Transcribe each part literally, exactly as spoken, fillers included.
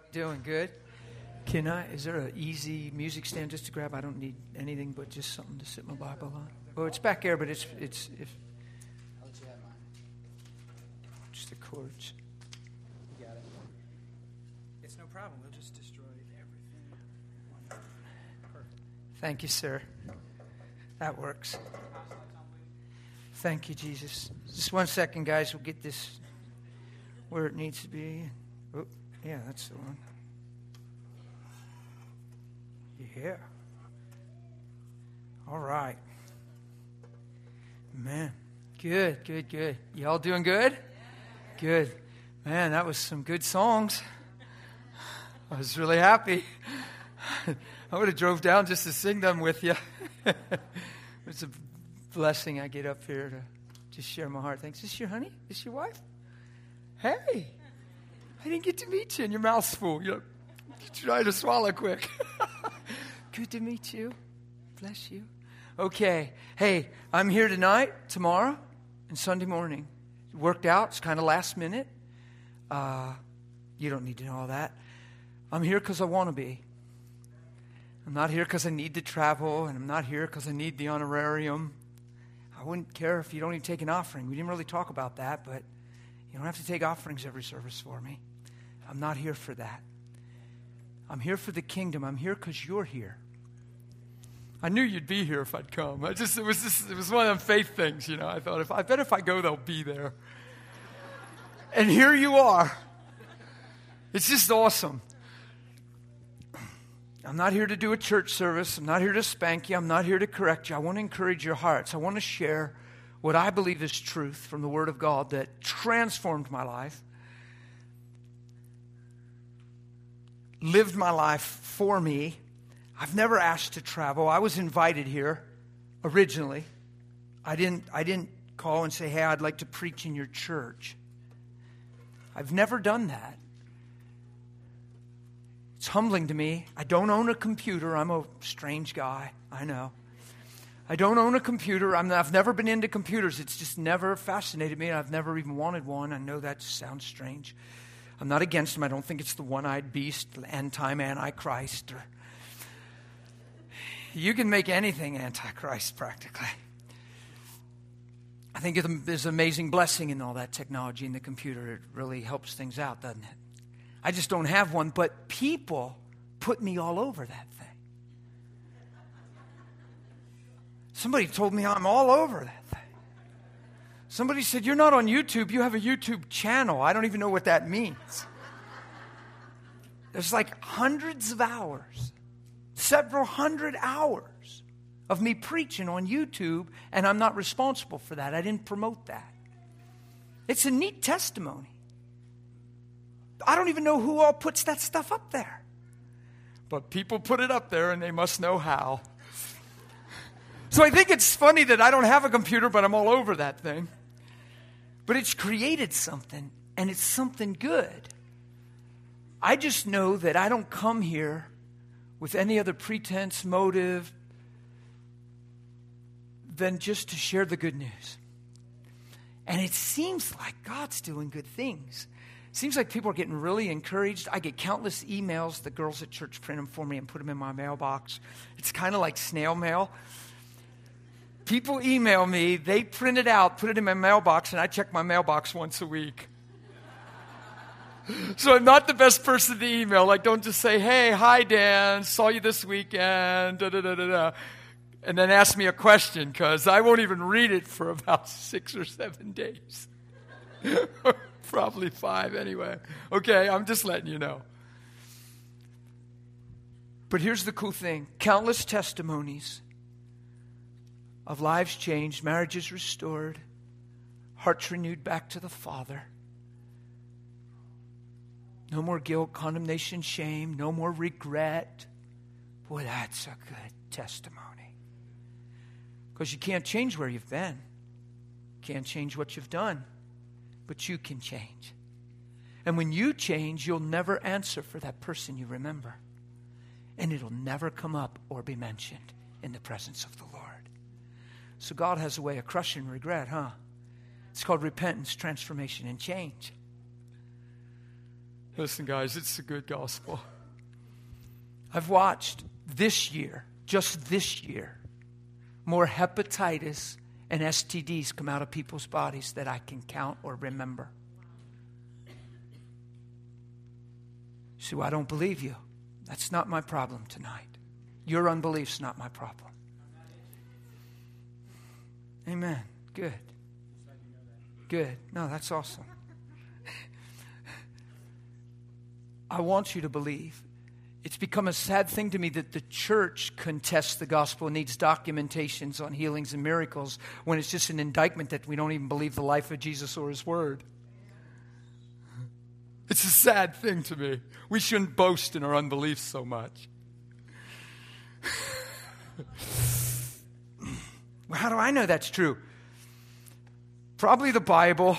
Doing good. Can I, is there an easy music stand just to grab? I don't need anything but just something to sit my Bible on. Oh, it's back there, but it's, it's, if, I'll let you have mine. just the chords. You got it. It's no problem. We'll just destroy everything. Perfect. Thank you, sir. That works. Thank you, Jesus. Just one second, guys. We'll get this where it needs to be. Oh, yeah, that's the one. Yeah. All right. Man. Good, good, good. Y'all doing good? Good. Man, that was some good songs. I was really happy. I would have drove down just to sing them with you. It's a blessing I get up here to just share my heart. Thanks. Is this your honey? Is this your wife? Hey, I didn't get to meet you and your mouth's full. You're trying to swallow quick. Good to meet you. Bless you. Okay. Hey, I'm here tonight, tomorrow, and Sunday morning. It worked out. It's kind of last minute. Uh, you don't need to know all that. I'm here because I want to be. I'm not here because I need to travel, and I'm not here because I need the honorarium. I wouldn't care if you don't even take an offering. We didn't really talk about that, but you don't have to take offerings every service for me. I'm not here for that. I'm here for the kingdom. I'm here because you're here. I knew you'd be here if I'd come. I just it was just, it was one of them faith things, you know. I thought if I bet if I go, they'll be there. And here you are. It's just awesome. I'm not here to do a church service. I'm not here to spank you. I'm not here to correct you. I want to encourage your hearts. I want to share what I believe is truth from the Word of God that transformed my life, lived my life for me. I've never asked to travel. I was invited here originally. I didn't, I didn't call and say, hey, I'd like to preach in your church. I've never done that. It's humbling to me. I don't own a computer. I'm a strange guy. I know. I don't own a computer. I'm, I've never been into computers. It's just never fascinated me. I've never even wanted one. I know that sounds strange. I'm not against them. I don't think it's the one-eyed beast, end-time antichrist. Or you can make anything antichrist practically. I think there's an amazing blessing in all that technology in the computer. It really helps things out, doesn't it? I just don't have one, but people put me all over that thing. Somebody told me I'm all over that thing. Somebody said, you're not on YouTube, you have a YouTube channel. I don't even know what that means. There's like hundreds of hours, several hundred hours of me preaching on YouTube, and I'm not responsible for that. I didn't promote that. It's a neat testimony. I don't even know who all puts that stuff up there. But people put it up there, and they must know how. So I think it's funny that I don't have a computer, but I'm all over that thing. But it's created something, and it's something good. I just know that I don't come here with any other pretense, motive, than just to share the good news. And it seems like God's doing good things. Seems like people are getting really encouraged. I get countless emails. The girls at church print them for me and put them in my mailbox. It's kind of like snail mail. People email me. They print it out, put it in my mailbox, and I check my mailbox once a week. So I'm not the best person to email. Like, don't just say, hey, hi, Dan, saw you this weekend, da da da da da, and then ask me a question, because I won't even read it for about six or seven days. Probably five anyway. Okay, I'm just letting you know. But here's the cool thing. Countless testimonies of lives changed, marriages restored, hearts renewed back to the Father. No more guilt, condemnation, shame. No more regret. Boy, that's a good testimony. Because you can't change where you've been. Can't change what you've done. But you can change. And when you change, you'll never answer for that person you remember. And it'll never come up or be mentioned in the presence of the Lord. So God has a way of crushing regret, huh? It's called repentance, transformation, and change. Listen, guys, it's a good gospel. I've watched this year, just this year, more hepatitis and S T Ds come out of people's bodies that I can count or remember. So I don't believe you. That's not my problem tonight. Your unbelief's not my problem. Amen. Good. Good. No, that's awesome. I want you to believe. It's become a sad thing to me that the church contests the gospel and needs documentations on healings and miracles when it's just an indictment that we don't even believe the life of Jesus or his word. It's a sad thing to me. We shouldn't boast in our unbelief so much. Well, how do I know that's true? Probably the Bible.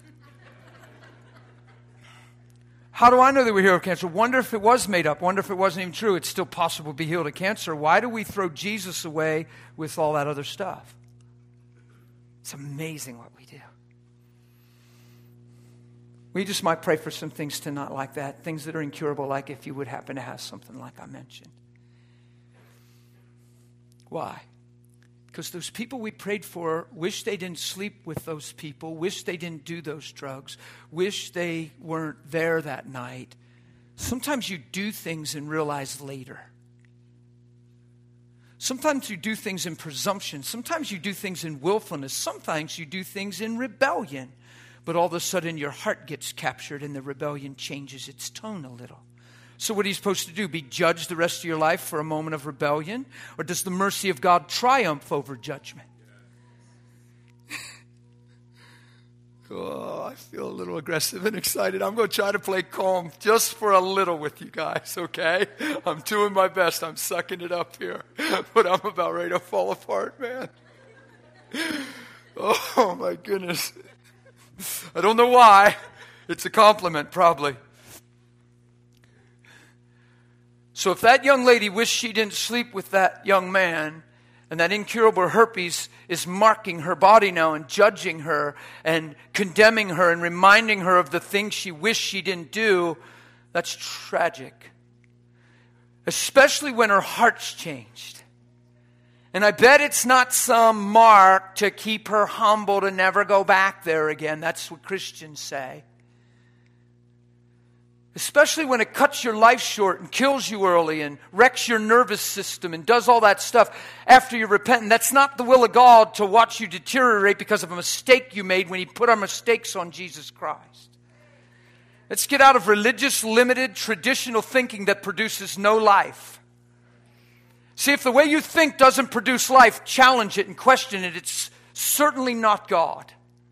How do I know that we're healed of cancer? Wonder if it was made up. Wonder if it wasn't even true. It's still possible to be healed of cancer. Why do we throw Jesus away with all that other stuff? It's amazing what we do. We just might pray for some things to not like that. Things that are incurable, like if you would happen to have something like I mentioned. Why? Because those people we prayed for wish they didn't sleep with those people, wish they didn't do those drugs, wish they weren't there that night. Sometimes you do things and realize later. Sometimes you do things in presumption. Sometimes you do things in willfulness. Sometimes you do things in rebellion. But all of a sudden your heart gets captured and the rebellion changes its tone a little. So what are you supposed to do? Be judged the rest of your life for a moment of rebellion? Or does the mercy of God triumph over judgment? Oh, I feel a little aggressive and excited. I'm going to try to play calm just for a little with you guys, okay? I'm doing my best. I'm sucking it up here. But I'm about ready to fall apart, man. Oh, my goodness. I don't know why. It's a compliment, probably. So if that young lady wished she didn't sleep with that young man, and that incurable herpes is marking her body now and judging her and condemning her and reminding her of the things she wished she didn't do, that's tragic. Especially when her heart's changed. And I bet it's not some mark to keep her humble to never go back there again. That's what Christians say. Especially when it cuts your life short and kills you early and wrecks your nervous system and does all that stuff after you're repentant. That's not the will of God to watch you deteriorate because of a mistake you made when He put our mistakes on Jesus Christ. Let's get out of religious, limited, traditional thinking that produces no life. See, if the way you think doesn't produce life, challenge it and question it. It's certainly not God.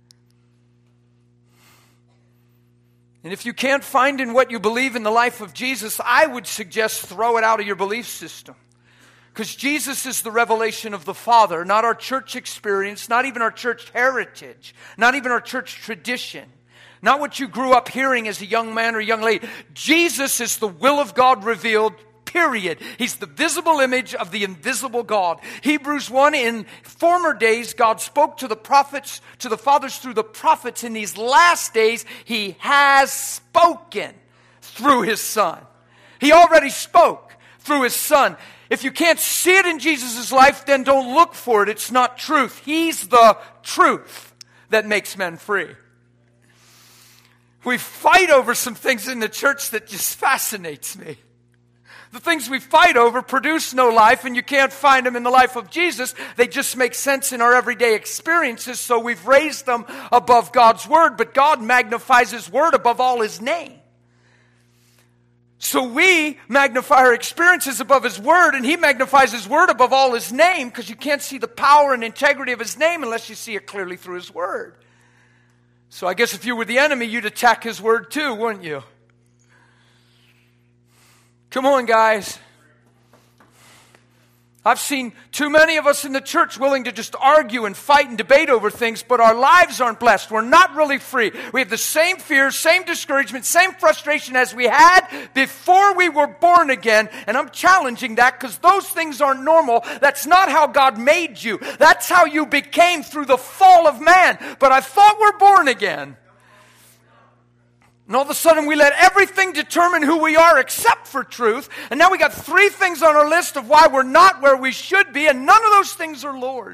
And if you can't find in what you believe in the life of Jesus, I would suggest throw it out of your belief system. Because Jesus is the revelation of the Father, not our church experience, not even our church heritage, not even our church tradition, not what you grew up hearing as a young man or young lady. Jesus is the will of God revealed, period. He's the visible image of the invisible God. Hebrews one, in former days, God spoke to the prophets, to the fathers through the prophets. In these last days, He has spoken through His Son. He already spoke through His Son. If you can't see it in Jesus' life, then don't look for it. It's not truth. He's the truth that makes men free. We fight over some things in the church that just fascinates me. The things we fight over produce no life, and you can't find them in the life of Jesus. They just make sense in our everyday experiences, so we've raised them above God's Word, but God magnifies His Word above all His name. So we magnify our experiences above His Word, and He magnifies His Word above all His name, because you can't see the power and integrity of His name unless you see it clearly through His Word. So I guess if you were the enemy, you'd attack His Word too, wouldn't you? Come on, guys. I've seen too many of us in the church willing to just argue and fight and debate over things, but our lives aren't blessed. We're not really free. We have the same fears, same discouragement, same frustration as we had before we were born again. And I'm challenging that because those things aren't normal. That's not how God made you. That's how you became through the fall of man. But I thought we're born again. And all of a sudden we let everything determine who we are except for truth. And now we got three things on our list of why we're not where we should be, and none of those things are Lord.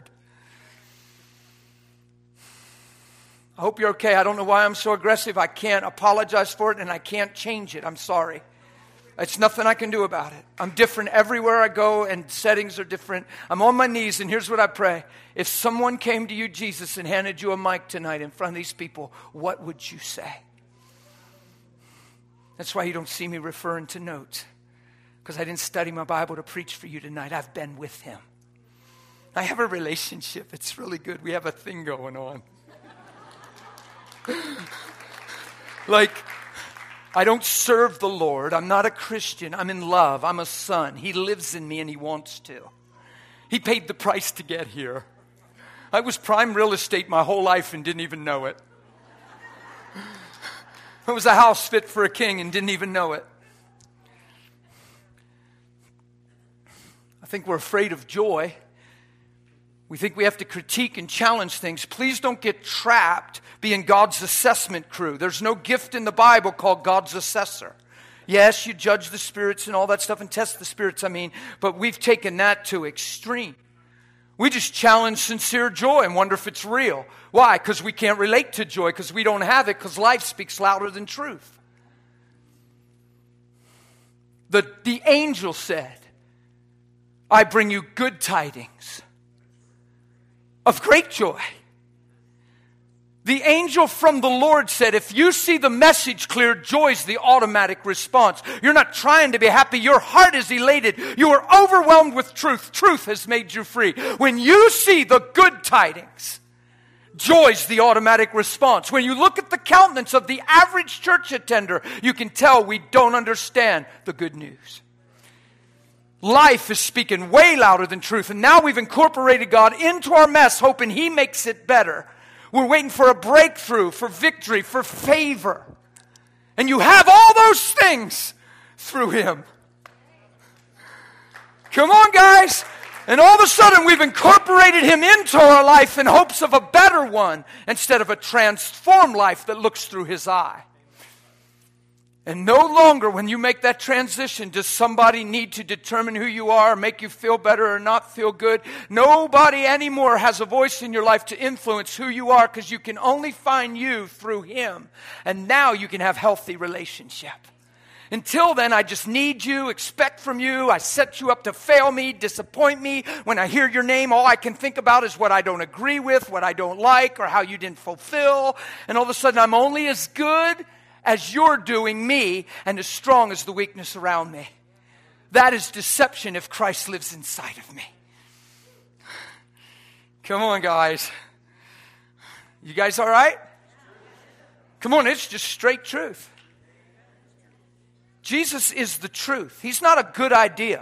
I hope you're okay. I don't know why I'm so aggressive. I can't apologize for it, and I can't change it. I'm sorry. It's nothing I can do about it. I'm different everywhere I go, and settings are different. I'm on my knees, and here's what I pray. If someone came to you, Jesus, and handed you a mic tonight in front of these people, what would you say? That's why you don't see me referring to notes, because I didn't study my Bible to preach for you tonight. I've been with him. I have a relationship. It's really good. We have a thing going on. Like, I don't serve the Lord. I'm not a Christian. I'm in love. I'm a son. He lives in me and he wants to. He paid the price to get here. I was prime real estate my whole life and didn't even know it. I was a house fit for a king and didn't even know it. I think we're afraid of joy. We think we have to critique and challenge things. Please don't get trapped being God's assessment crew. There's no gift in the Bible called God's assessor. Yes, you judge the spirits and all that stuff and test the spirits, I mean, but we've taken that to extreme. We just challenge sincere joy and wonder if it's real. Why? Because we can't relate to joy, because we don't have it, because life speaks louder than truth. The, the angel said, I bring you good tidings of great joy. The angel from the Lord said, if you see the message clear, joy's the automatic response. You're not trying to be happy. Your heart is elated. You are overwhelmed with truth. Truth has made you free. When you see the good tidings, joy's the automatic response. When you look at the countenance of the average church attender, you can tell we don't understand the good news. Life is speaking way louder than truth. And now we've incorporated God into our mess, hoping He makes it better. We're waiting for a breakthrough, for victory, for favor. And you have all those things through Him. Come on, guys. And all of a sudden we've incorporated Him into our life in hopes of a better one, instead of a transformed life that looks through His eye. And no longer, when you make that transition, does somebody need to determine who you are, make you feel better or not feel good. Nobody anymore has a voice in your life to influence who you are, because you can only find you through Him. And now you can have healthy relationship. Until then, I just need you, expect from you. I set you up to fail me, disappoint me. When I hear your name, all I can think about is what I don't agree with, what I don't like, or how you didn't fulfill. And all of a sudden, I'm only as good as you're doing me, and as strong as the weakness around me. That is deception if Christ lives inside of me. Come on, guys. You guys all right? Come on, it's just straight truth. Jesus is the truth. He's not a good idea.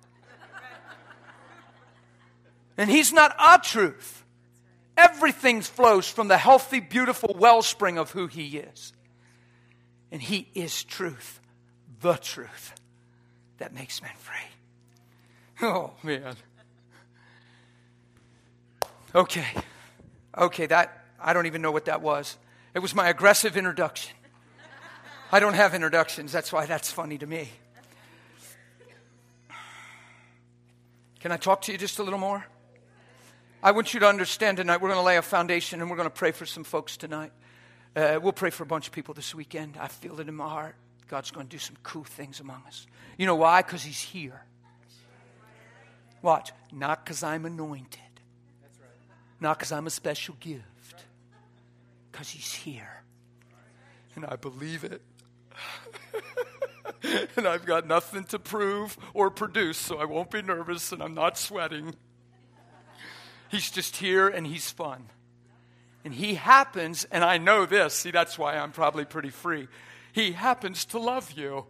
And He's not a truth. Everything flows from the healthy, beautiful wellspring of who He is. And He is truth, the truth that makes men free. Oh, man. Okay. Okay, that, I don't even know what that was. It was my aggressive introduction. I don't have introductions. That's why that's funny to me. Can I talk to you just a little more? I want you to understand tonight, we're going to lay a foundation and we're going to pray for some folks tonight. Uh, we'll pray for a bunch of people this weekend. I feel it in my heart. God's going to do some cool things among us. You know why? Because He's here. Watch. Not because I'm anointed. That's right. Not because I'm a special gift. Because He's here. And I believe it. And I've got nothing to prove or produce, so I won't be nervous and I'm not sweating. He's just here and He's fun. And He happens, and I know this, see, that's why I'm probably pretty free. He happens to love you.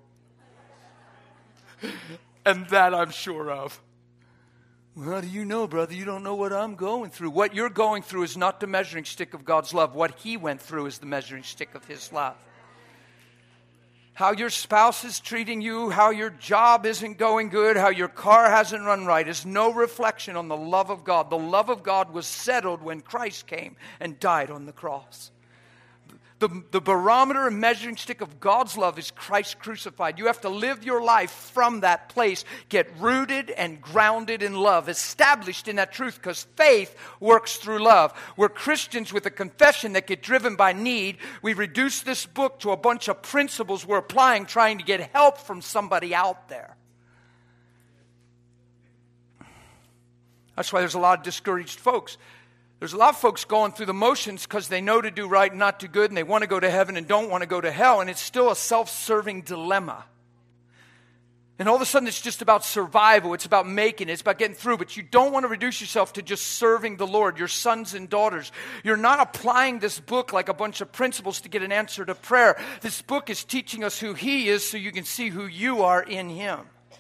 And that I'm sure of. Well, how do you know, brother? You don't know what I'm going through. What you're going through is not the measuring stick of God's love. What He went through is the measuring stick of His love. How your spouse is treating you, how your job isn't going good, how your car hasn't run right is no reflection on the love of God. The love of God was settled when Christ came and died on the cross. The, the barometer and measuring stick of God's love is Christ crucified. You have to live your life from that place. Get rooted and grounded in love. Established in that truth, because faith works through love. We're Christians with a confession that get driven by need. We reduce this book to a bunch of principles we're applying, trying to get help from somebody out there. That's why there's a lot of discouraged folks. There's a lot of folks going through the motions because they know to do right and not do good, and they want to go to heaven and don't want to go to hell, and it's still a self-serving dilemma. And all of a sudden it's just about survival. It's about making it. It's about getting through. But you don't want to reduce yourself to just serving the Lord, your sons and daughters. You're not applying this book like a bunch of principles to get an answer to prayer. This book is teaching us who He is so you can see who you are in Him.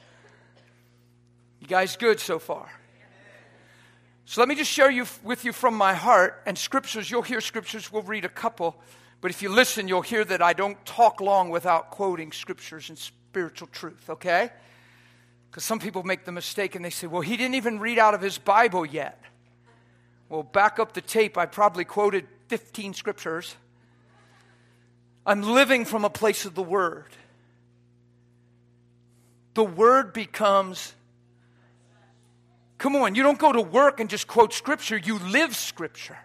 You guys good so far? So let me just share you with you from my heart, and scriptures, you'll hear scriptures, we'll read a couple, but if you listen, you'll hear that I don't talk long without quoting scriptures and spiritual truth, okay? Because some people make the mistake and they say, well, he didn't even read out of his Bible yet. Well, back up the tape, I probably quoted fifteen scriptures. I'm living from a place of the Word. The Word becomes... Come on, you don't go to work and just quote Scripture. You live Scripture.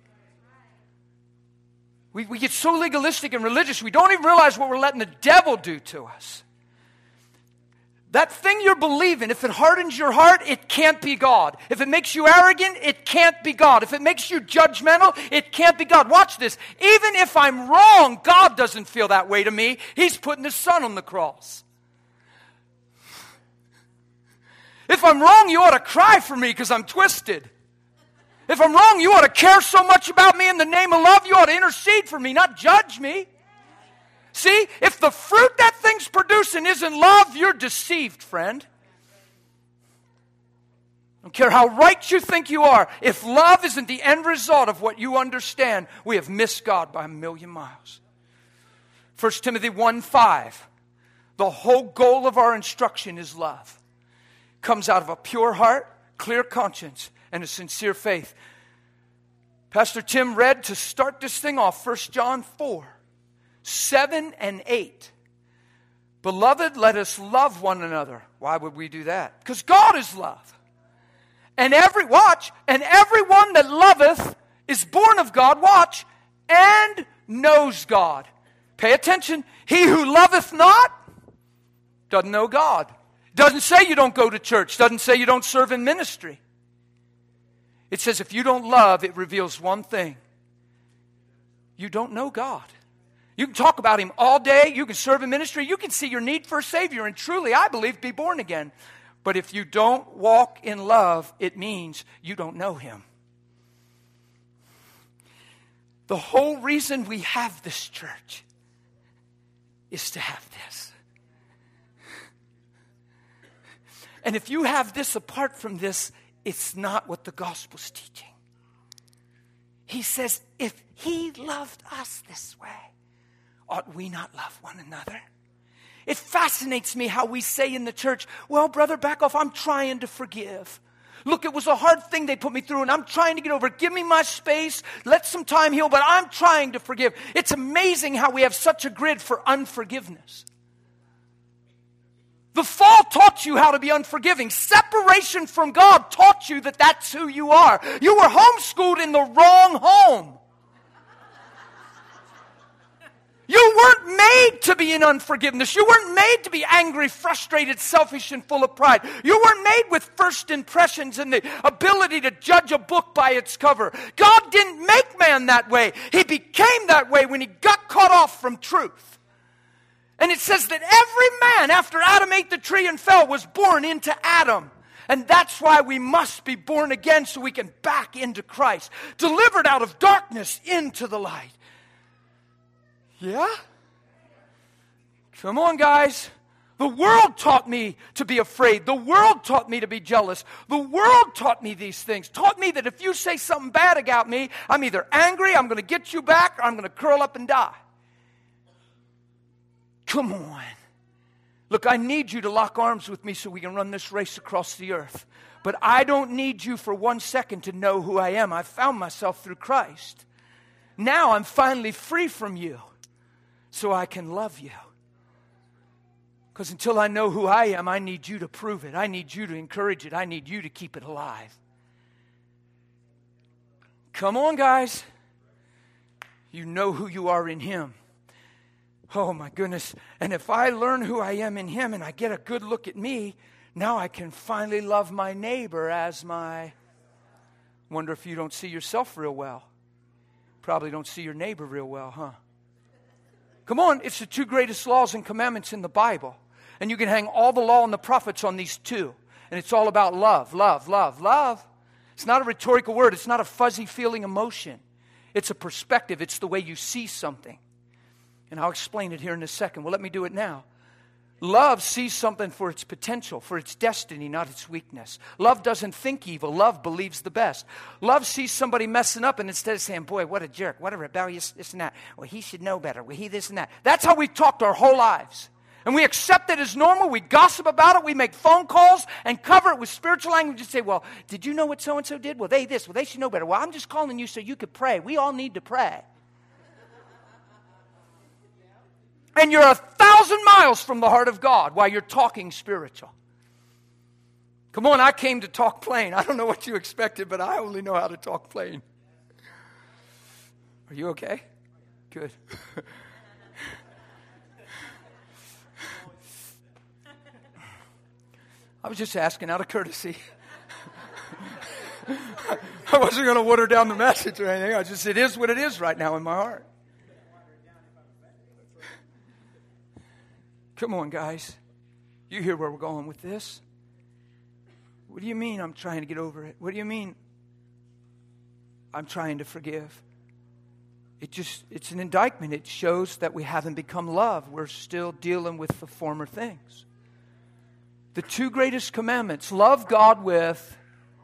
We, we get so legalistic and religious, we don't even realize what we're letting the devil do to us. That thing you're believing, if it hardens your heart, it can't be God. If it makes you arrogant, it can't be God. If it makes you judgmental, it can't be God. Watch this. Even if I'm wrong, God doesn't feel that way to me. He's putting His Son on the cross. If I'm wrong, you ought to cry for me because I'm twisted. If I'm wrong, you ought to care so much about me in the name of love, you ought to intercede for me, not judge me. See, if the fruit that thing's producing isn't love, you're deceived, friend. I don't care how right you think you are. If love isn't the end result of what you understand, we have missed God by a million miles. First Timothy one five. The whole goal of our instruction is love. Comes out of a pure heart, clear conscience, and a sincere faith. Pastor Tim read to start this thing off First John four, seven and eight. Beloved, let us love one another. Why would we do that? Because God is love. And every, watch, and everyone that loveth is born of God, watch, and knows God. Pay attention. He who loveth not doesn't know God. Doesn't say you don't go to church. Doesn't say you don't serve in ministry. It says if you don't love, it reveals one thing. You don't know God. You can talk about Him all day. You can serve in ministry. You can see your need for a Savior. And truly, I believe, be born again. But if you don't walk in love, it means you don't know Him. The whole reason we have this church is to have this. And if you have this apart from this, it's not what the gospel's teaching. He says, if He loved us this way, ought we not love one another? It fascinates me how we say in the church, well, brother, back off, I'm trying to forgive. Look, it was a hard thing they put me through, and I'm trying to get over it. Give me my space, let some time heal, but I'm trying to forgive. It's amazing how we have such a grid for unforgiveness. The fall taught you how to be unforgiving. Separation from God taught you that that's who you are. You were homeschooled in the wrong home. You weren't made to be in unforgiveness. You weren't made to be angry, frustrated, selfish, and full of pride. You weren't made with first impressions and the ability to judge a book by its cover. God didn't make man that way. He became that way when he got cut off from truth. And it says that every man, after Adam ate the tree and fell, was born into Adam. And that's why we must be born again so we can back into Christ. Delivered out of darkness into the light. Yeah? Come on, guys. The world taught me to be afraid. The world taught me to be jealous. The world taught me these things. Taught me that if you say something bad about me, I'm either angry, I'm going to get you back, or I'm going to curl up and die. Come on. Look, I need you to lock arms with me so we can run this race across the earth. But I don't need you for one second to know who I am. I found myself through Christ. Now I'm finally free from you so I can love you. Because until I know who I am, I need you to prove it. I need you to encourage it. I need you to keep it alive. Come on, guys. You know who you are in Him. Oh, my goodness. And if I learn who I am in Him and I get a good look at me, now I can finally love my neighbor as my... Wonder if you don't see yourself real well. Probably don't see your neighbor real well, huh? Come on, it's the two greatest laws and commandments in the Bible. And you can hang all the law and the prophets on these two. And it's all about love, love, love, love. It's not a rhetorical word. It's not a fuzzy feeling emotion. It's a perspective. It's the way you see something. And I'll explain it here in a second. Well, let me do it now. Love sees something for its potential, for its destiny, not its weakness. Love doesn't think evil. Love believes the best. Love sees somebody messing up, and instead of saying, boy, what a jerk, what a rebellious this and that. Well, he should know better. Well, he this and that. That's how we've talked our whole lives. And we accept it as normal. We gossip about it. We make phone calls and cover it with spiritual language and say, well, did you know what so-and-so did? Well, they this. Well, they should know better. Well, I'm just calling you so you could pray. We all need to pray. And you're a thousand miles from the heart of God while you're talking spiritual. Come on, I came to talk plain. I don't know what you expected, but I only know how to talk plain. Are you okay? Good. I was just asking out of courtesy. I wasn't going to water down the message or anything. I just, it is what it is right now in my heart. Come on, guys. You hear where we're going with this? What do you mean I'm trying to get over it? What do you mean I'm trying to forgive? It just, it's an indictment. It shows that we haven't become love. We're still dealing with the former things. The two greatest commandments. Love God with...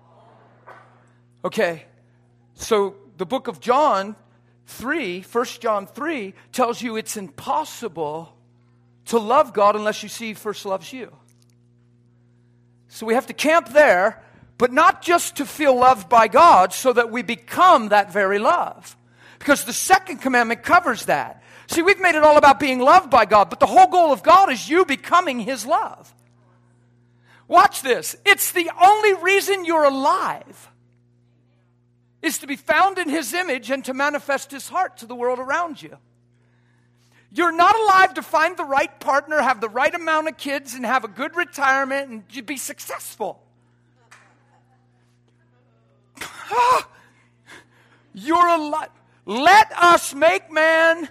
Okay, so the book of John three, First John three, tells you it's impossible to love God unless you see He first loves you. So we have to camp there, but not just to feel loved by God so that we become that very love. Because the second commandment covers that. See, we've made it all about being loved by God, but the whole goal of God is you becoming His love. Watch this. It's the only reason you're alive is to be found in His image and to manifest His heart to the world around you. You're not alive to find the right partner, have the right amount of kids, and have a good retirement and be successful. You're alive. Let us make man.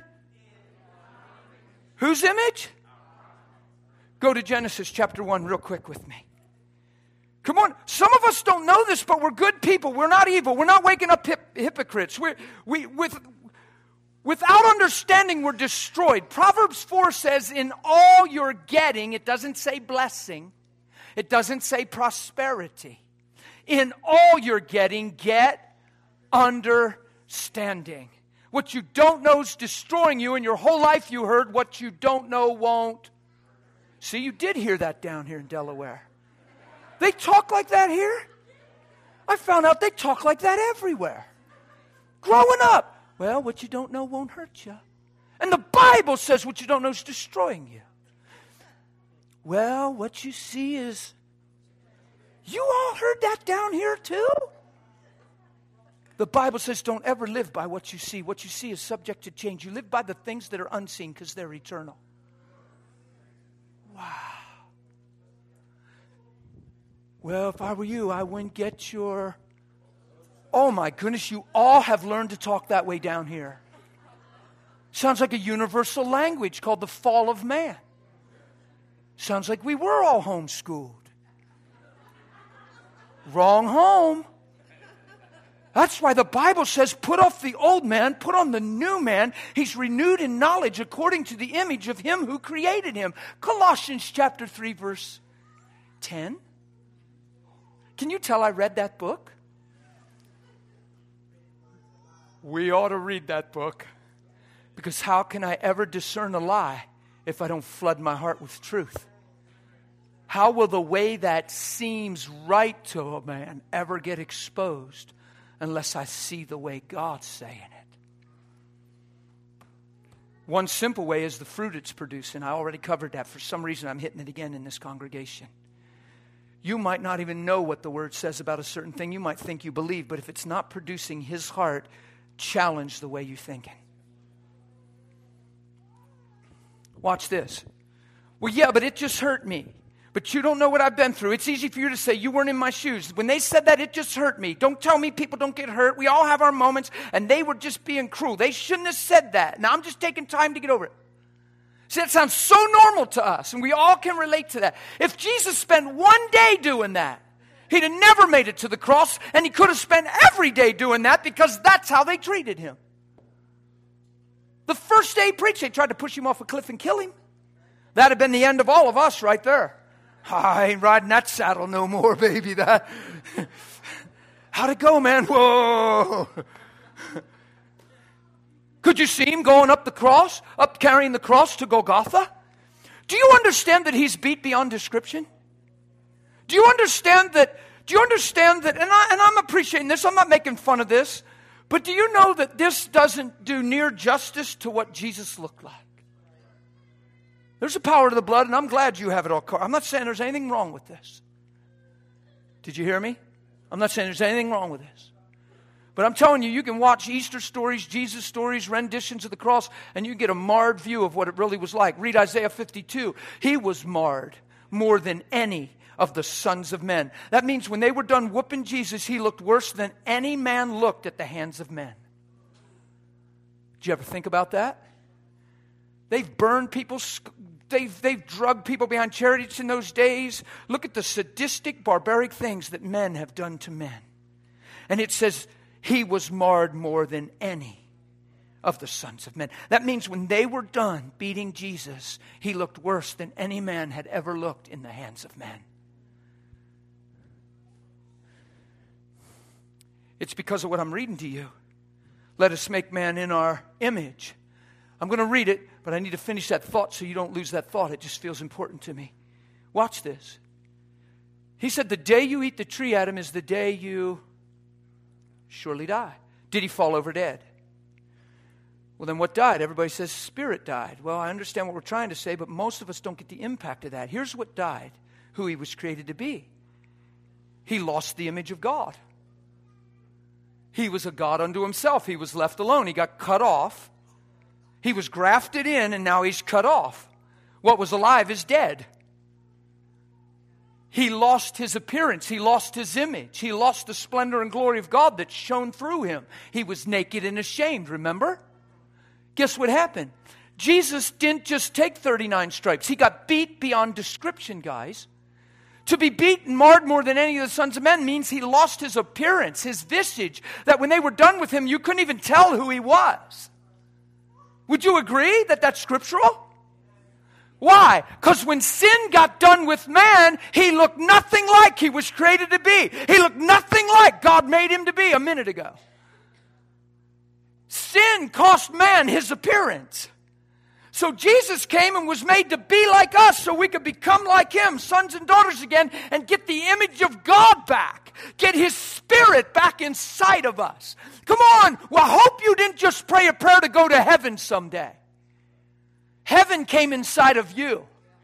Whose image? Go to Genesis chapter one real quick with me. Come on. Some of us don't know this, but we're good people. We're not evil. We're not waking up hip, hypocrites. We're, we, with... Without understanding, we're destroyed. Proverbs four says, in all you're getting, it doesn't say blessing. It doesn't say prosperity. In all you're getting, get understanding. What you don't know is destroying you, and your whole life you heard what you don't know won't. See, you did hear that down here in Delaware. They talk like that here. I found out they talk like that everywhere. Growing up. Well, what you don't know won't hurt you. And the Bible says what you don't know is destroying you. Well, what you see is... You all heard that down here too? The Bible says don't ever live by what you see. What you see is subject to change. You live by the things that are unseen because they're eternal. Wow. Well, if I were you, I wouldn't get your... Oh my goodness, you all have learned to talk that way down here. Sounds like a universal language called the fall of man. Sounds like we were all homeschooled. Wrong home. That's why the Bible says, put off the old man, put on the new man. He's renewed in knowledge according to the image of Him who created him. Colossians chapter three, verse ten. Can you tell I read that book? We ought to read that book. Because how can I ever discern a lie if I don't flood my heart with truth? How will the way that seems right to a man ever get exposed unless I see the way God's saying it? One simple way is the fruit it's producing. I already covered that. For some reason, I'm hitting it again in this congregation. You might not even know what the Word says about a certain thing. You might think you believe, but if it's not producing His heart, challenge the way you're thinking. Watch this. Well, yeah, but it just hurt me. But you don't know what I've been through. It's easy for you to say, you weren't in my shoes. When they said that, it just hurt me. Don't tell me people don't get hurt. We all have our moments, and they were just being cruel. They shouldn't have said that. Now I'm just taking time to get over it. See, that sounds so normal to us, and we all can relate to that. If Jesus spent one day doing that, he'd have never made it to the cross, and he could have spent every day doing that because that's how they treated him. The first day he preached, they tried to push him off a cliff and kill him. That'd have been the end of all of us right there. I ain't riding that saddle no more, baby. That. How'd it go, man? Whoa. Could you see him going up the cross, up carrying the cross to Golgotha? Do you understand that he's beat beyond description? Do you understand that, do you understand that, and, I, and I'm appreciating this, I'm not making fun of this, but do you know that this doesn't do near justice to what Jesus looked like? There's a power to the blood, and I'm glad you have it all covered. I'm not saying there's anything wrong with this. Did you hear me? I'm not saying there's anything wrong with this. But I'm telling you, you can watch Easter stories, Jesus stories, renditions of the cross, and you get a marred view of what it really was like. Read Isaiah fifty-two. He was marred more than any of the sons of men. That means when they were done whooping Jesus, he looked worse than any man looked at the hands of men. Did you ever think about that? They've burned people, they've, they've drugged people behind chariots in those days. Look at the sadistic, barbaric things that men have done to men. And it says, he was marred more than any of the sons of men. That means when they were done beating Jesus, he looked worse than any man had ever looked in the hands of men. It's because of what I'm reading to you. Let us make man in our image. I'm going to read it, but I need to finish that thought so you don't lose that thought. It just feels important to me. Watch this. He said, the day you eat the tree, Adam, is the day you surely die. Did he fall over dead? Well, then what died? Everybody says spirit died. Well, I understand what we're trying to say, but most of us don't get the impact of that. Here's what died, who he was created to be. He lost the image of God. He was a God unto himself. He was left alone. He got cut off. He was grafted in, and now he's cut off. What was alive is dead. He lost his appearance. He lost his image. He lost the splendor and glory of God that shone through him. He was naked and ashamed, remember? Guess what happened? Jesus didn't just take thirty-nine stripes. He got beat beyond description, guys. To be beaten, marred more than any of the sons of men means he lost his appearance, his visage, that when they were done with him, you couldn't even tell who he was. Would you agree that that's scriptural? Why? Because when sin got done with man, he looked nothing like he was created to be. He looked nothing like God made him to be a minute ago. Sin cost man his appearance. So Jesus came and was made to be like us so we could become like him, sons and daughters again, and get the image of God back. Get his spirit back inside of us. Come on. Well, I hope you didn't just pray a prayer to go to heaven someday. Heaven came inside of you.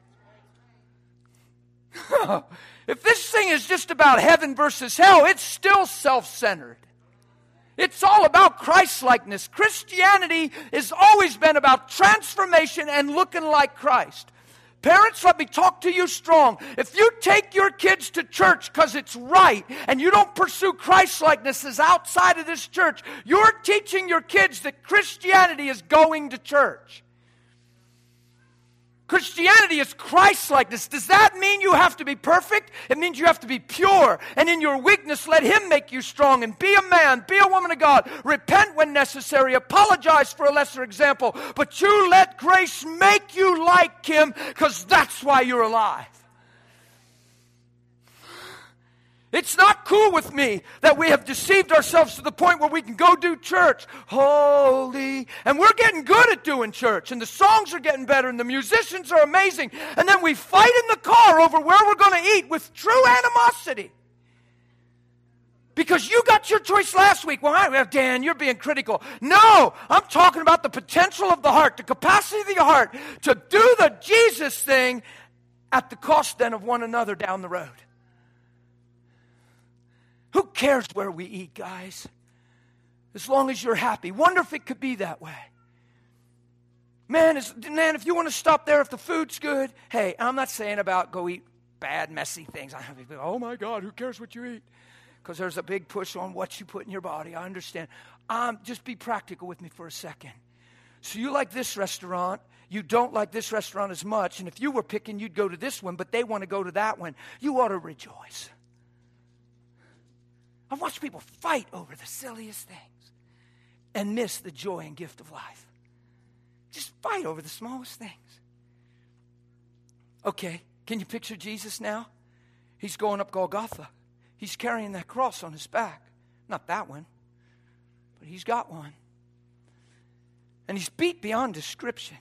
If this thing is just about heaven versus hell, it's still self-centered. It's all about Christ-likeness. Christianity has always been about transformation and looking like Christ. Parents, let me talk to you strong. If you take your kids to church because it's right and you don't pursue Christ-likeness as outside of this church, you're teaching your kids that Christianity is going to church. Christianity is Christ-likeness. Does that mean you have to be perfect? It means you have to be pure. And in your weakness, let him make you strong. And be a man, be a woman of God. Repent when necessary. Apologize for a lesser example. But you let grace make you like him, because that's why you're alive. It's not cool with me that we have deceived ourselves to the point where we can go do church. Holy. And we're getting good at doing church. And the songs are getting better. And the musicians are amazing. And then we fight in the car over where we're going to eat with true animosity. Because you got your choice last week. Well, I, Dan, you're being critical. No, I'm talking about the potential of the heart, the capacity of the heart to do the Jesus thing at the cost then of one another down the road. Who cares where we eat, guys? As long as you're happy. Wonder if it could be that way. Man, is, man, if you want to stop there, if the food's good, hey, I'm not saying about go eat bad, messy things. I have people, oh my God, who cares what you eat? Because there's a big push on what you put in your body. I understand. Um, just be practical with me for a second. So you like this restaurant. You don't like this restaurant as much. And if you were picking, you'd go to this one, but they want to go to that one. You ought to rejoice. I've watched people fight over the silliest things and miss the joy and gift of life. Just fight over the smallest things. Okay, can you picture Jesus now? He's going up Golgotha. He's carrying that cross on his back. Not that one, but he's got one. And he's beat beyond description.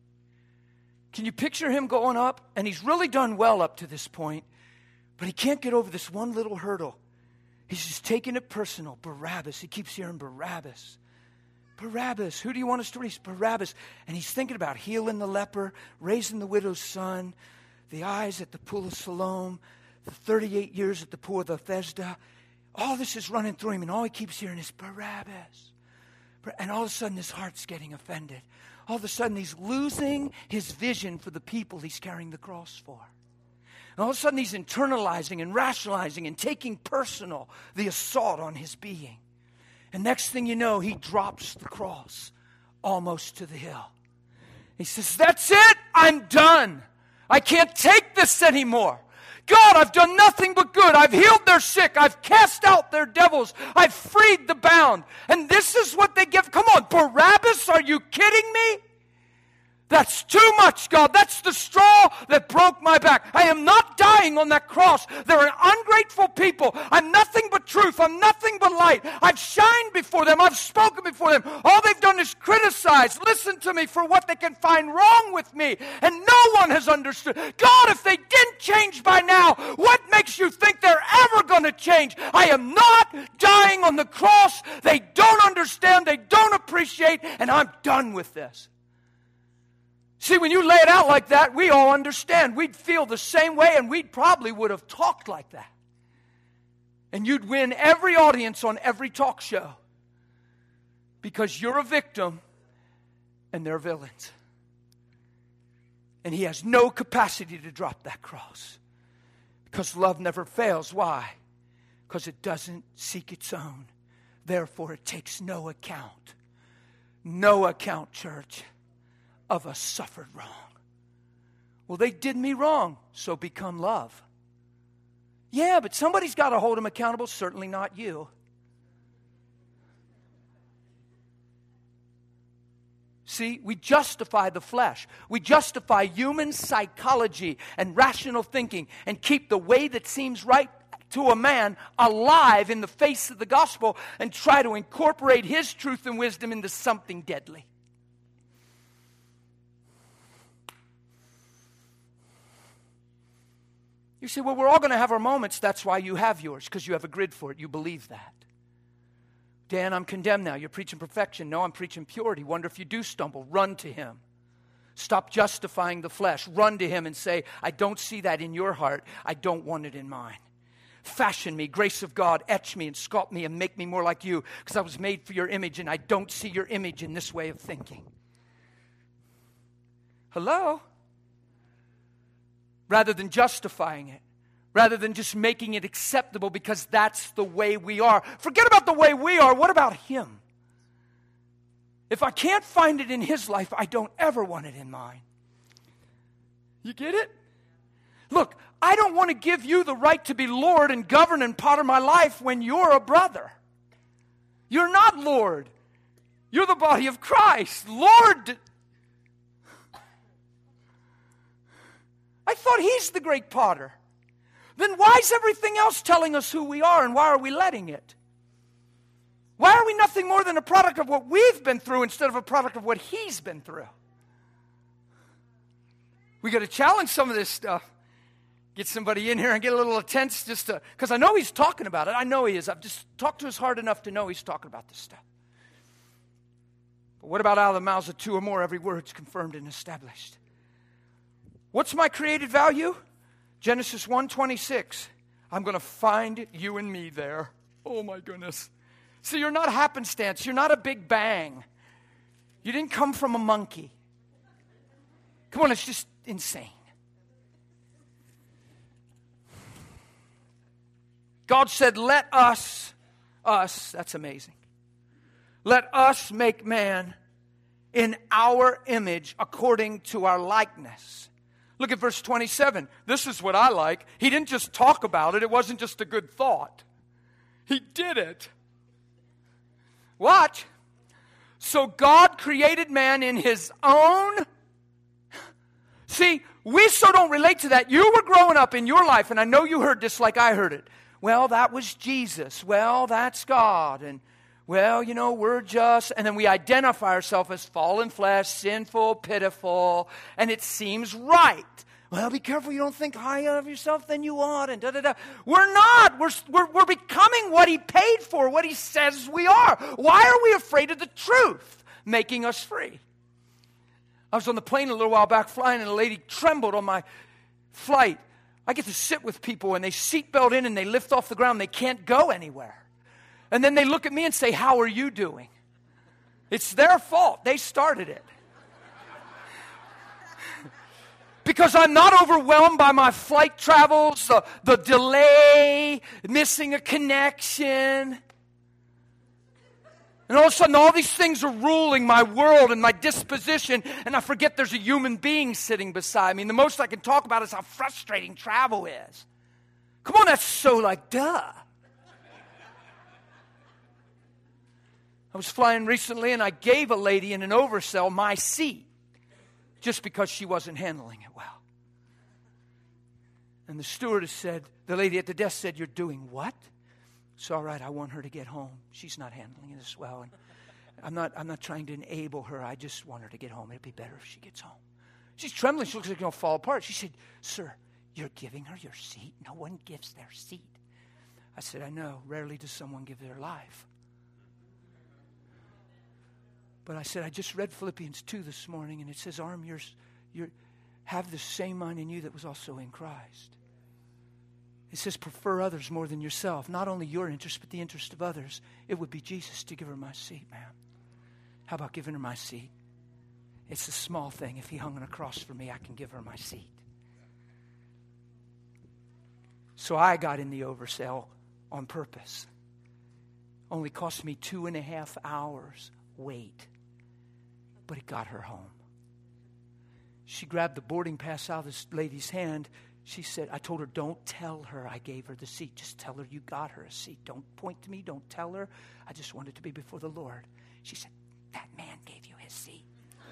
Can you picture him going up? And he's really done well up to this point, but he can't get over this one little hurdle. He's just taking it personal. Barabbas. He keeps hearing Barabbas. Barabbas. Who do you want us to release? Barabbas. And he's thinking about healing the leper, raising the widow's son, the eyes at the pool of Siloam, the thirty-eight years at the pool of Bethesda. All this is running through him, and all he keeps hearing is Barabbas. And all of a sudden, his heart's getting offended. All of a sudden, he's losing his vision for the people he's carrying the cross for. And all of a sudden, he's internalizing and rationalizing and taking personal the assault on his being. And next thing you know, he drops the cross almost to the hill. He says, that's it. I'm done. I can't take this anymore. God, I've done nothing but good. I've healed their sick. I've cast out their devils. I've freed the bound. And this is what they give. Come on, Barabbas, are you kidding me? That's too much, God. That's the straw that broke my back. I am not dying on that cross. They're an ungrateful people. I'm nothing but truth. I'm nothing but light. I've shined before them. I've spoken before them. All they've done is criticize, listen to me for what they can find wrong with me. And no one has understood. God, if they didn't change by now, what makes you think they're ever going to change? I am not dying on the cross. They don't understand. They don't appreciate. And I'm done with this. See, when you lay it out like that, we all understand. We'd feel the same way, and we probably would have talked like that. And you'd win every audience on every talk show because you're a victim and they're villains. And he has no capacity to drop that cross because love never fails. Why? Because it doesn't seek its own. Therefore, it takes no account. No account, church, of a suffered wrong. Well, they did me wrong, so become love. Yeah, but somebody's got to hold them accountable, certainly not you. See, we justify the flesh. We justify human psychology and rational thinking and keep the way that seems right to a man alive in the face of the gospel and try to incorporate his truth and wisdom into something deadly. You say, well, we're all going to have our moments. That's why you have yours, because you have a grid for it. You believe that. Dan, I'm condemned now. You're preaching perfection. No, I'm preaching purity. Wonder if you do stumble. Run to him. Stop justifying the flesh. Run to him and say, I don't see that in your heart. I don't want it in mine. Fashion me, grace of God, etch me and sculpt me and make me more like you, because I was made for your image and I don't see your image in this way of thinking. Hello? Rather than justifying it, rather than just making it acceptable because that's the way we are. Forget about the way we are. What about him? If I can't find it in his life, I don't ever want it in mine. You get it? Look, I don't want to give you the right to be Lord and govern and part of my life when you're a brother. You're not Lord. You're the body of Christ. Lord. I thought he's the great potter. Then why is everything else telling us who we are, and why are we letting it? Why are we nothing more than a product of what we've been through instead of a product of what he's been through? We got to challenge some of this stuff. Get somebody in here and get a little tense just to, because I know he's talking about it. I know he is. I've just talked to his heart enough to know he's talking about this stuff. But what about out of the mouths of two or more, every word's confirmed and established? What's my created value? Genesis one twenty-six. I'm going to find you and me there. Oh my goodness. See, you're not happenstance. You're not a big bang. You didn't come from a monkey. Come on, it's just insane. God said, let us, us, that's amazing. Let us make man in our image according to our likeness. Look at verse twenty-seven. This is what I like. He didn't just talk about it. It wasn't just a good thought. He did it. Watch. So God created man in his own. See, we so don't relate to that. You were growing up in your life, and I know you heard this like I heard it. Well, that was Jesus. Well, that's God. And, well, you know, we're just... And then we identify ourselves as fallen flesh, sinful, pitiful, and it seems right. Well, be careful you don't think higher of yourself than you ought, and da-da-da. We're not. We're, we're, we're becoming what he paid for, what he says we are. Why are we afraid of the truth making us free? I was on the plane a little while back flying, and a lady trembled on my flight. I get to sit with people, and they seatbelt in, and they lift off the ground. They can't go anywhere. And then they look at me and say, how are you doing? It's their fault. They started it. Because I'm not overwhelmed by my flight travels, the, the delay, missing a connection. And all of a sudden, all these things are ruling my world and my disposition, and I forget there's a human being sitting beside me. And the most I can talk about is how frustrating travel is. Come on, that's so like, duh. I was flying recently, and I gave a lady in an oversell my seat just because she wasn't handling it well. And the stewardess said, the lady at the desk said, you're doing what? It's all right, I want her to get home. She's not handling this well. And I'm not, I'm not trying to enable her. I just want her to get home. It'd be better if she gets home. She's trembling. She looks like she's going to fall apart. She said, sir, you're giving her your seat? No one gives their seat. I said, I know. Rarely does someone give their life. But I said, I just read Philippians two this morning, and it says, Arm, you're, you're, have the same mind in you that was also in Christ. It says, prefer others more than yourself. Not only your interest, but the interest of others. It would be Jesus to give her my seat, man. How about giving her my seat? It's a small thing. If he hung on a cross for me, I can give her my seat. So I got in the oversell on purpose. Only cost me two and a half hours wait. But it got her home. She grabbed the boarding pass out of this lady's hand. She said, I told her, don't tell her I gave her the seat. Just tell her you got her a seat. Don't point to me. Don't tell her. I just wanted to be before the Lord. She said, that man gave you his seat.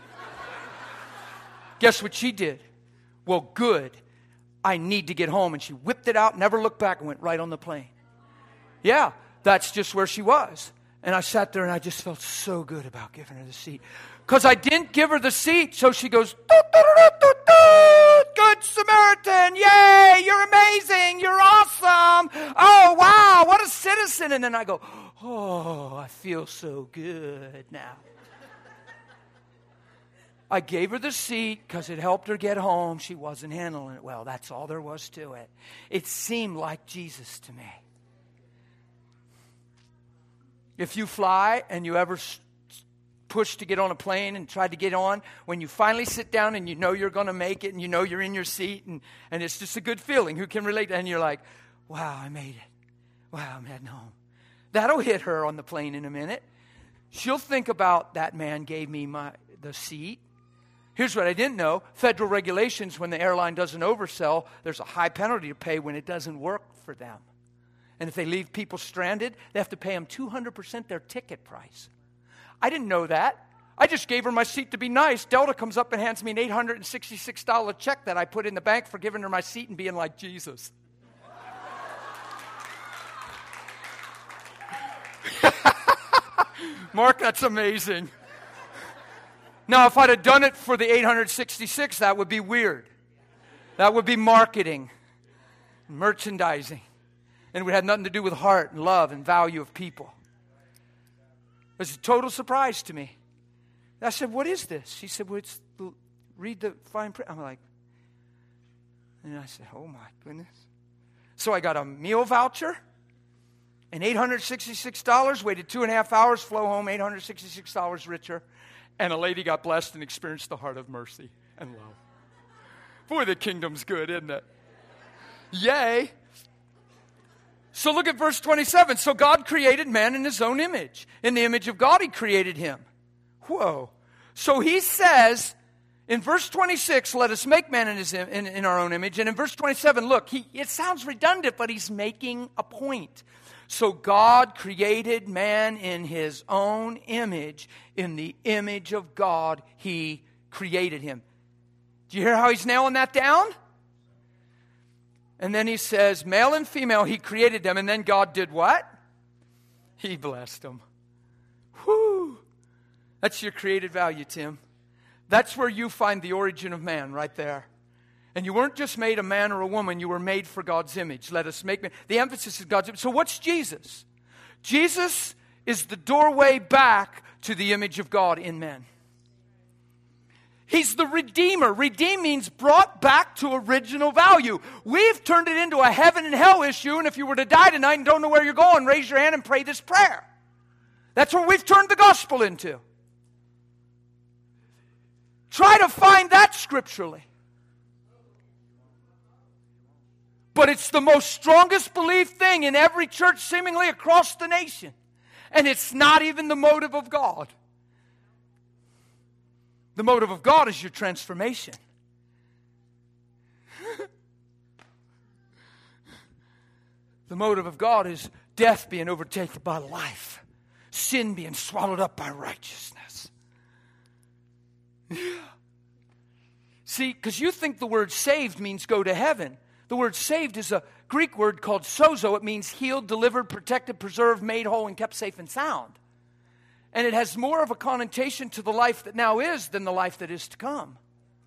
Guess what she did? Well, good. I need to get home. And she whipped it out, never looked back, and went right on the plane. Yeah, that's just where she was. And I sat there and I just felt so good about giving her the seat. Because I didn't give her the seat. So she goes, doo, doo, doo, doo, doo, Good Samaritan. Yay, you're amazing. You're awesome. Oh, wow, what a citizen. And then I go, oh, I feel so good now. I gave her the seat because it helped her get home. She wasn't handling it well. That's all there was to it. It seemed like Jesus to me. If you fly and you ever push to get on a plane and try to get on, when you finally sit down and you know you're going to make it and you know you're in your seat and, and it's just a good feeling. Who can relate? And you're like, wow, I made it. Wow, I'm heading home. That'll hit her on the plane in a minute. She'll think about that man gave me my the seat. Here's what I didn't know. Federal regulations, when the airline doesn't oversell, there's a high penalty to pay when it doesn't work for them. And if they leave people stranded, they have to pay them two hundred percent their ticket price. I didn't know that. I just gave her my seat to be nice. Delta comes up and hands me an eight hundred sixty-six dollars check that I put in the bank for giving her my seat and being like Jesus. Mark, that's amazing. Now, if I'd have done it for the eight hundred sixty-six, that would be weird. That would be marketing. merchandising. And it had nothing to do with heart and love and value of people. It was a total surprise to me. I said, what is this? She said, well, it's the, read the fine print. I'm like, and I said, oh my goodness. So I got a meal voucher and eight hundred sixty-six dollars, waited two and a half hours, flew home eight hundred sixty-six dollars richer. And a lady got blessed and experienced the heart of mercy and love. Boy, the kingdom's good, isn't it? Yay. So look at verse twenty-seven. So God created man in his own image. In the image of God, he created him. Whoa. So he says in verse twenty-six, let us make man in, his, in, in our own image. And in verse twenty-seven, look, he, it sounds redundant, but he's making a point. So God created man in his own image. In the image of God, he created him. Do you hear how he's nailing that down? And then he says, male and female, he created them. And then God did what? He blessed them. Whew. That's your created value, Tim. That's where you find the origin of man, right there. And you weren't just made a man or a woman. You were made for God's image. Let us make man. The emphasis is God's image. So what's Jesus? Jesus is the doorway back to the image of God in men. He's the Redeemer. Redeem means brought back to original value. We've turned it into a heaven and hell issue, and if you were to die tonight and don't know where you're going, raise your hand and pray this prayer. That's what we've turned the gospel into. Try to find that scripturally. But it's the most strongest belief thing in every church seemingly across the nation. And it's not even the motive of God. The motive of God is your transformation. The motive of God is death being overtaken by life. Sin being swallowed up by righteousness. Yeah. See, because you think the word saved means go to heaven. The word saved is a Greek word called sozo. It means healed, delivered, protected, preserved, made whole, and kept safe and sound. And it has more of a connotation to the life that now is than the life that is to come.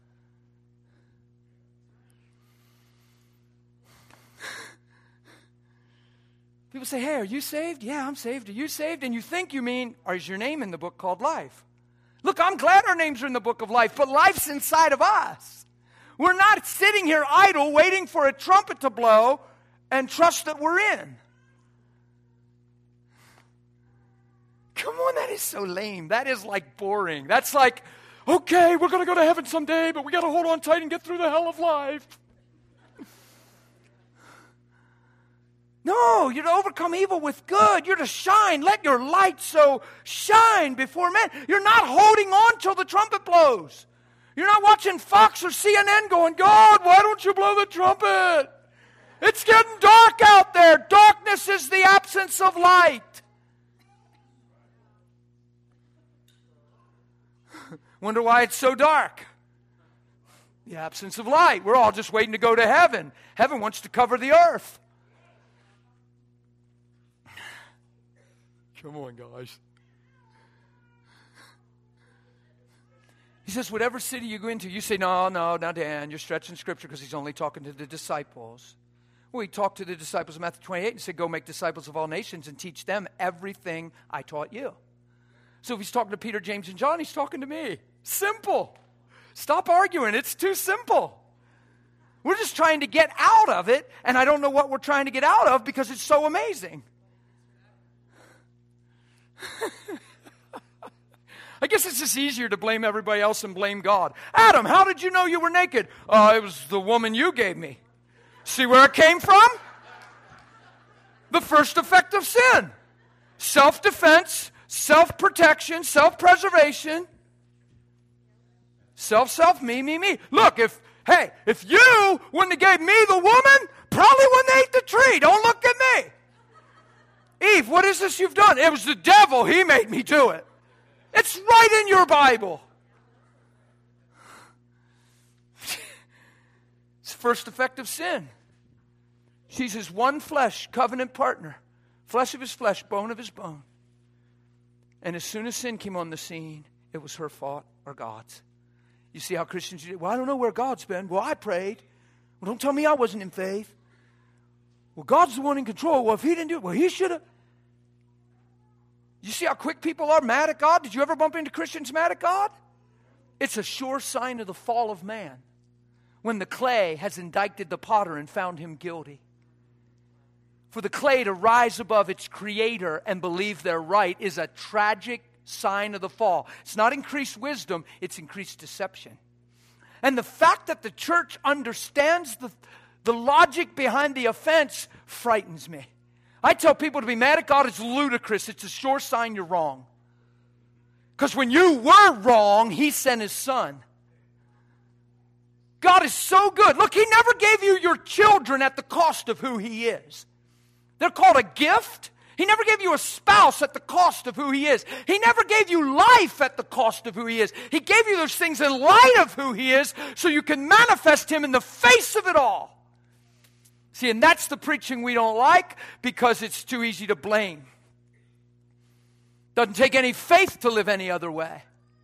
People say, hey, are you saved? Yeah, I'm saved. Are you saved? And you think you mean, or is your name in the book called life? Look, I'm glad our names are in the book of life, but life's inside of us. We're not sitting here idle waiting for a trumpet to blow and trust that we're in. Come on, that is so lame. That is like boring. That's like, okay, we're going to go to heaven someday, but we got to hold on tight and get through the hell of life. No, you're to overcome evil with good. You're to shine. Let your light so shine before men. You're not holding on till the trumpet blows. You're not watching Fox or C N N going, God, why don't you blow the trumpet? It's getting dark out there. Darkness is the absence of light. Wonder why it's so dark? The absence of light. We're all just waiting to go to heaven. Heaven wants to cover the earth. Come on, guys. He says, whatever city you go into, you say, no, no, now Dan, you're stretching Scripture because he's only talking to the disciples. Well, he talked to the disciples in Matthew twenty-eight and said, go make disciples of all nations and teach them everything I taught you. So if he's talking to Peter, James, and John, he's talking to me. Simple. Stop arguing. It's too simple. We're just trying to get out of it, and I don't know what we're trying to get out of because it's so amazing. I guess it's just easier to blame everybody else and blame God. Adam, how did you know you were naked? Uh, it was the woman you gave me. See where it came from? The first effect of sin. Self-defense, self-protection, self-preservation. Self, self, me, me, me. Look, if, hey, if you wouldn't have gave me the woman, probably wouldn't have ate the tree. Don't look at me. Eve, what is this you've done? It was the devil. He made me do it. It's right in your Bible. It's the first effect of sin. She's his one flesh, covenant partner. Flesh of his flesh, bone of his bone. And as soon as sin came on the scene, it was her fault or God's. You see how Christians do? Well, I don't know where God's been. Well, I prayed. Well, don't tell me I wasn't in faith. Well, God's the one in control. Well, if he didn't do it, well, he should have. You see how quick people are mad at God? Did you ever bump into Christians mad at God? It's a sure sign of the fall of man when the clay has indicted the potter and found him guilty. For the clay to rise above its creator and believe they're right is a tragic sign of the fall. It's not increased wisdom, it's increased deception. And the fact that the church understands the, the logic behind the offense frightens me. I tell people to be mad at God is ludicrous. It's a sure sign you're wrong. Because when you were wrong, he sent his son. God is so good. Look, he never gave you your children at the cost of who he is. They're called a gift. He never gave you a spouse at the cost of who he is. He never gave you life at the cost of who he is. He gave you those things in light of who he is so you can manifest him in the face of it all. See, and that's the preaching we don't like because it's too easy to blame. Doesn't take any faith to live any other way.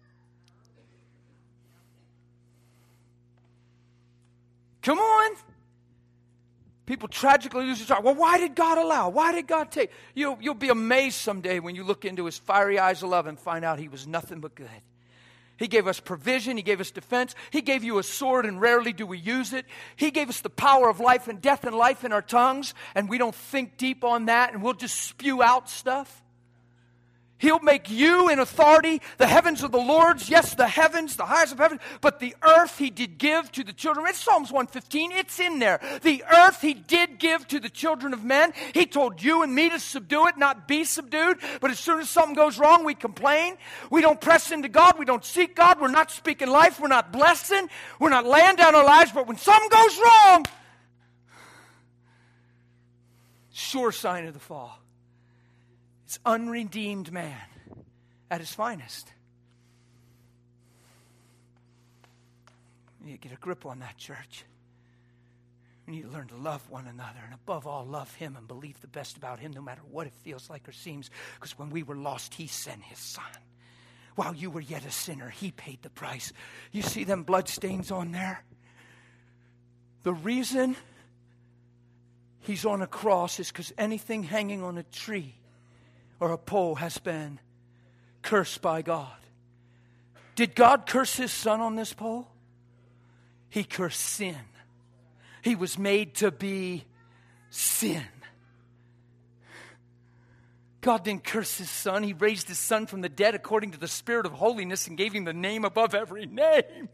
Come on. People tragically lose their job. Well, why did God allow? Why did God take? You'll, you'll be amazed someday when you look into his fiery eyes of love and find out he was nothing but good. He gave us provision. He gave us defense. He gave you a sword, and rarely do we use it. He gave us the power of life and death and life in our tongues, and we don't think deep on that, and we'll just spew out stuff. He'll make you in authority. The heavens are the Lord's. Yes, the heavens, the highest of heaven. But the earth he did give to the children. It's Psalms one fifteen. It's in there. The earth he did give to the children of men. He told you and me to subdue it, not be subdued. But as soon as something goes wrong, we complain. We don't press into God. We don't seek God. We're not speaking life. We're not blessing. We're not laying down our lives. But when something goes wrong, sure sign of the fall. It's unredeemed man at his finest. You need to get a grip on that, church. We need to learn to love one another, and above all, love him and believe the best about him no matter what it feels like or seems. Because when we were lost, he sent his son. While you were yet a sinner, he paid the price. You see them bloodstains on there? The reason he's on a cross is because anything hanging on a tree or a pole has been cursed by God. Did God curse his son on this pole? He cursed sin. He was made to be sin. God didn't curse his son. He raised his son from the dead according to the Spirit of holiness and gave him the name above every name.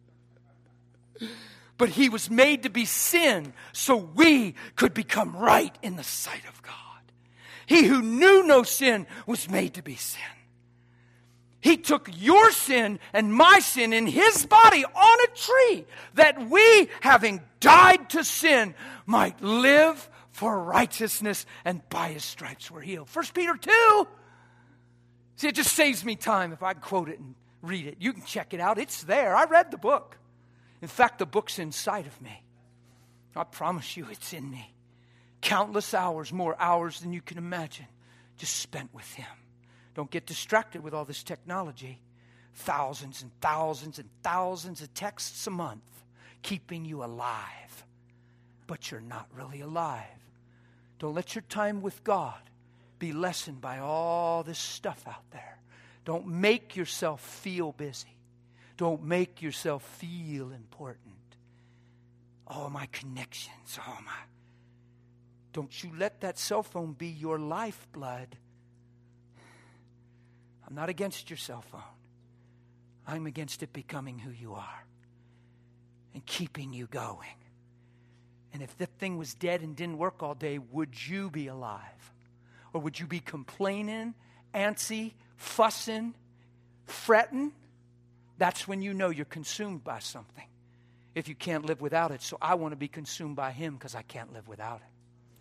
But he was made to be sin so we could become right in the sight of God. He who knew no sin was made to be sin. He took your sin and my sin in his body on a tree that we, having died to sin, might live for righteousness, and by his stripes we're healed. First Peter two. See, it just saves me time if I quote it and read it. You can check it out. It's there. I read the book. In fact, the book's inside of me. I promise you it's in me. Countless hours, more hours than you can imagine, just spent with him. Don't get distracted with all this technology. Thousands and thousands and thousands of texts a month keeping you alive. But you're not really alive. Don't let your time with God be lessened by all this stuff out there. Don't make yourself feel busy. Don't make yourself feel important. Oh, my connections. Oh, my. Don't you let that cell phone be your lifeblood. I'm not against your cell phone. I'm against it becoming who you are and keeping you going. And if that thing was dead and didn't work all day, would you be alive? Or would you be complaining, antsy, fussing, fretting? That's when you know you're consumed by something. If you can't live without it. So I want to be consumed by him because I can't live without it.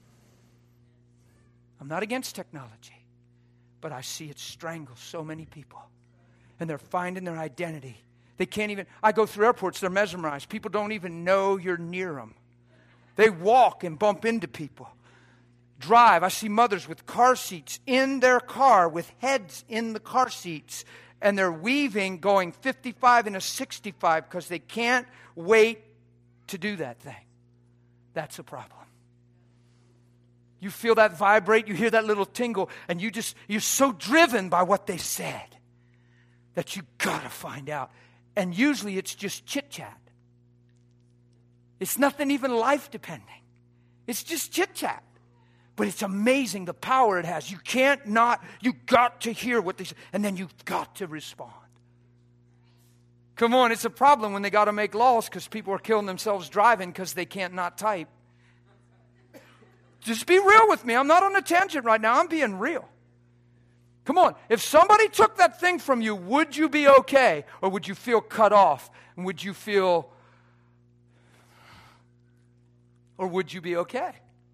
I'm not against technology, but I see it strangle so many people. And they're finding their identity. They can't even, I go through airports, they're mesmerized. People don't even know you're near them. They walk and bump into people. Drive, I see mothers with car seats in their car with heads in the car seats. And they're weaving going fifty-five and a sixty-five because they can't wait to do that thing. That's a problem. You feel that vibrate, you hear that little tingle, and you just, you're so driven by what they said that you got to find out. And usually it's just chit-chat. It's nothing even life-depending. It's just chit-chat. But it's amazing the power it has. You can't not, you got to hear what they say, and then you've got to respond. Come on, it's a problem when they got to make laws because people are killing themselves driving because they can't not type. Just be real with me. I'm not on a tangent right now. I'm being real. Come on. If somebody took that thing from you, would you be okay? Or would you feel cut off? And would you feel... Or would you be okay?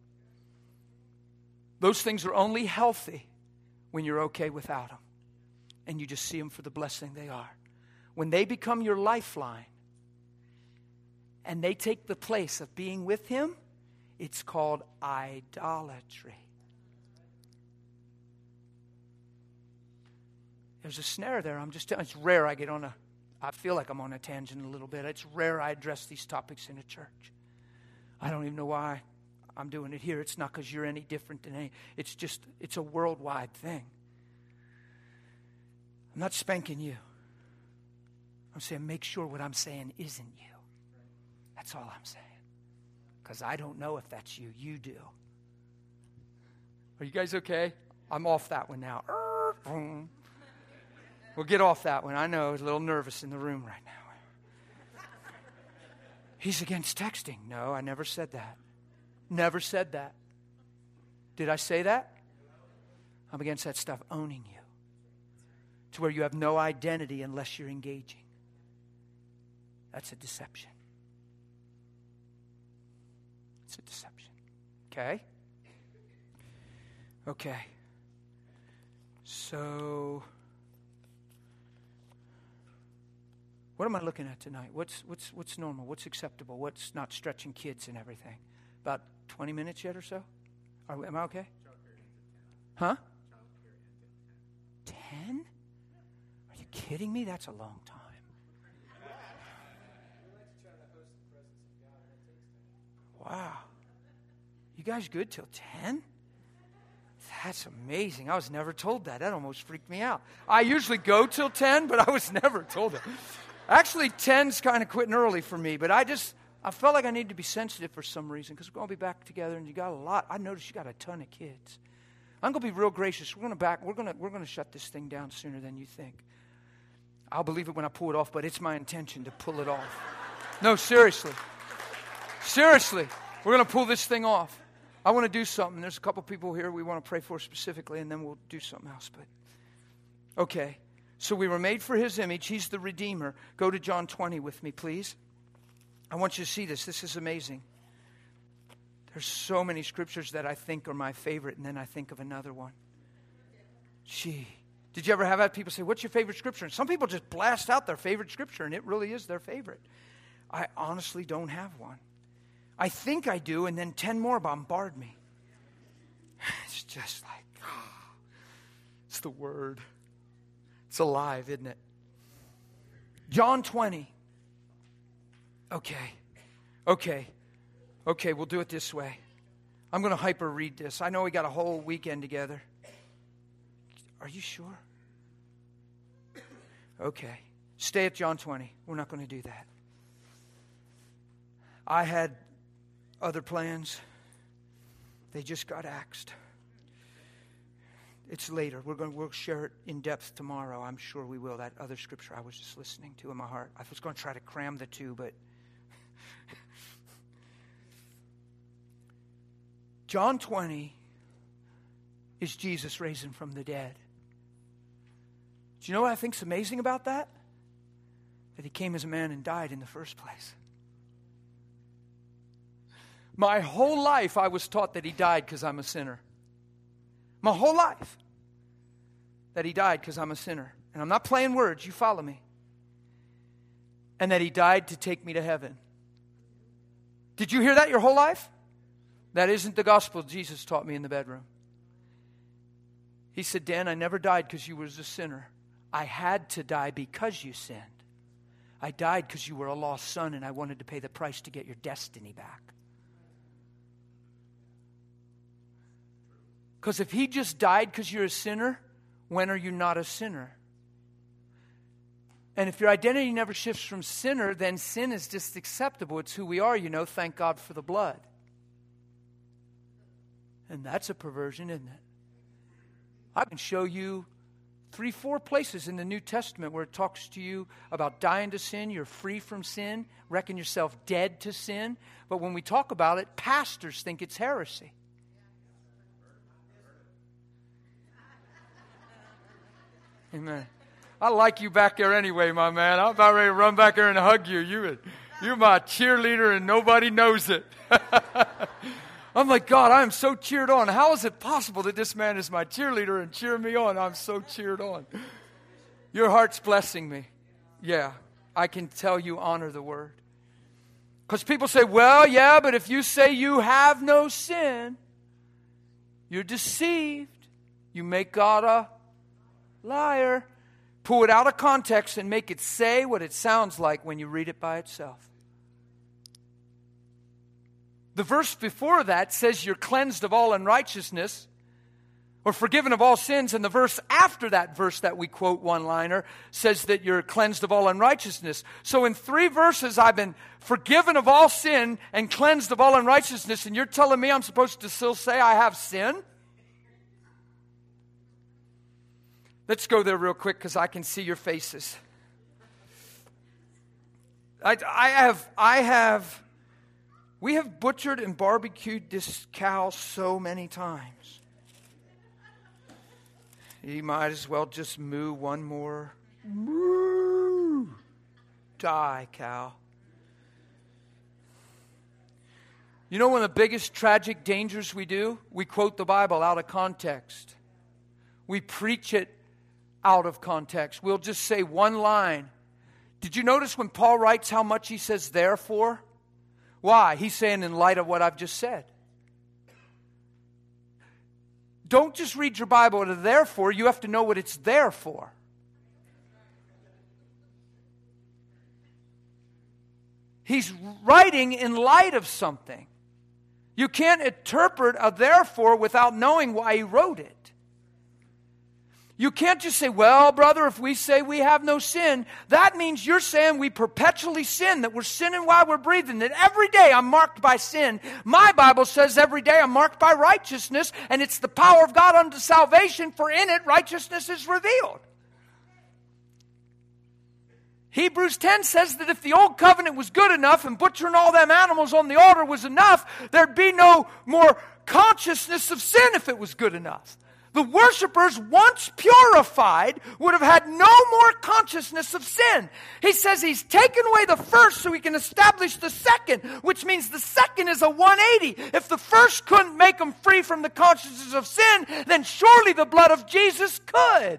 Those things are only healthy when you're okay without them. And you just see them for the blessing they are. When they become your lifeline and they take the place of being with Him, it's called idolatry. There's a snare there. I'm just telling you, it's rare I get on a, I feel like I'm on a tangent a little bit. It's rare I address these topics in a church. I don't even know why I'm doing it here. It's not because you're any different than any. It's just, it's a worldwide thing. I'm not spanking you. I'm saying make sure what I'm saying isn't you. That's all I'm saying. Because I don't know if that's you. You do. Are you guys okay? I'm off that one now. We'll get off that one. I know I was a little nervous in the room right now. He's against texting. No, I never said that. Never said that. Did I say that? I'm against that stuff owning you. To where you have no identity unless you're engaging. That's a deception. It's a deception. Okay? Okay. So, what am I looking at tonight? What's what's what's normal? What's acceptable? What's not stretching kids and everything? About twenty minutes yet or so? Are, am I okay? Huh? ten? Are you kidding me? That's a long time. Wow. You guys good till ten? That's amazing. I was never told that. That almost freaked me out. I usually go till ten, but I was never told that. Actually, ten's kind of quitting early for me, but I just, I felt like I needed to be sensitive for some reason because we're going to be back together and you got a lot. I noticed you got a ton of kids. I'm going to be real gracious. We're going to back, we're going to, we're going to shut this thing down sooner than you think. I'll believe it when I pull it off, but it's my intention to pull it off. No, seriously. Seriously. We're going to pull this thing off. I want to do something. There's a couple people here we want to pray for specifically, and then we'll do something else. But okay. So we were made for His image. He's the Redeemer. Go to John twenty with me, please. I want you to see this. This is amazing. There's so many scriptures that I think are my favorite, and then I think of another one. Gee. Did you ever have that? People say, what's your favorite scripture? And some people just blast out their favorite scripture, and it really is their favorite. I honestly don't have one. I think I do, and then ten more bombard me. It's just like, oh, it's the Word. It's alive, isn't it? John twenty. Okay. Okay. Okay, we'll do it this way. I'm going to hyper read this. I know we got a whole weekend together. Are you sure? Okay. Stay at John twenty. We're not going to do that. I had other plans. They just got axed. It's later. We're going to we'll share it in depth tomorrow. I'm sure we will. That other scripture I was just listening to in my heart. I was going to try to cram the two, but John twenty is Jesus raising from the dead. Do you know what I think's amazing about that? That He came as a man and died in the first place. My whole life I was taught that He died because I'm a sinner. My whole life. That He died because I'm a sinner. And I'm not playing words. You follow me. And that He died to take me to heaven. Did you hear that your whole life? That isn't the gospel Jesus taught me in the bedroom. He said, Dan, I never died because you were a sinner. I had to die because you sinned. I died because you were a lost son and I wanted to pay the price to get your destiny back. Because if he just died because you're a sinner, when are you not a sinner? And if your identity never shifts from sinner, then sin is just acceptable. It's who we are, you know. Thank God for the blood. And that's a perversion, isn't it? I can show you three, four places in the New Testament where it talks to you about dying to sin. You're free from sin. Reckon yourself dead to sin. But when we talk about it, pastors think it's heresy. Amen. I like you back there anyway, my man. I'm about ready to run back there and hug you. You, you're my cheerleader and nobody knows it. I'm like, God, I am so cheered on. How is it possible that this man is my cheerleader and cheering me on? I'm so cheered on. Your heart's blessing me. Yeah, I can tell you honor the word. Because people say, well, yeah, but if you say you have no sin, you're deceived. You make God a liar. Pull it out of context and make it say what it sounds like when you read it by itself. The verse before that says you're cleansed of all unrighteousness or forgiven of all sins. And the verse after that verse that we quote one-liner says that you're cleansed of all unrighteousness. So in three verses I've been forgiven of all sin and cleansed of all unrighteousness. And you're telling me I'm supposed to still say I have sin? Let's go there real quick because I can see your faces. I, I have, I have, we have butchered and barbecued this cow so many times. You might as well just moo one more. Moo. Die, cow. You know one of the biggest tragic dangers we do? We quote the Bible out of context. We preach it out of context. We'll just say one line. Did you notice when Paul writes how much he says therefore? Why? He's saying in light of what I've just said. Don't just read your Bible to therefore. You have to know what it's there for. He's writing in light of something. You can't interpret a therefore without knowing why he wrote it. You can't just say, well, brother, if we say we have no sin, that means you're saying we perpetually sin, that we're sinning while we're breathing, that every day I'm marked by sin. My Bible says every day I'm marked by righteousness, and it's the power of God unto salvation, for in it righteousness is revealed. Hebrews ten says that if the old covenant was good enough and butchering all them animals on the altar was enough, there'd be no more consciousness of sin if it was good enough. The worshipers, once purified, would have had no more consciousness of sin. He says he's taken away the first so he can establish the second, which means the second is a one eighty. If the first couldn't make them free from the consciousness of sin, then surely the blood of Jesus could.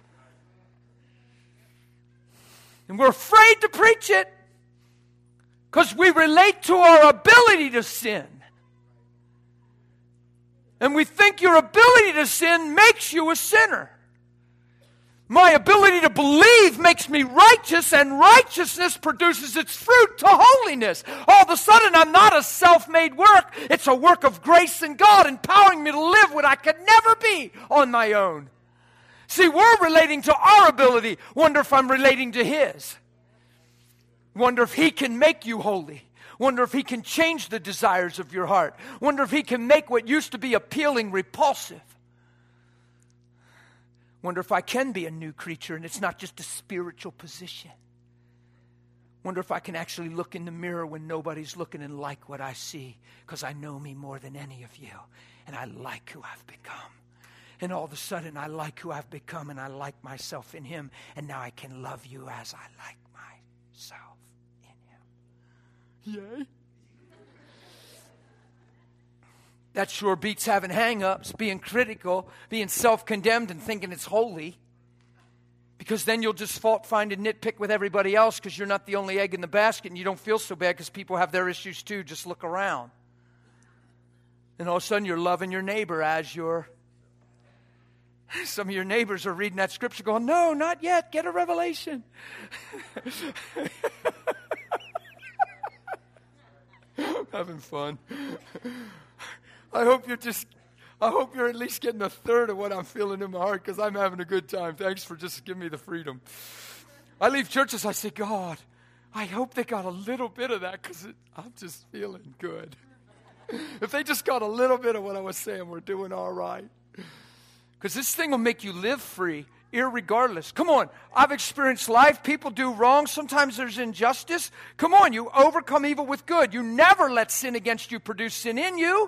And we're afraid to preach it because we relate to our ability to sin. And we think your ability to sin makes you a sinner. My ability to believe makes me righteous, and righteousness produces its fruit to holiness. All of a sudden, I'm not a self-made work. It's a work of grace and God empowering me to live what I could never be on my own. See, we're relating to our ability. Wonder if I'm relating to His. Wonder if He can make you holy. Wonder if He can change the desires of your heart. Wonder if He can make what used to be appealing repulsive. Wonder if I can be a new creature and it's not just a spiritual position. Wonder if I can actually look in the mirror when nobody's looking and like what I see, because I know me more than any of you and I like who I've become. And all of a sudden I like who I've become and I like myself in Him, and now I can love you as I like myself. Yay. That sure beats having hang-ups, being critical, being self-condemned and thinking it's holy. Because then you'll just fault find and nitpick with everybody else because you're not the only egg in the basket, and you don't feel so bad because people have their issues too. Just look around. And all of a sudden you're loving your neighbor as you're... Some of your neighbors are reading that scripture going, no, not yet. Get a revelation. Having fun. I hope you're just, I hope you're at least getting a third of what I'm feeling in my heart because I'm having a good time. Thanks for just giving me the freedom. I leave churches, I say, God, I hope they got a little bit of that because I'm just feeling good. If they just got a little bit of what I was saying, we're doing all right. Because this thing will make you live free, irregardless. Come on, I've experienced life. People do wrong. Sometimes there's injustice. Come on, you overcome evil with good. You never let sin against you produce sin in you.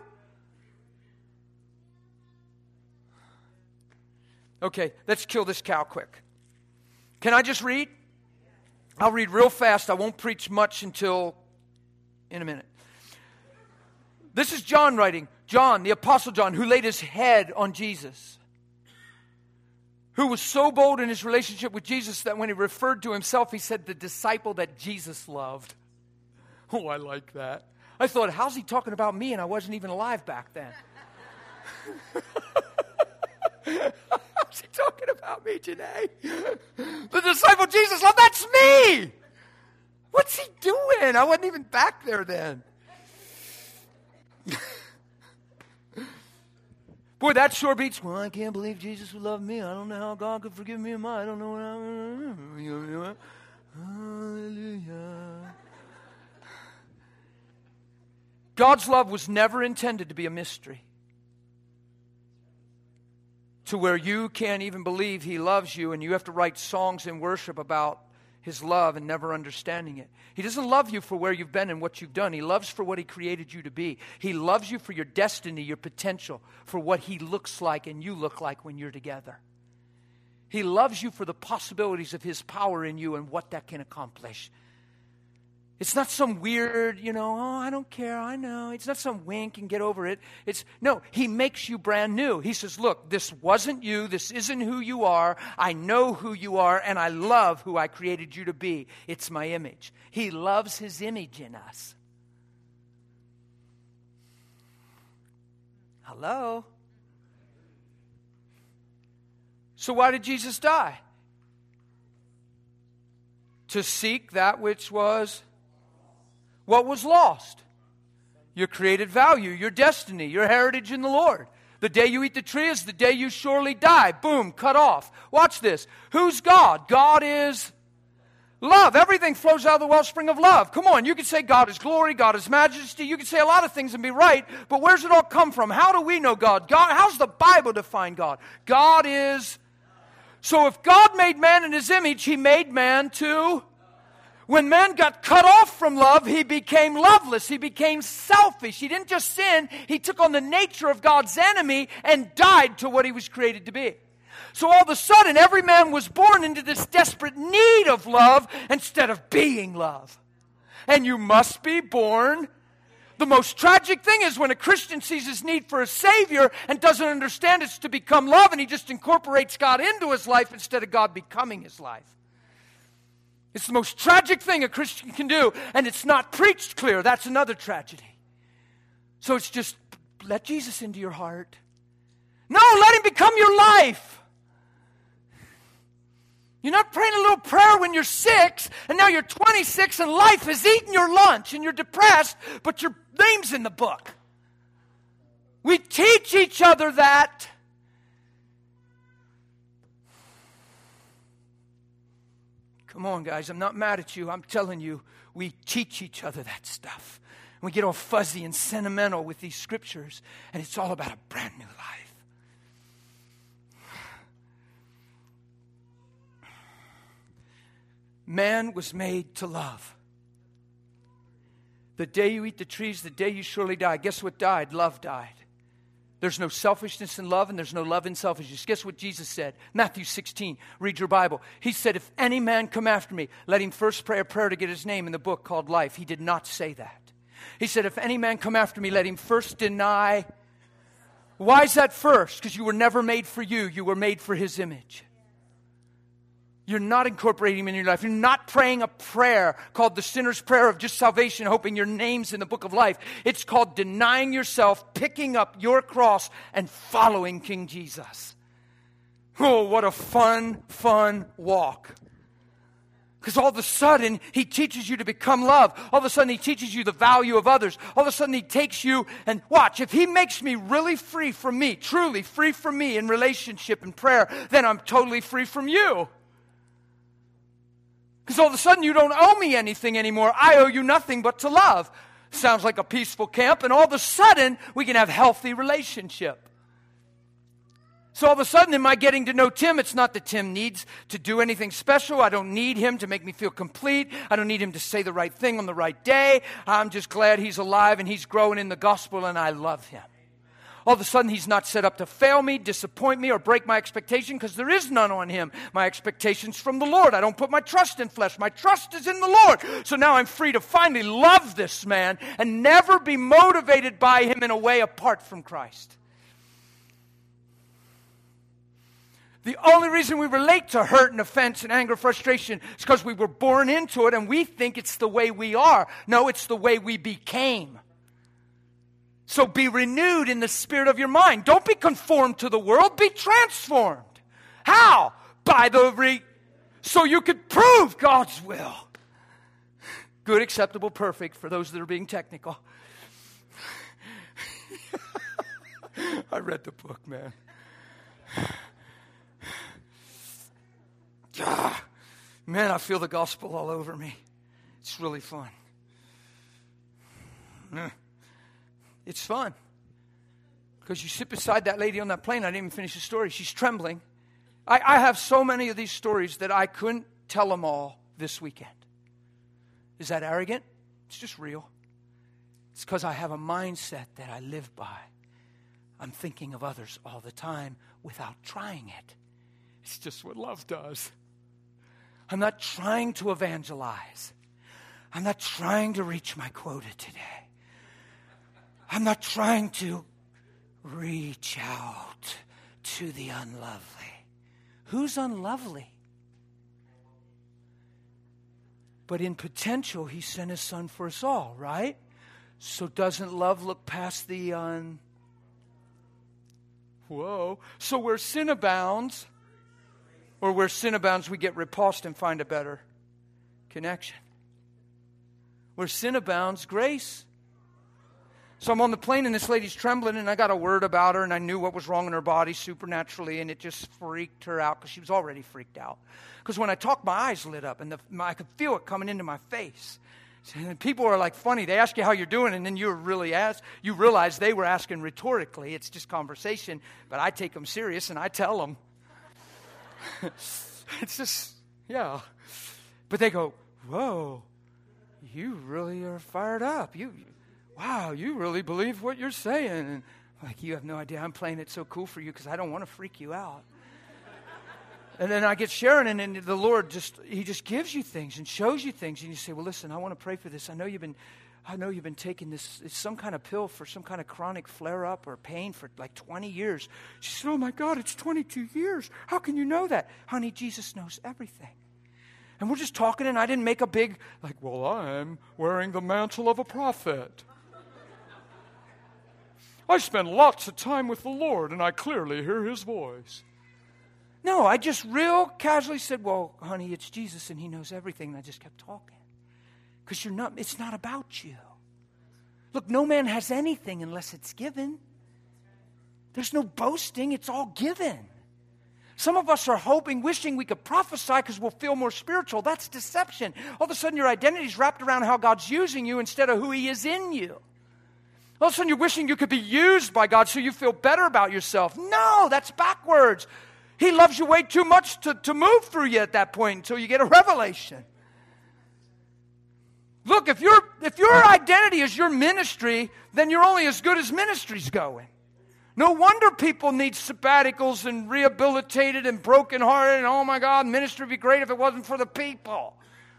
Okay, let's kill this cow quick. Can I just read? I'll read real fast. I won't preach much until in a minute. This is John writing. John, the Apostle John, who laid his head on Jesus. Who was so bold in his relationship with Jesus that when he referred to himself, he said the disciple that Jesus loved. Oh, I like that. I thought, how's he talking about me? And I wasn't even alive back then. How's he talking about me today? The disciple Jesus loved, that's me. What's he doing? I wasn't even back there then. Boy, that sure beats, well, I can't believe Jesus would love me. I don't know how God could forgive me. I don't know what I'm... Hallelujah. God's love was never intended to be a mystery, to where you can't even believe He loves you and you have to write songs in worship about His love and never understanding it. He doesn't love you for where you've been and what you've done. He loves for what He created you to be. He loves you for your destiny, your potential, for what He looks like and you look like when you're together. He loves you for the possibilities of His power in you and what that can accomplish. It's not some weird, you know, oh, I don't care, I know. It's not some wink and get over it. It's, no, He makes you brand new. He says, look, this wasn't you. This isn't who you are. I know who you are, and I love who I created you to be. It's my image. He loves His image in us. Hello? So why did Jesus die? To seek that which was... What was lost? Your created value, your destiny, your heritage in the Lord. The day you eat the tree is the day you surely die. Boom, cut off. Watch this. Who's God? God is love. Everything flows out of the wellspring of love. Come on, you can say God is glory, God is majesty. You can say a lot of things and be right, but where's it all come from? How do we know God? God, how's the Bible define God? God is... So if God made man in His image, He made man to... When man got cut off from love, he became loveless. He became selfish. He didn't just sin. He took on the nature of God's enemy and died to what he was created to be. So all of a sudden, every man was born into this desperate need of love instead of being love. And you must be born. The most tragic thing is when a Christian sees his need for a Savior and doesn't understand it's to become love, and he just incorporates God into his life instead of God becoming his life. It's the most tragic thing a Christian can do, and it's not preached clear. That's another tragedy. So it's just, let Jesus into your heart. No, let Him become your life. You're not praying a little prayer when you're six, and now you're twenty-six, and life has eaten your lunch, and you're depressed, but your name's in the book. We teach each other that. Come on, guys, I'm not mad at you. I'm telling you, we teach each other that stuff. And we get all fuzzy and sentimental with these scriptures, and it's all about a brand new life. Man was made to love. The day you eat the trees, the day you surely die. Guess what died? Love died. There's no selfishness in love, and there's no love in selfishness. Guess what Jesus said? Matthew sixteen. Read your Bible. He said, if any man come after me, let him first pray a prayer to get his name in the book called life. He did not say that. He said, if any man come after me, let him first deny. Why is that first? Because you were never made for you. You were made for His image. You're not incorporating Him in your life. You're not praying a prayer called the sinner's prayer of just salvation, hoping your name's in the book of life. It's called denying yourself, picking up your cross, and following King Jesus. Oh, what a fun, fun walk. Because all of a sudden, he teaches you to become love. All of a sudden, he teaches you the value of others. All of a sudden, he takes you and watch. If he makes me really free from me, truly free from me in relationship and prayer, then I'm totally free from you. Because all of a sudden, you don't owe me anything anymore. I owe you nothing but to love. Sounds like a peaceful camp. And all of a sudden, we can have healthy relationship. So all of a sudden, in my getting to know Tim, it's not that Tim needs to do anything special. I don't need him to make me feel complete. I don't need him to say the right thing on the right day. I'm just glad he's alive and he's growing in the gospel and I love him. All of a sudden, he's not set up to fail me, disappoint me, or break my expectation because there is none on him. My expectation's from the Lord. I don't put my trust in flesh. My trust is in the Lord. So now I'm free to finally love this man and never be motivated by him in a way apart from Christ. The only reason we relate to hurt and offense and anger, frustration is because we were born into it and we think it's the way we are. No, it's the way we became. So be renewed in the spirit of your mind. Don't be conformed to the world. Be transformed. How? By the re... So you could prove God's will. Good, acceptable, perfect for those that are being technical. I read the book, man. Ah, man, I feel the gospel all over me. It's really fun. It's fun. Because you sit beside that lady on that plane. I didn't even finish the story. She's trembling. I, I have so many of these stories that I couldn't tell them all this weekend. Is that arrogant? It's just real. It's because I have a mindset that I live by. I'm thinking of others all the time without trying it. It's just what love does. I'm not trying to evangelize. I'm not trying to reach my quota today. I'm not trying to reach out to the unlovely. Who's unlovely? But in potential, he sent his son for us all, right? So doesn't love look past the un... Whoa. So where sin abounds... Or where sin abounds, we get repulsed and find a better connection. Where sin abounds, grace. So I'm on the plane and this lady's trembling and I got a word about her and I knew what was wrong in her body supernaturally and it just freaked her out because she was already freaked out. Because when I talked, my eyes lit up and the, my, I could feel it coming into my face. And people are like funny. They ask you how you're doing and then you really ask, you realize they were asking rhetorically. It's just conversation, but I take them serious and I tell them. It's just, yeah. But they go, whoa, you really are fired up. You, wow, you really believe what you're saying. And like, you have no idea. I'm playing it so cool for you because I don't want to freak you out. And then I get sharing, and then the Lord just, he just gives you things and shows you things. And you say, well, listen, I want to pray for this. I know you've been, I know you've been taking this, it's some kind of pill for some kind of chronic flare-up or pain for like twenty years. She said, oh my God, it's twenty-two years. How can you know that? Honey, Jesus knows everything. And we're just talking, and I didn't make a big, like, well, I'm wearing the mantle of a prophet. I spend lots of time with the Lord, and I clearly hear his voice. No, I just real casually said, well, honey, it's Jesus, and he knows everything. And I just kept talking. Because you're not, it's not about you. Look, no man has anything unless it's given. There's no boasting. It's all given. Some of us are hoping, wishing we could prophesy because we'll feel more spiritual. That's deception. All of a sudden your identity is wrapped around how God's using you instead of who he is in you. All of a sudden you're wishing you could be used by God so you feel better about yourself. No, that's backwards. He loves you way too much to, to move through you at that point until you get a revelation. Look, if your if your identity is your ministry, then you're only as good as ministry's going. No wonder people need sabbaticals and rehabilitated and brokenhearted and, oh my God, ministry would be great if it wasn't for the people.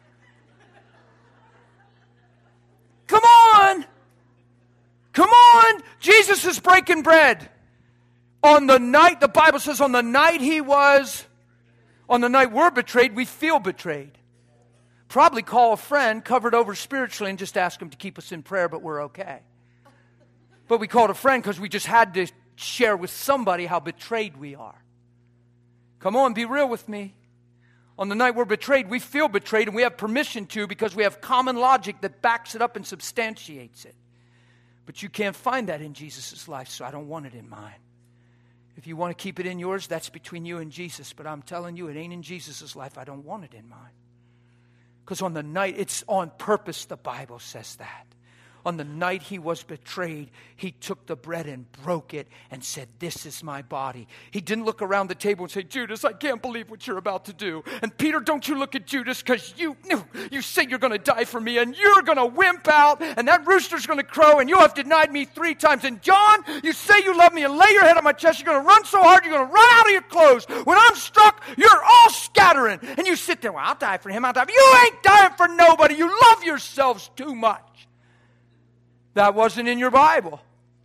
Come on. Come on. Jesus is breaking bread. On the night, the Bible says, on the night he was, on the night we're betrayed, we feel betrayed. Probably call a friend, covered over spiritually, and just ask him to keep us in prayer, but we're okay. But we called a friend because we just had to share with somebody how betrayed we are. Come on, be real with me. On the night we're betrayed, we feel betrayed, and we have permission to because we have common logic that backs it up and substantiates it. But you can't find that in Jesus' life, so I don't want it in mine. If you want to keep it in yours, that's between you and Jesus. But I'm telling you, it ain't in Jesus' life. I don't want it in mine. Because on the night, it's on purpose, the Bible says that. On the night he was betrayed, he took the bread and broke it and said, this is my body. He didn't look around the table and say, Judas, I can't believe what you're about to do. And Peter, don't you look at Judas because you, you say you're going to die for me and you're going to wimp out and that rooster's going to crow and you have denied me three times. And John, you say you love me and lay your head on my chest. You're going to run so hard you're going to run out of your clothes. When I'm struck, you're all scattering. And you sit there, well, I'll die for him. I'll die for you. Ain't dying for nobody. You love yourselves too much. That wasn't in your Bible.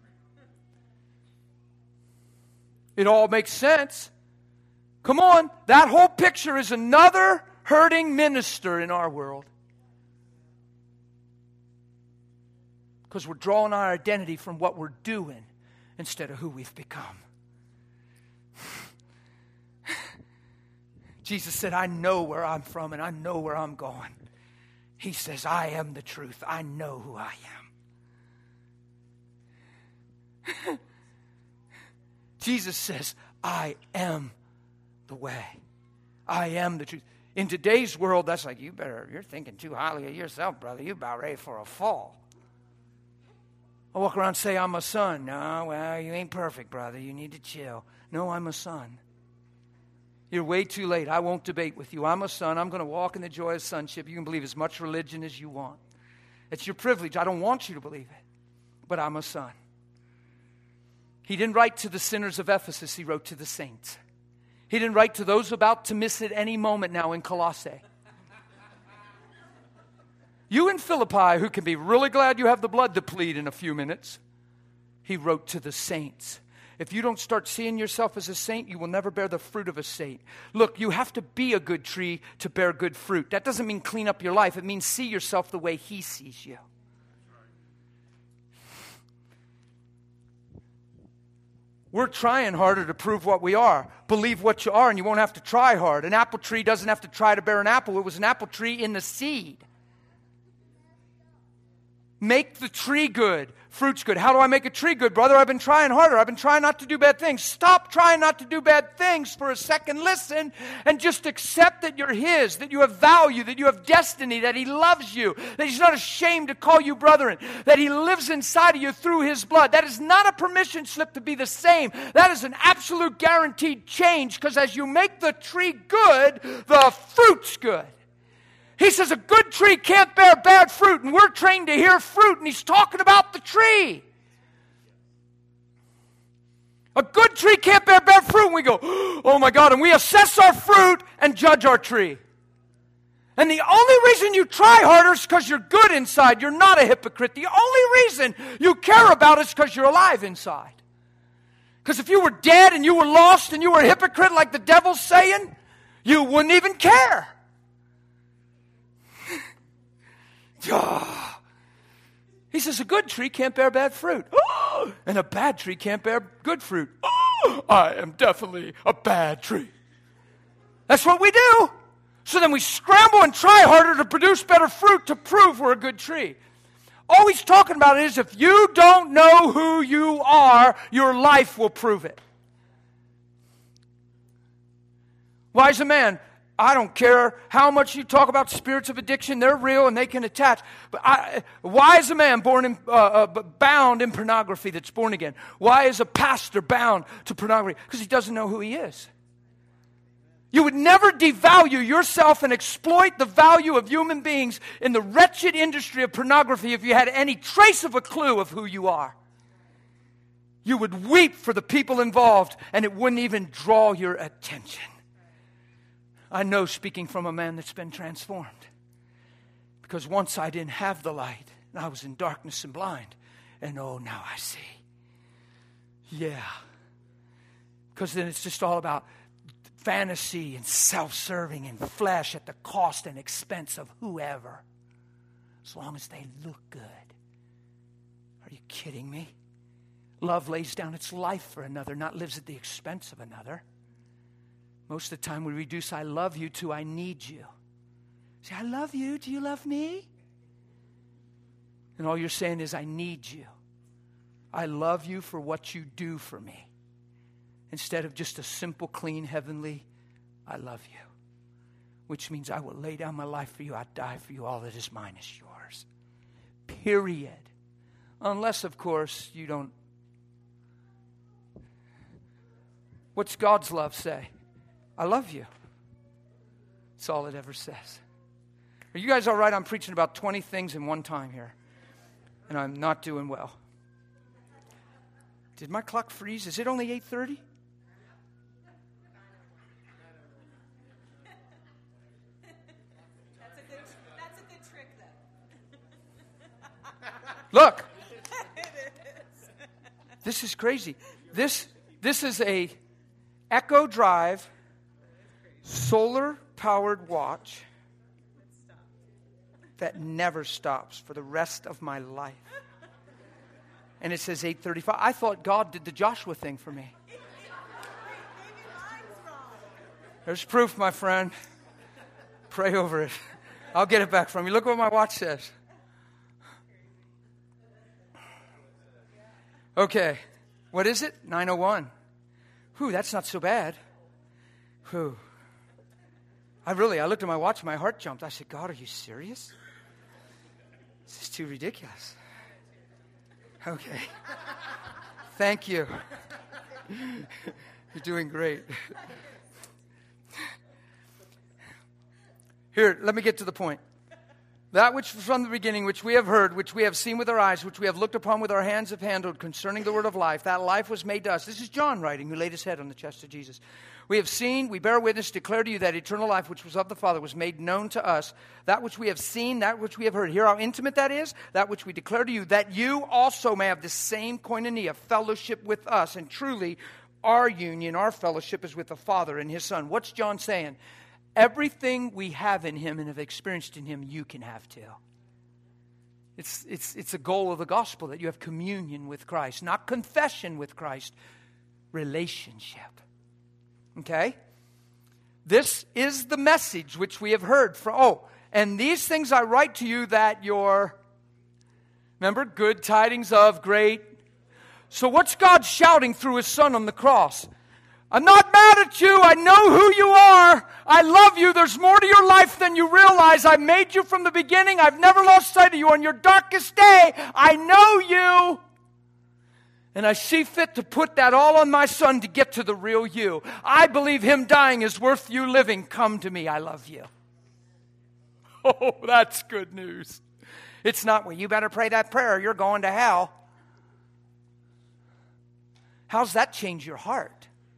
It all makes sense. Come on, that whole picture is another hurting minister in our world. Because we're drawing our identity from what we're doing instead of who we've become. Jesus said, I know where I'm from and I know where I'm going. He says, I am the truth. I know who I am. Jesus says, I am the way. I am the truth. In today's world, that's like, you better, you're thinking too highly of yourself, brother. You're about ready for a fall. I walk around and say, I'm a son. No, well, you ain't perfect, brother. You need to chill. No, I'm a son. You're way too late. I won't debate with you. I'm a son. I'm going to walk in the joy of sonship. You can believe as much religion as you want. It's your privilege. I don't want you to believe it. But I'm a son. He didn't write to the sinners of Ephesus. He wrote to the saints. He didn't write to those about to miss it any moment now in Colossae. You in Philippi, who can be really glad you have the blood to plead in a few minutes. He wrote to the saints. If you don't start seeing yourself as a saint, you will never bear the fruit of a saint. Look, you have to be a good tree to bear good fruit. That doesn't mean clean up your life. It means see yourself the way he sees you. We're trying harder to prove what we are. Believe what you are and you won't have to try hard. An apple tree doesn't have to try to bear an apple. It was an apple tree in the seed. Make the tree good. Fruit's good. How do I make a tree good, brother? I've been trying harder. I've been trying not to do bad things. Stop trying not to do bad things for a second. Listen and just accept that you're his, that you have value, that you have destiny, that he loves you, that he's not ashamed to call you brethren, that he lives inside of you through his blood. That is not a permission slip to be the same. That is an absolute guaranteed change, because as you make the tree good, the fruit's good. He says a good tree can't bear bad fruit, and we're trained to hear fruit, and he's talking about the tree. A good tree can't bear bad fruit, and we go, oh my God, and we assess our fruit and judge our tree. And the only reason you try harder is because you're good inside. You're not a hypocrite. The only reason you care about it is because you're alive inside. Because if you were dead and you were lost and you were a hypocrite like the devil's saying, you wouldn't even care. He says a good tree can't bear bad fruit. And a bad tree can't bear good fruit. I am definitely a bad tree. That's what we do. So then we scramble and try harder to produce better fruit to prove we're a good tree. All he's talking about is if you don't know who you are, your life will prove it. Wise a man. I don't care how much you talk about spirits of addiction. They're real and they can attach. But I, why is a man born in, uh, uh, bound in pornography that's born again? Why is a pastor bound to pornography? Because he doesn't know who he is. You would never devalue yourself and exploit the value of human beings in the wretched industry of pornography if you had any trace of a clue of who you are. You would weep for the people involved and it wouldn't even draw your attention. I know, speaking from a man that's been transformed. Because once I didn't have the light, and I was in darkness and blind. And oh, now I see. Yeah. Because then it's just all about fantasy and self-serving and flesh at the cost and expense of whoever. As long as they look good. Are you kidding me? Love lays down its life for another, not lives at the expense of another. Most of the time we reduce I love you to I need you. Say, I love you. Do you love me? And all you're saying is I need you. I love you for what you do for me. Instead of just a simple, clean, heavenly, I love you. Which means I will lay down my life for you. I'd die for you. All that is mine is yours. Period. Unless, of course, you don't. What's God's love say? I love you. That's all it ever says. Are you guys all right? I'm preaching about twenty things in one time here. And I'm not doing well. Did my clock freeze? Is it only eight thirty? That's a good, that's a good trick, though. Look. It is. This is crazy. This, this is a Echo Drive solar-powered watch that never stops for the rest of my life. And it says eight thirty-five. I thought God did the Joshua thing for me. There's proof, my friend. Pray over it. I'll get it back from you. Look what my watch says. Okay. What is it? nine oh one. Whew, that's not so bad. Whew. I really, I looked at my watch, my heart jumped. I said, God, are you serious? This is too ridiculous. Okay. Thank you. You're doing great. Here, let me get to the point. That which from the beginning, which we have heard, which we have seen with our eyes, which we have looked upon with our hands have handled concerning the word of life, that life was made to us. This is John writing, who laid his head on the chest of Jesus. We have seen, we bear witness, declare to you that eternal life which was of the Father was made known to us. That which we have seen, that which we have heard. Hear how intimate that is? That which we declare to you, that you also may have the same koinonia, fellowship with us. And truly, our union, our fellowship is with the Father and His Son. What's John saying? Everything we have in Him and have experienced in Him, you can have too. It's, it's, it's a goal of the gospel that you have communion with Christ. Not confession with Christ, relationship. Okay? This is the message which we have heard from. Oh, and these things I write to you that your, remember, good tidings of great. So what's God shouting through His Son on the cross? I'm not mad at you. I know who you are. I love you. There's more to your life than you realize. I made you from the beginning. I've never lost sight of you. On your darkest day, I know you. And I see fit to put that all on my Son to get to the real you. I believe Him dying is worth you living. Come to me. I love you. Oh, that's good news. It's not, well, you better pray that prayer or you're going to hell. How's that change your heart?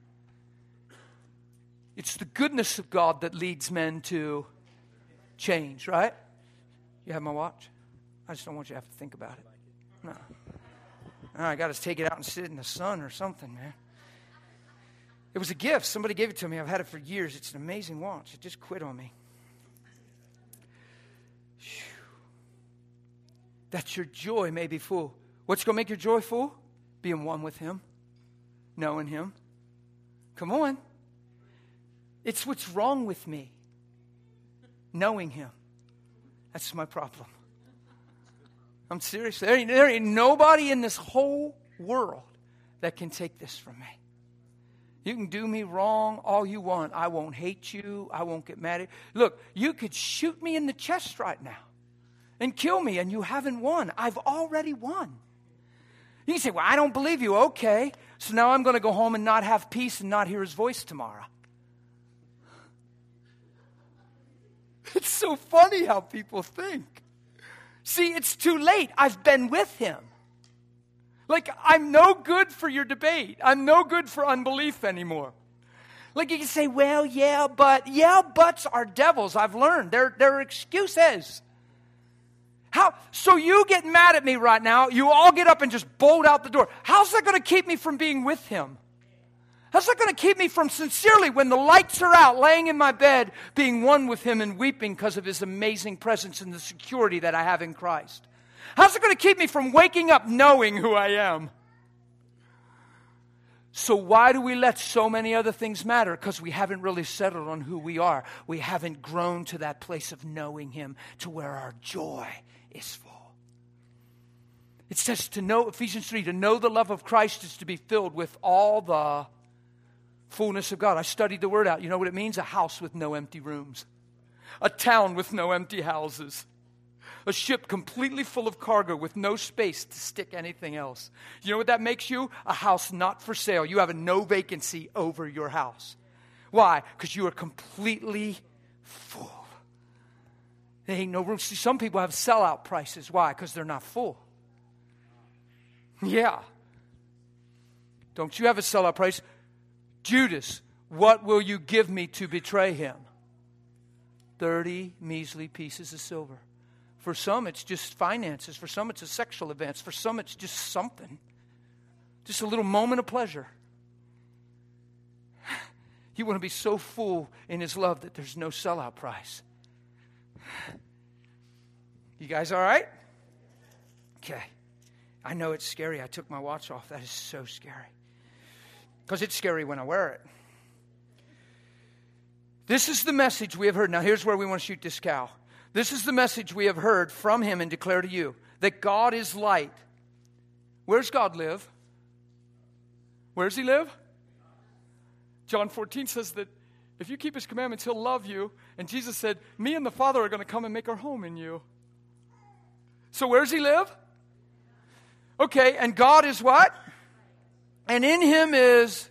It's the goodness of God that leads men to change, right? You have my watch? I just don't want you to have to think about it. No. No, I got to take it out and sit in the sun or something, man. It was a gift. Somebody gave it to me. I've had it for years. It's an amazing watch. It just quit on me. Whew. That your joy may be full. What's going to make your joy full? Being one with Him. Knowing Him. Come on. It's what's wrong with me. Knowing Him. That's my problem. I'm serious. There ain't, there ain't nobody in this whole world that can take this from me. You can do me wrong all you want. I won't hate you. I won't get mad at you. Look, you could shoot me in the chest right now and kill me, and you haven't won. I've already won. You can say, well, I don't believe you. Okay. So now I'm going to go home and not have peace and not hear His voice tomorrow. It's so funny how people think. See, it's too late. I've been with Him. Like, I'm no good for your debate. I'm no good for unbelief anymore. Like, you can say, well, yeah, but. Yeah, buts are devils. I've learned. They're, they're excuses. How? So you get mad at me right now. You all get up and just bolt out the door. How's that going to keep me from being with Him? How's that going to keep me from sincerely, when the lights are out, laying in my bed, being one with Him and weeping because of His amazing presence and the security that I have in Christ? How's it going to keep me from waking up knowing who I am? So why do we let so many other things matter? Because we haven't really settled on who we are. We haven't grown to that place of knowing Him to where our joy is full. It says to know, Ephesians three, to know the love of Christ is to be filled with all the fullness of God. I studied the word out. You know what it means? A house with no empty rooms. A town with no empty houses. A ship completely full of cargo with no space to stick anything else. You know what that makes you? A house not for sale. You have a no vacancy over your house. Why? Because you are completely full. There ain't no room. See, some people have sellout prices. Why? Because they're not full. Yeah. Don't you have a sellout price? Judas, what will you give me to betray him? Thirty measly pieces of silver. For some, it's just finances. For some, it's a sexual advance. For some, it's just something. Just a little moment of pleasure. You want to be so full in His love that there's no sellout price. You guys all right? Okay. I know it's scary. I took my watch off. That is so scary. Because it's scary when I wear it. This is the message we have heard. Now here's where we want to shoot this cow. This is the message we have heard from Him and declare to you. That God is light. Where's God live? Where does He live? John fourteen says that if you keep His commandments, He'll love you. And Jesus said, me and the Father are going to come and make our home in you. So where does He live? Okay, and God is what? And in Him is...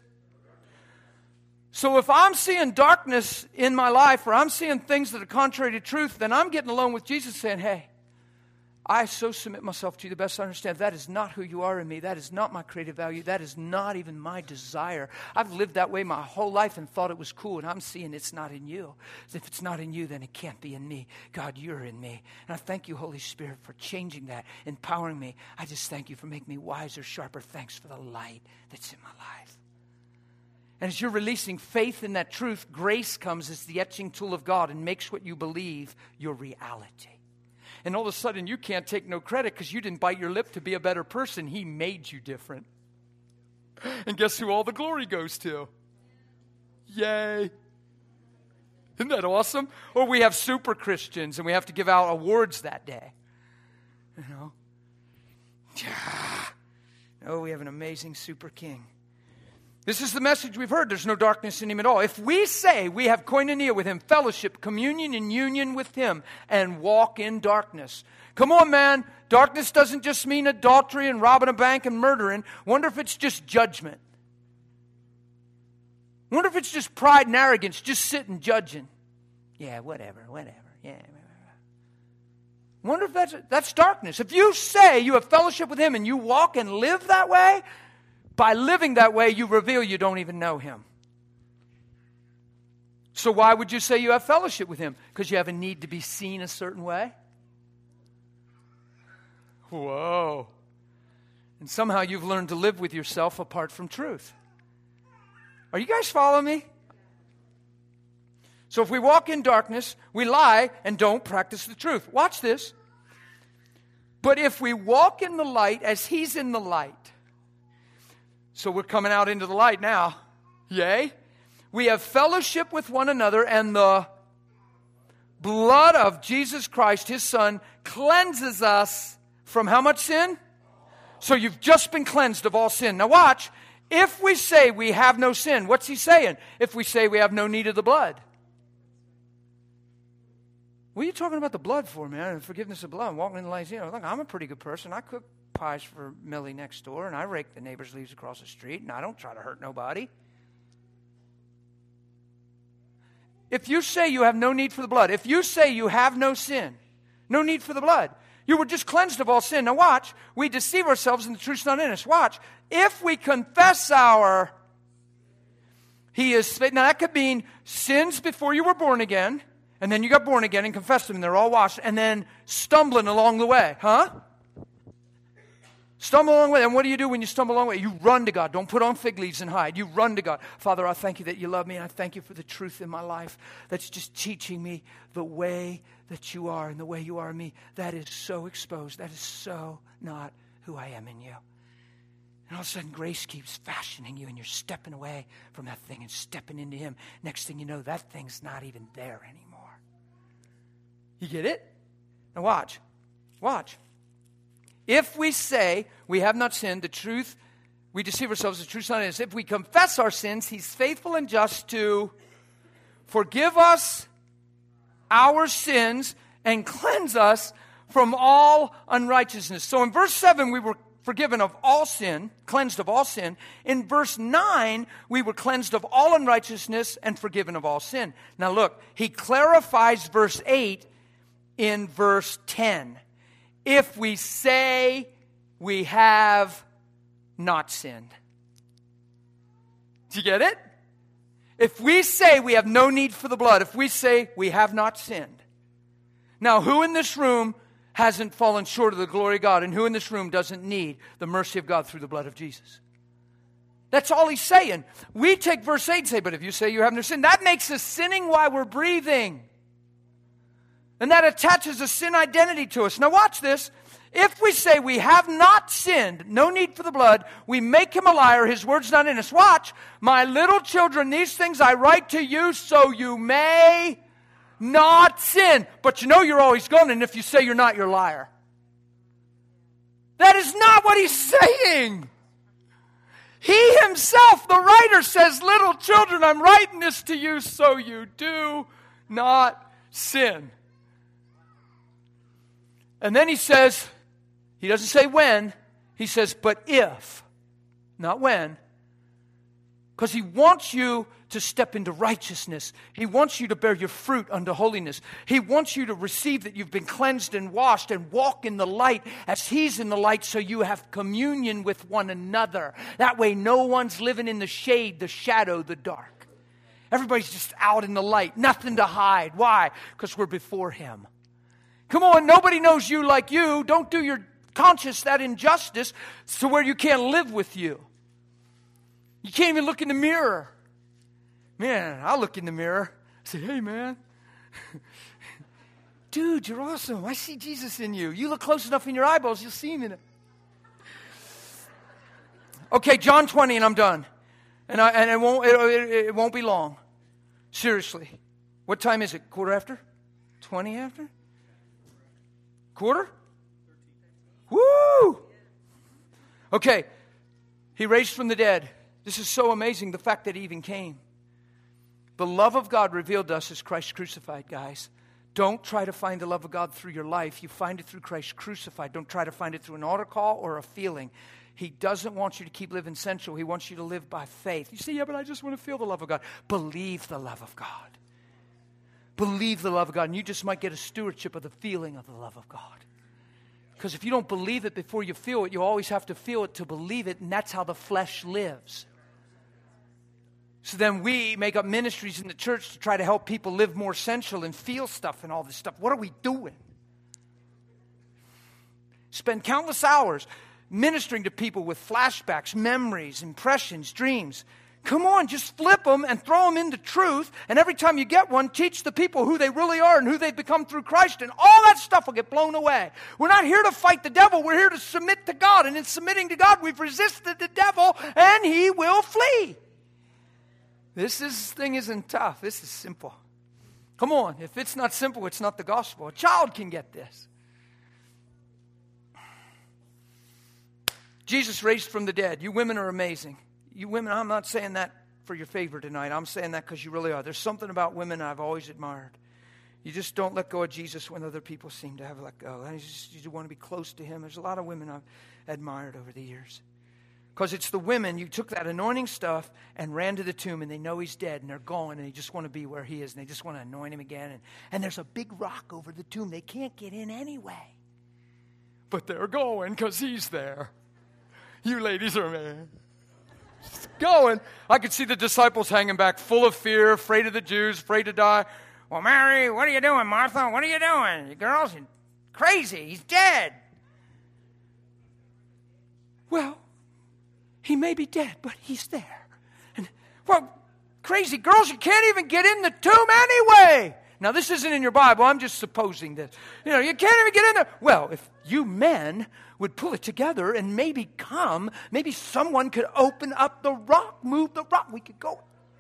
So if I'm seeing darkness in my life, or I'm seeing things that are contrary to truth, then I'm getting alone with Jesus saying, hey, I so submit myself to you the best I understand. That is not who you are in me. That is not my creative value. That is not even my desire. I've lived that way my whole life and thought it was cool, and I'm seeing it's not in you. If it's not in you, then it can't be in me. God, you're in me. And I thank you, Holy Spirit, for changing that, empowering me. I just thank you for making me wiser, sharper. Thanks for the light that's in my life. And as you're releasing faith in that truth, grace comes as the etching tool of God and makes what you believe your reality. And all of a sudden, you can't take no credit because you didn't bite your lip to be a better person. He made you different. And guess who all the glory goes to? Yay. Isn't that awesome? Or we have super Christians and we have to give out awards that day. You know? Yeah. Oh, we have an amazing super king. This is the message we've heard. There's no darkness in Him at all. If we say we have koinonia with Him, fellowship, communion, and union with Him, and walk in darkness. Come on, man. Darkness doesn't just mean adultery and robbing a bank and murdering. Wonder if it's just judgment. Wonder if it's just pride and arrogance, just sitting judging. Yeah, whatever, whatever. Yeah, whatever. Wonder if that's, that's darkness. If you say you have fellowship with Him and you walk and live that way, by living that way, you reveal you don't even know Him. So why would you say you have fellowship with Him? Because you have a need to be seen a certain way? Whoa. And somehow you've learned to live with yourself apart from truth. Are you guys following me? So if we walk in darkness, we lie and don't practice the truth. Watch this. But if we walk in the light as He's in the light, so we're coming out into the light now. Yay. We have fellowship with one another, and the blood of Jesus Christ, His Son, cleanses us from how much sin? So you've just been cleansed of all sin. Now watch. If we say we have no sin, what's He saying? If we say we have no need of the blood. What are you talking about the blood for, man? Forgiveness of blood and walking in the light. You know, look, I'm a pretty good person. I cook pies for Millie next door, and I rake the neighbor's leaves across the street, and I don't try to hurt nobody. If you say you have no need for the blood, if you say you have no sin, no need for the blood, you were just cleansed of all sin. Now watch, we deceive ourselves and the truth's not in us. Watch, if we confess our, He is, now that could mean sins before you were born again, and then you got born again and confessed them, and they're all washed, and then stumbling along the way, huh? Stumble along the way. And what do you do when you stumble along the way? You run to God. Don't put on fig leaves and hide. You run to God. Father, I thank you that you love me, and I thank you for the truth in my life that's just teaching me the way that you are and the way you are in me. That is so exposed. That is so not who I am in you. And of a sudden, grace keeps fashioning you, and you're stepping away from that thing and stepping into Him. Next thing you know, that thing's not even there anymore. You get it? Now watch. Watch. If we say we have not sinned, the truth, we deceive ourselves, the truth is not in us. If we confess our sins, He's faithful and just to forgive us our sins and cleanse us from all unrighteousness. So in verse seven, we were forgiven of all sin, cleansed of all sin. In verse nine, we were cleansed of all unrighteousness and forgiven of all sin. Now look, he clarifies verse eight in verse ten. If we say we have not sinned. Do you get it? If we say we have no need for the blood, if we say we have not sinned. Now, who in this room hasn't fallen short of the glory of God, and who in this room doesn't need the mercy of God through the blood of Jesus? That's all he's saying. We take verse eight and say, but if you say you have no sin, that makes us sinning while we're breathing. And that attaches a sin identity to us. Now watch this. If we say we have not sinned, no need for the blood, we make Him a liar, His word's not in us. Watch. My little children, these things I write to you so you may not sin. But you know you're always going, and if you say you're not, you're a liar. That is not what he's saying. He himself, the writer, says, little children, I'm writing this to you so you do not sin. And then he says, he doesn't say when, he says, but if, not when, because he wants you to step into righteousness. He wants you to bear your fruit unto holiness. He wants you to receive that you've been cleansed and washed and walk in the light as He's in the light, so you have communion with one another. That way no one's living in the shade, the shadow, the dark. Everybody's just out in the light, nothing to hide. Why? Because we're before Him. Come on, nobody knows you like you. Don't do your conscience that injustice to where you can't live with you. You can't even look in the mirror. Man, I'll look in the mirror. Say, hey, man. Dude, you're awesome. I see Jesus in you. You look close enough in your eyeballs, you'll see Him in it. Okay, John twenty, and I'm done. And I and it won't it, it, it won't be long. Seriously. What time is it? Quarter after? Twenty after? Quarter? Woo! Okay. He raised from the dead. This is so amazing, the fact that He even came. The love of God revealed to us as Christ crucified, guys. Don't try to find the love of God through your life. You find it through Christ crucified. Don't try to find it through an altar call or a feeling. He doesn't want you to keep living sensual. He wants you to live by faith. You say, yeah, but I just want to feel the love of God. Believe the love of God. Believe the love of God. And you just might get a stewardship of the feeling of the love of God. Because if you don't believe it before you feel it, you always have to feel it to believe it. And that's how the flesh lives. So then we make up ministries in the church to try to help people live more sensual and feel stuff and all this stuff. What are we doing? Spend countless hours ministering to people with flashbacks, memories, impressions, dreams. Come on, just flip them and throw them into truth. And every time you get one, teach the people who they really are and who they've become through Christ. And all that stuff will get blown away. We're not here to fight the devil. We're here to submit to God. And in submitting to God, we've resisted the devil and he will flee. This is, thing isn't tough. This is simple. Come on. If it's not simple, it's not the gospel. A child can get this. Jesus raised from the dead. You women are amazing. You women, I'm not saying that for your favor tonight. I'm saying that because you really are. There's something about women I've always admired. You just don't let go of Jesus when other people seem to have let go. And you just, you want to be close to Him. There's a lot of women I've admired over the years. Because it's the women, you took that anointing stuff and ran to the tomb and they know He's dead and they're gone and they just want to be where He is and they just want to anoint Him again. And, and there's a big rock over the tomb. They can't get in anyway. But they're going because He's there. You ladies are, man, just going. I could see the disciples hanging back full of fear, afraid of the Jews, afraid to die. Well, Mary, what are you doing, Martha? What are you doing? You girls, you're crazy. He's dead. Well, He may be dead, but He's there. And, well, crazy girls, you can't even get in the tomb anyway. Now, this isn't in your Bible. I'm just supposing this. You know, you can't even get in there. Well, if you men would pull it together and maybe come, maybe someone could open up the rock, move the rock. We could go.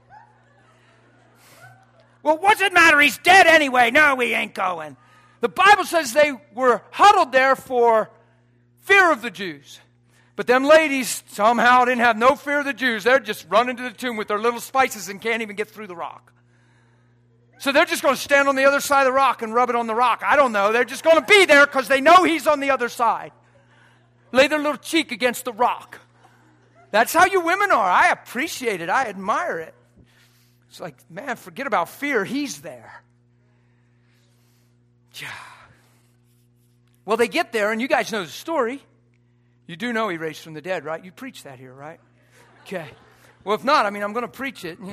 Well, what's it matter? He's dead anyway. No, we ain't going. The Bible says they were huddled there for fear of the Jews. But them ladies somehow didn't have no fear of the Jews. They're just running to the tomb with their little spices and can't even get through the rock. So they're just going to stand on the other side of the rock and rub it on the rock. I don't know. They're just going to be there because they know he's on the other side. Lay their little cheek against the rock. That's how you women are. I appreciate it. I admire it. It's like, man, forget about fear. He's there. Yeah. Well, they get there, and you guys know the story. You do know he raised from the dead, right? You preach that here, right? Okay. Well, if not, I mean, I'm going to preach it.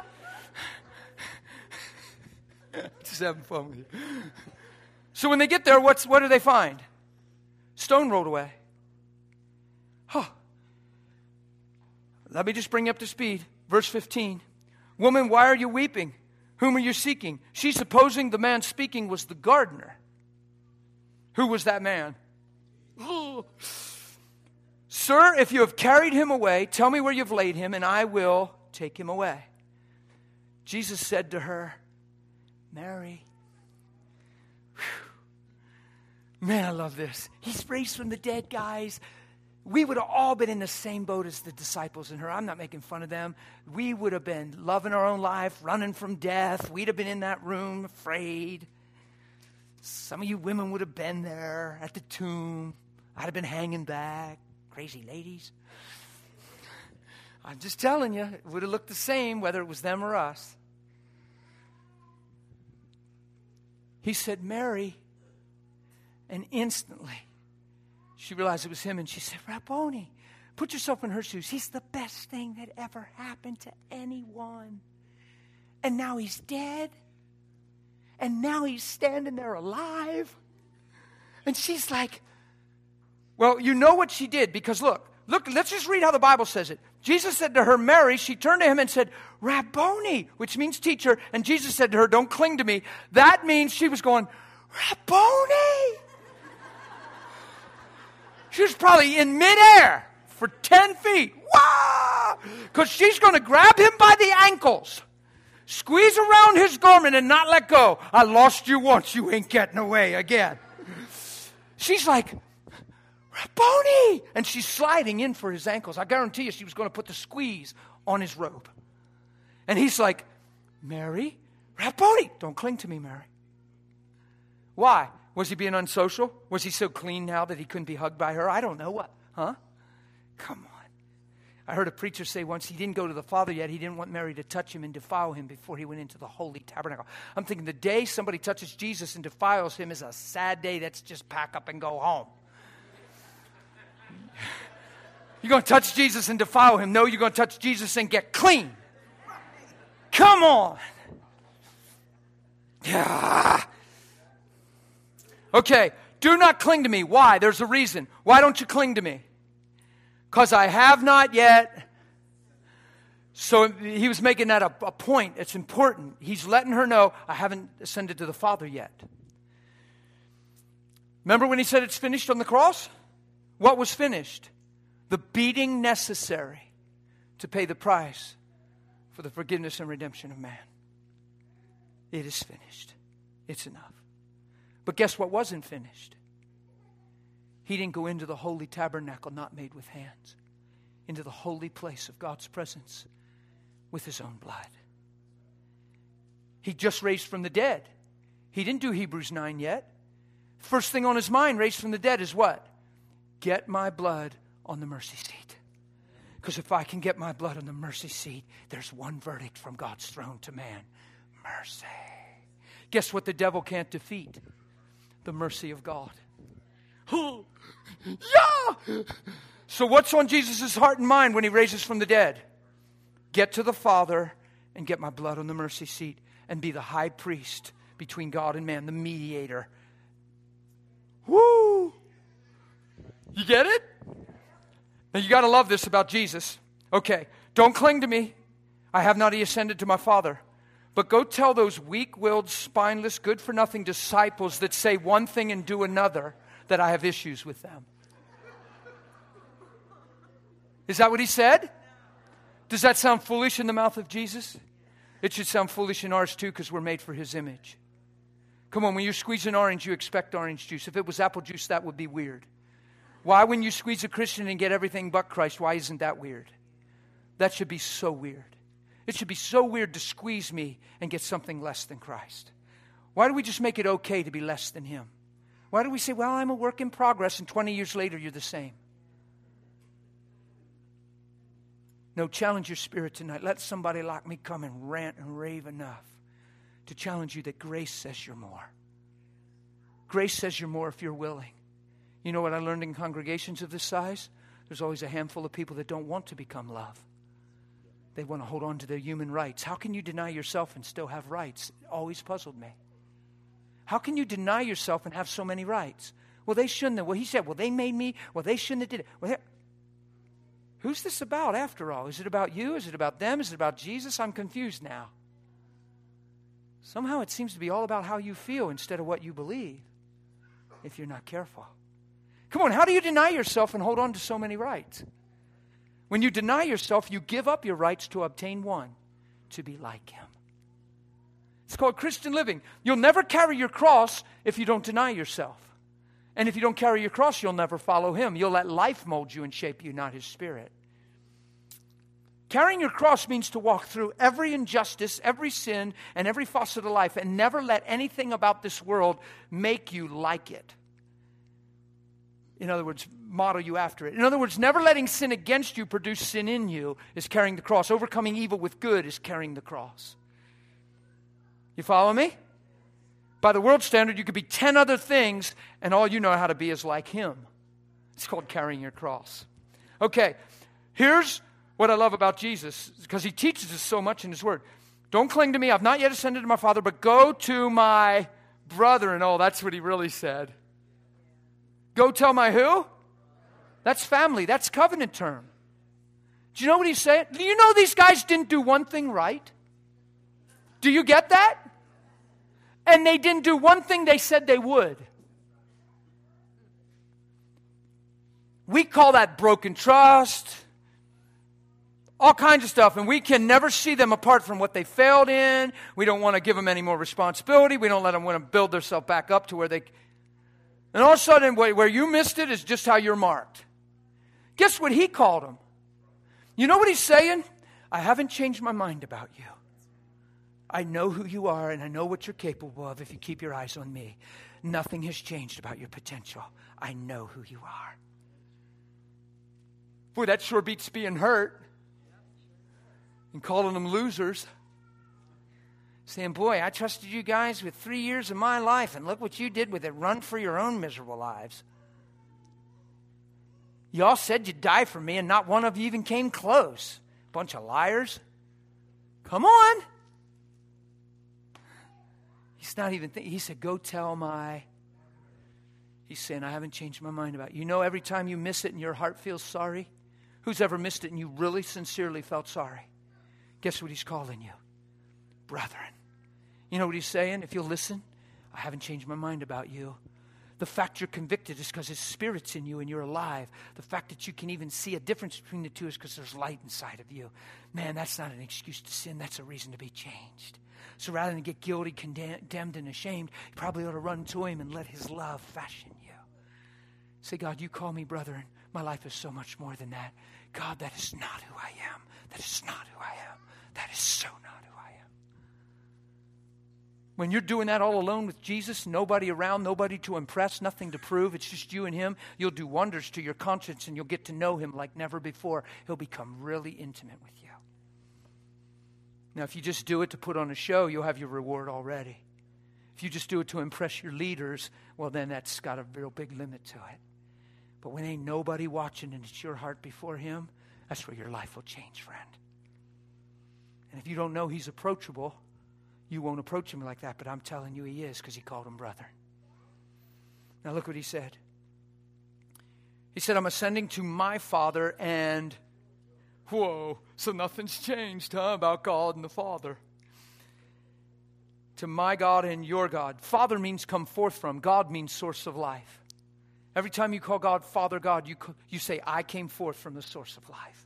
Just having fun with you. So when they get there, what's what do they find? Stone rolled away. Huh. Let me just bring you up to speed. Verse fifteen. Woman, why are you weeping? Whom are you seeking? She's supposing the man speaking was the gardener. Who was that man? Oh. Sir, if you have carried him away, tell me where you've laid him, and I will take him away. Jesus said to her, Mary. Whew. Man, I love this. He's raised from the dead, guys. We would have all been in the same boat as the disciples and her. I'm not making fun of them. We would have been loving our own life, running from death. We'd have been in that room afraid. Some of you women would have been there at the tomb. I'd have been hanging back. Crazy ladies. I'm just telling you, it would have looked the same whether it was them or us. He said, Mary, and instantly she realized it was him, and she said, Rabboni, put yourself in her shoes. He's the best thing that ever happened to anyone. And now he's dead. And now he's standing there alive. And she's like, well, you know what she did, because look, look, let's just read how the Bible says it. Jesus said to her, Mary. She turned to him and said, Rabboni, which means teacher. And Jesus said to her, don't cling to me. That means she was going, Rabboni. She was probably in midair for ten feet. Wow! Because she's going to grab him by the ankles, squeeze around his garment and not let go. I lost you once, you ain't getting away again. She's like, Rabboni! And she's sliding in for his ankles. I guarantee you she was going to put the squeeze on his robe. And he's like, Mary, Rabboni. Don't cling to me, Mary. Why? Was he being unsocial? Was he so clean now that he couldn't be hugged by her? I don't know. What? Huh? Come on. I heard a preacher say once he didn't go to the Father yet. He didn't want Mary to touch him and defile him before he went into the holy tabernacle. I'm thinking the day somebody touches Jesus and defiles him is a sad day. That's just pack up and go home. You're going to touch Jesus and defile him. No, you're going to touch Jesus and get clean. Come on. Yeah. Okay, do not cling to me. Why? There's a reason. Why don't you cling to me? Because I have not yet. So he was making that a, a point. It's important. He's letting her know, I haven't ascended to the Father yet. Remember when he said it's finished on the cross? What was finished? The beating necessary to pay the price for the forgiveness and redemption of man. It is finished. It's enough. But guess what wasn't finished? He didn't go into the holy tabernacle not made with hands, into the holy place of God's presence with his own blood. He just raised from the dead. He didn't do Hebrews nine yet. First thing on his mind, raised from the dead, is what? Get my blood on the mercy seat. Because if I can get my blood on the mercy seat, there's one verdict from God's throne to man. Mercy. Guess what the devil can't defeat? The mercy of God. Yeah! So what's on Jesus' heart and mind when he raises from the dead? Get to the Father and get my blood on the mercy seat and be the high priest between God and man, the mediator. Woo! You get it? Now you got to love this about Jesus. Okay, don't cling to me. I have not ascended to my Father. But go tell those weak-willed, spineless, good-for-nothing disciples that say one thing and do another that I have issues with them. Is that what he said? Does that sound foolish in the mouth of Jesus? It should sound foolish in ours too, because we're made for his image. Come on, when you squeeze an orange, you expect orange juice. If it was apple juice, that would be weird. Why, when you squeeze a Christian and get everything but Christ, why isn't that weird? That should be so weird. It should be so weird to squeeze me and get something less than Christ. Why do we just make it okay to be less than him? Why do we say, well, I'm a work in progress, and twenty years later you're the same? No, challenge your spirit tonight. Let somebody like me come and rant and rave enough to challenge you that grace says you're more. Grace says you're more if you're willing. You know what I learned in congregations of this size? There's always a handful of people that don't want to become love. They want to hold on to their human rights. How can you deny yourself and still have rights? It always puzzled me. How can you deny yourself and have so many rights? Well, they shouldn't have. Well, he said, well, they made me. Well, they shouldn't have did it. Well, who's this about after all? Is it about you? Is it about them? Is it about Jesus? I'm confused now. Somehow it seems to be all about how you feel instead of what you believe, if you're not careful. Come on, how do you deny yourself and hold on to so many rights? When you deny yourself, you give up your rights to obtain one, to be like him. It's called Christian living. You'll never carry your cross if you don't deny yourself. And if you don't carry your cross, you'll never follow him. You'll let life mold you and shape you, not his spirit. Carrying your cross means to walk through every injustice, every sin, and every facet of life, and never let anything about this world make you like it. In other words, model you after it. In other words, never letting sin against you produce sin in you is carrying the cross. Overcoming evil with good is carrying the cross. You follow me? By the world standard, you could be ten other things, and all you know how to be is like him. It's called carrying your cross. Okay, here's what I love about Jesus, because he teaches us so much in his word. Don't cling to me. I've not yet ascended to my Father, but go to my brother. And oh, that's what he really said. Go tell my who? That's family. That's covenant term. Do you know what he's saying? Do you know these guys didn't do one thing right? Do you get that? And they didn't do one thing they said they would. We call that broken trust, all kinds of stuff, and we can never see them apart from what they failed in. We don't want to give them any more responsibility. We don't let them want to build themselves back up to where they... And all of a sudden, where you missed it is just how you're marked. Guess what he called them? You know what he's saying? I haven't changed my mind about you. I know who you are, and I know what you're capable of if you keep your eyes on me. Nothing has changed about your potential. I know who you are. Boy, that sure beats being hurt and calling them losers. Saying, boy, I trusted you guys with three years of my life, and look what you did with it. Run for your own miserable lives. Y'all said you'd die for me, and not one of you even came close. Bunch of liars. Come on. He's not even thinking. He said, go tell my... He's saying, I haven't changed my mind about it. You know, every time you miss it and your heart feels sorry, who's ever missed it and you really sincerely felt sorry? Guess what he's calling you? Brethren. You know what he's saying? If you'll listen, I haven't changed my mind about you. The fact you're convicted is because his spirit's in you and you're alive. The fact that you can even see a difference between the two is because there's light inside of you. Man, that's not an excuse to sin. That's a reason to be changed. So rather than get guilty, condemned, and ashamed, you probably ought to run to him and let his love fashion you. Say, God, you call me brother, and my life is so much more than that. God, that is not who I am. That is not who I am. That is so not who I am. When you're doing that all alone with Jesus, nobody around, nobody to impress, nothing to prove, it's just you and him, you'll do wonders to your conscience and you'll get to know him like never before. He'll become really intimate with you. Now, if you just do it to put on a show, you'll have your reward already. If you just do it to impress your leaders, well, then that's got a real big limit to it. But when ain't nobody watching and it's your heart before him, that's where your life will change, friend. And if you don't know he's approachable, you won't approach him like that. But I'm telling you he is, because he called him brother. Now look what he said. He said, I'm ascending to my Father and... Whoa, so nothing's changed, huh, about God and the Father. to my God and your God. Father means come forth from. God means source of life. Every time you call God Father God, you, you say, I came forth from the source of life.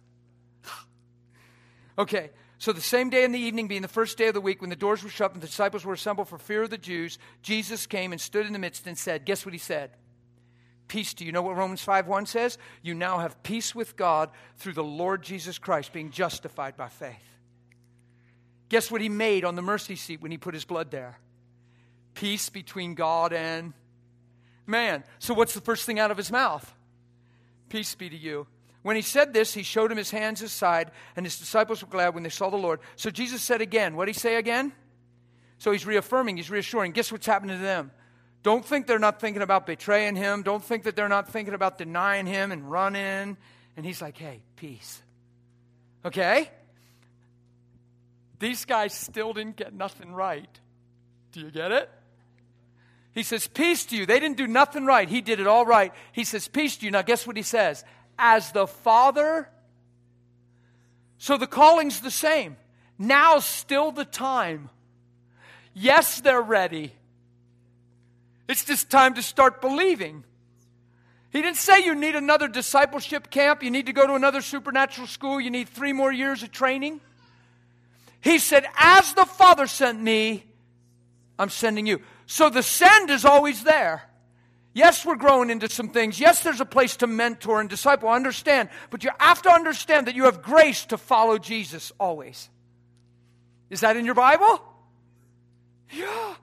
Okay, so the same day in the evening, being the first day of the week, when the doors were shut and the disciples were assembled for fear of the Jews, Jesus came and stood in the midst and said, guess what he said? Peace to you. You know what Romans five one says? You now have peace with God through the Lord Jesus Christ, being justified by faith. Guess what he made on the mercy seat when he put his blood there? Peace between God and man. So what's the first thing out of his mouth? Peace be to you. When he said this, he showed him his hands, his side, and his disciples were glad when they saw the Lord. So Jesus said again, what did he say again? So he's reaffirming, he's reassuring. Guess what's happening to them? Don't think they're not thinking about betraying him. Don't think that they're not thinking about denying him and running. And he's like, hey, peace. Okay? These guys still didn't get nothing right. Do you get it? He says, peace to you. They didn't do nothing right. He did it all right. He says, peace to you. Now guess what he says? As the Father. So the calling's the same. Now's still the time. Yes, they're ready. It's just time to start believing. He didn't say you need another discipleship camp. You need to go to another supernatural school. You need three more years of training. He said, as the Father sent me, I'm sending you. So the send is always there. Yes, we're growing into some things. Yes, there's a place to mentor and disciple. I understand. But you have to understand that you have grace to follow Jesus always. Is that in your Bible? Yeah.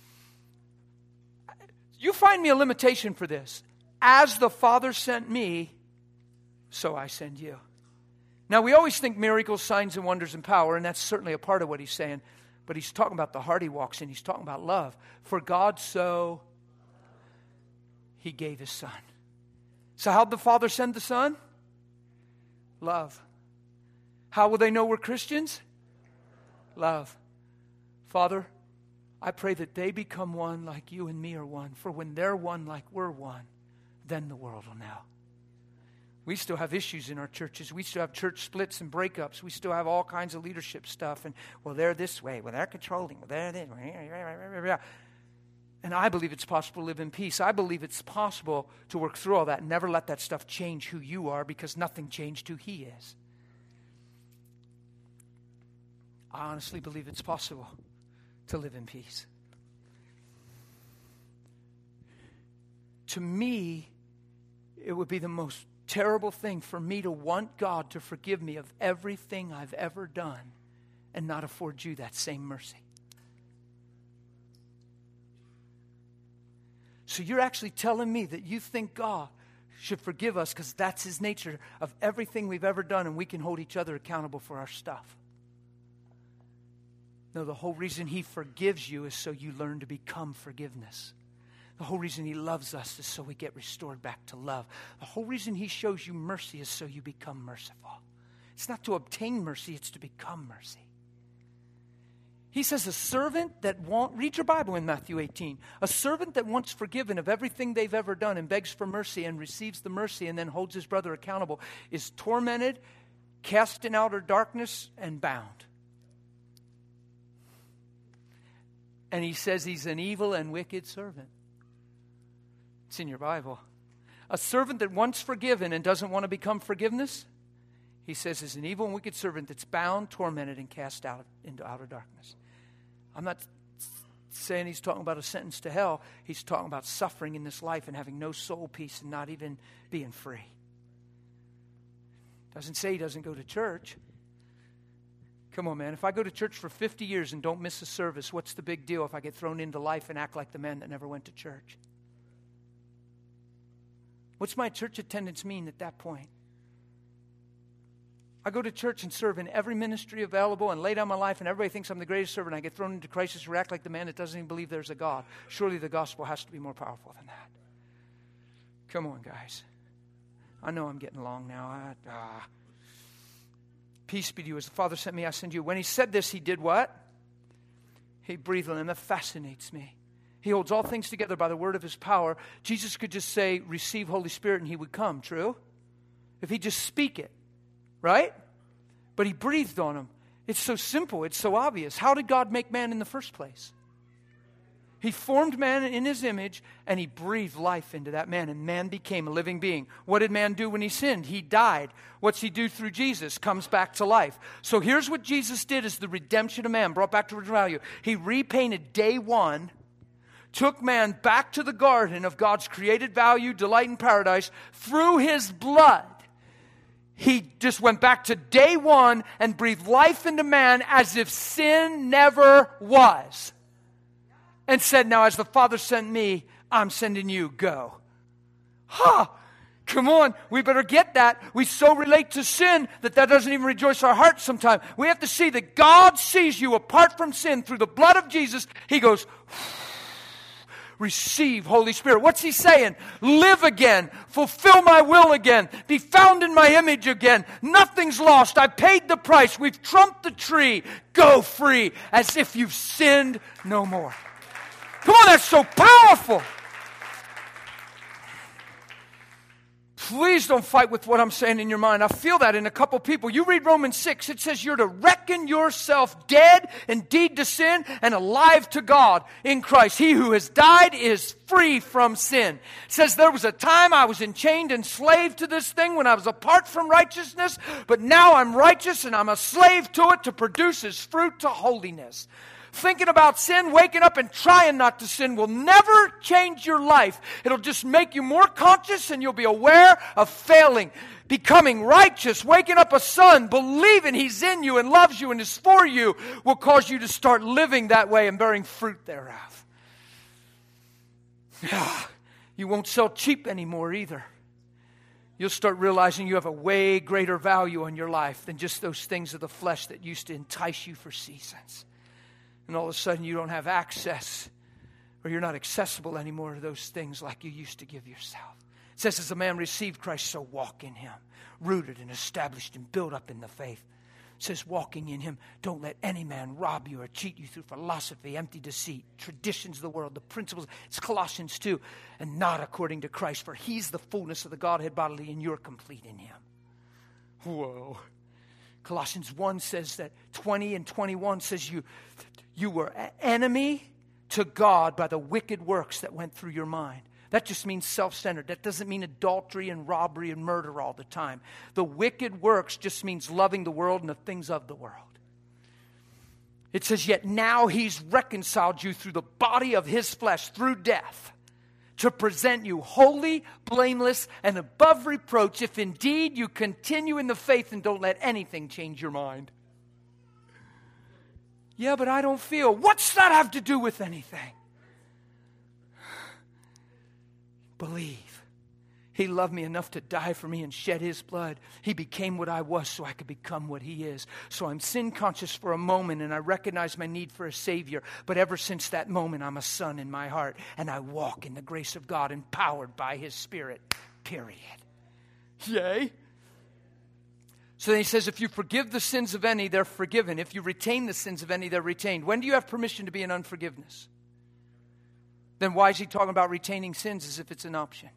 You find me a limitation for this. As the Father sent me, so I send you. Now, we always think miracles, signs, and wonders, and power, and that's certainly a part of what he's saying. But he's talking about the heart he walks in. He's talking about love. For God so, he gave his Son. So how'd the Father send the Son? Love. How will they know we're Christians? Love. Father, I pray that they become one like you and me are one. For when they're one like we're one, then the world will know. We still have issues in our churches. We still have church splits and breakups. We still have all kinds of leadership stuff. And, well, they're this way. Well, they're controlling. Well, they're this. And I believe it's possible to live in peace. I believe it's possible to work through all that and never let that stuff change who you are, because nothing changed who he is. I honestly believe it's possible to live in peace. To me, it would be the most terrible thing for me to want God to forgive me of everything I've ever done and not afford you that same mercy. So you're actually telling me that you think God should forgive us because that's his nature of everything we've ever done, and we can hold each other accountable for our stuff. No, the whole reason he forgives you is so you learn to become forgiveness. The whole reason he loves us is so we get restored back to love. The whole reason he shows you mercy is so you become merciful. It's not to obtain mercy, it's to become mercy. He says a servant that wants, read your Bible in Matthew eighteen, a servant that wants forgiven of everything they've ever done and begs for mercy and receives the mercy and then holds his brother accountable is tormented, cast in outer darkness, and bound. And he says he's an evil and wicked servant. It's in your Bible. A servant that wants forgiven and doesn't want to become forgiveness, he says is an evil and wicked servant that's bound, tormented, and cast out into outer darkness. I'm not saying he's talking about a sentence to hell. He's talking about suffering in this life and having no soul peace and not even being free. Doesn't say he doesn't go to church. Come on, man. If I go to church for fifty years and don't miss a service, what's the big deal if I get thrown into life and act like the man that never went to church? What's my church attendance mean at that point? I go to church and serve in every ministry available and lay down my life, and everybody thinks I'm the greatest servant. I get thrown into crisis or act like the man that doesn't even believe there's a God. Surely the gospel has to be more powerful than that. Come on, guys. I know I'm getting long now. I, ah. Peace be to you. As the Father sent me, I send you. When he said this, he did what? He breathed on them. That fascinates me. He holds all things together by the word of his power. Jesus could just say, receive Holy Spirit, and he would come. True? If he just speak it. Right? But he breathed on them. It's so simple. It's so obvious. How did God make man in the first place? He formed man in his image, and he breathed life into that man, and man became a living being. What did man do when he sinned? He died. What's he do through Jesus? Comes back to life. So here's what Jesus did as the redemption of man, brought back to original value. He repainted day one, took man back to the garden of God's created value, delight, and paradise through his blood. He just went back to day one and breathed life into man as if sin never was. And said, now as the Father sent me, I'm sending you. Go. Huh. Come on. We better get that. We so relate to sin that that doesn't even rejoice our hearts sometimes. We have to see that God sees you apart from sin through the blood of Jesus. He goes, receive Holy Spirit. What's he saying? Live again. Fulfill my will again. Be found in my image again. Nothing's lost. I paid the price. We've trumped the tree. Go free as if you've sinned no more. Come on, that's so powerful. Please don't fight with what I'm saying in your mind. I feel that in a couple people. You read Romans six, it says you're to reckon yourself dead indeed to sin and alive to God in Christ. He who has died is free from sin. It says there was a time I was enchained and slave to this thing when I was apart from righteousness, but now I'm righteous and I'm a slave to it to produce His fruit to holiness. Thinking about sin, waking up and trying not to sin will never change your life. It'll just make you more conscious and you'll be aware of failing. Becoming righteous, waking up a son, believing He's in you and loves you and is for you will cause you to start living that way and bearing fruit thereof. You won't sell cheap anymore either. You'll start realizing you have a way greater value in your life than just those things of the flesh that used to entice you for seasons. And all of a sudden you don't have access or you're not accessible anymore to those things like you used to give yourself. It says, as a man received Christ, so walk in Him. Rooted and established and built up in the faith. It says, walking in Him. Don't let any man rob you or cheat you through philosophy, empty deceit, traditions of the world, the principles. It's Colossians two. And not according to Christ, for He's the fullness of the Godhead bodily and you're complete in Him. Whoa. Colossians one says that twenty and twenty-one says you... You were an enemy to God by the wicked works that went through your mind. That just means self-centered. That doesn't mean adultery and robbery and murder all the time. The wicked works just means loving the world and the things of the world. It says, yet now He's reconciled you through the body of His flesh, through death, to present you holy, blameless, and above reproach, if indeed you continue in the faith and don't let anything change your mind. Yeah, but I don't feel. What's that have to do with anything? Believe. He loved me enough to die for me and shed His blood. He became what I was so I could become what He is. So I'm sin conscious for a moment and I recognize my need for a Savior. But ever since that moment, I'm a son in my heart. And I walk in the grace of God, empowered by His Spirit. Period. Yay. So then he says, if you forgive the sins of any, they're forgiven. If you retain the sins of any, they're retained. When do you have permission to be in unforgiveness? Then why is he talking about retaining sins as if it's an option?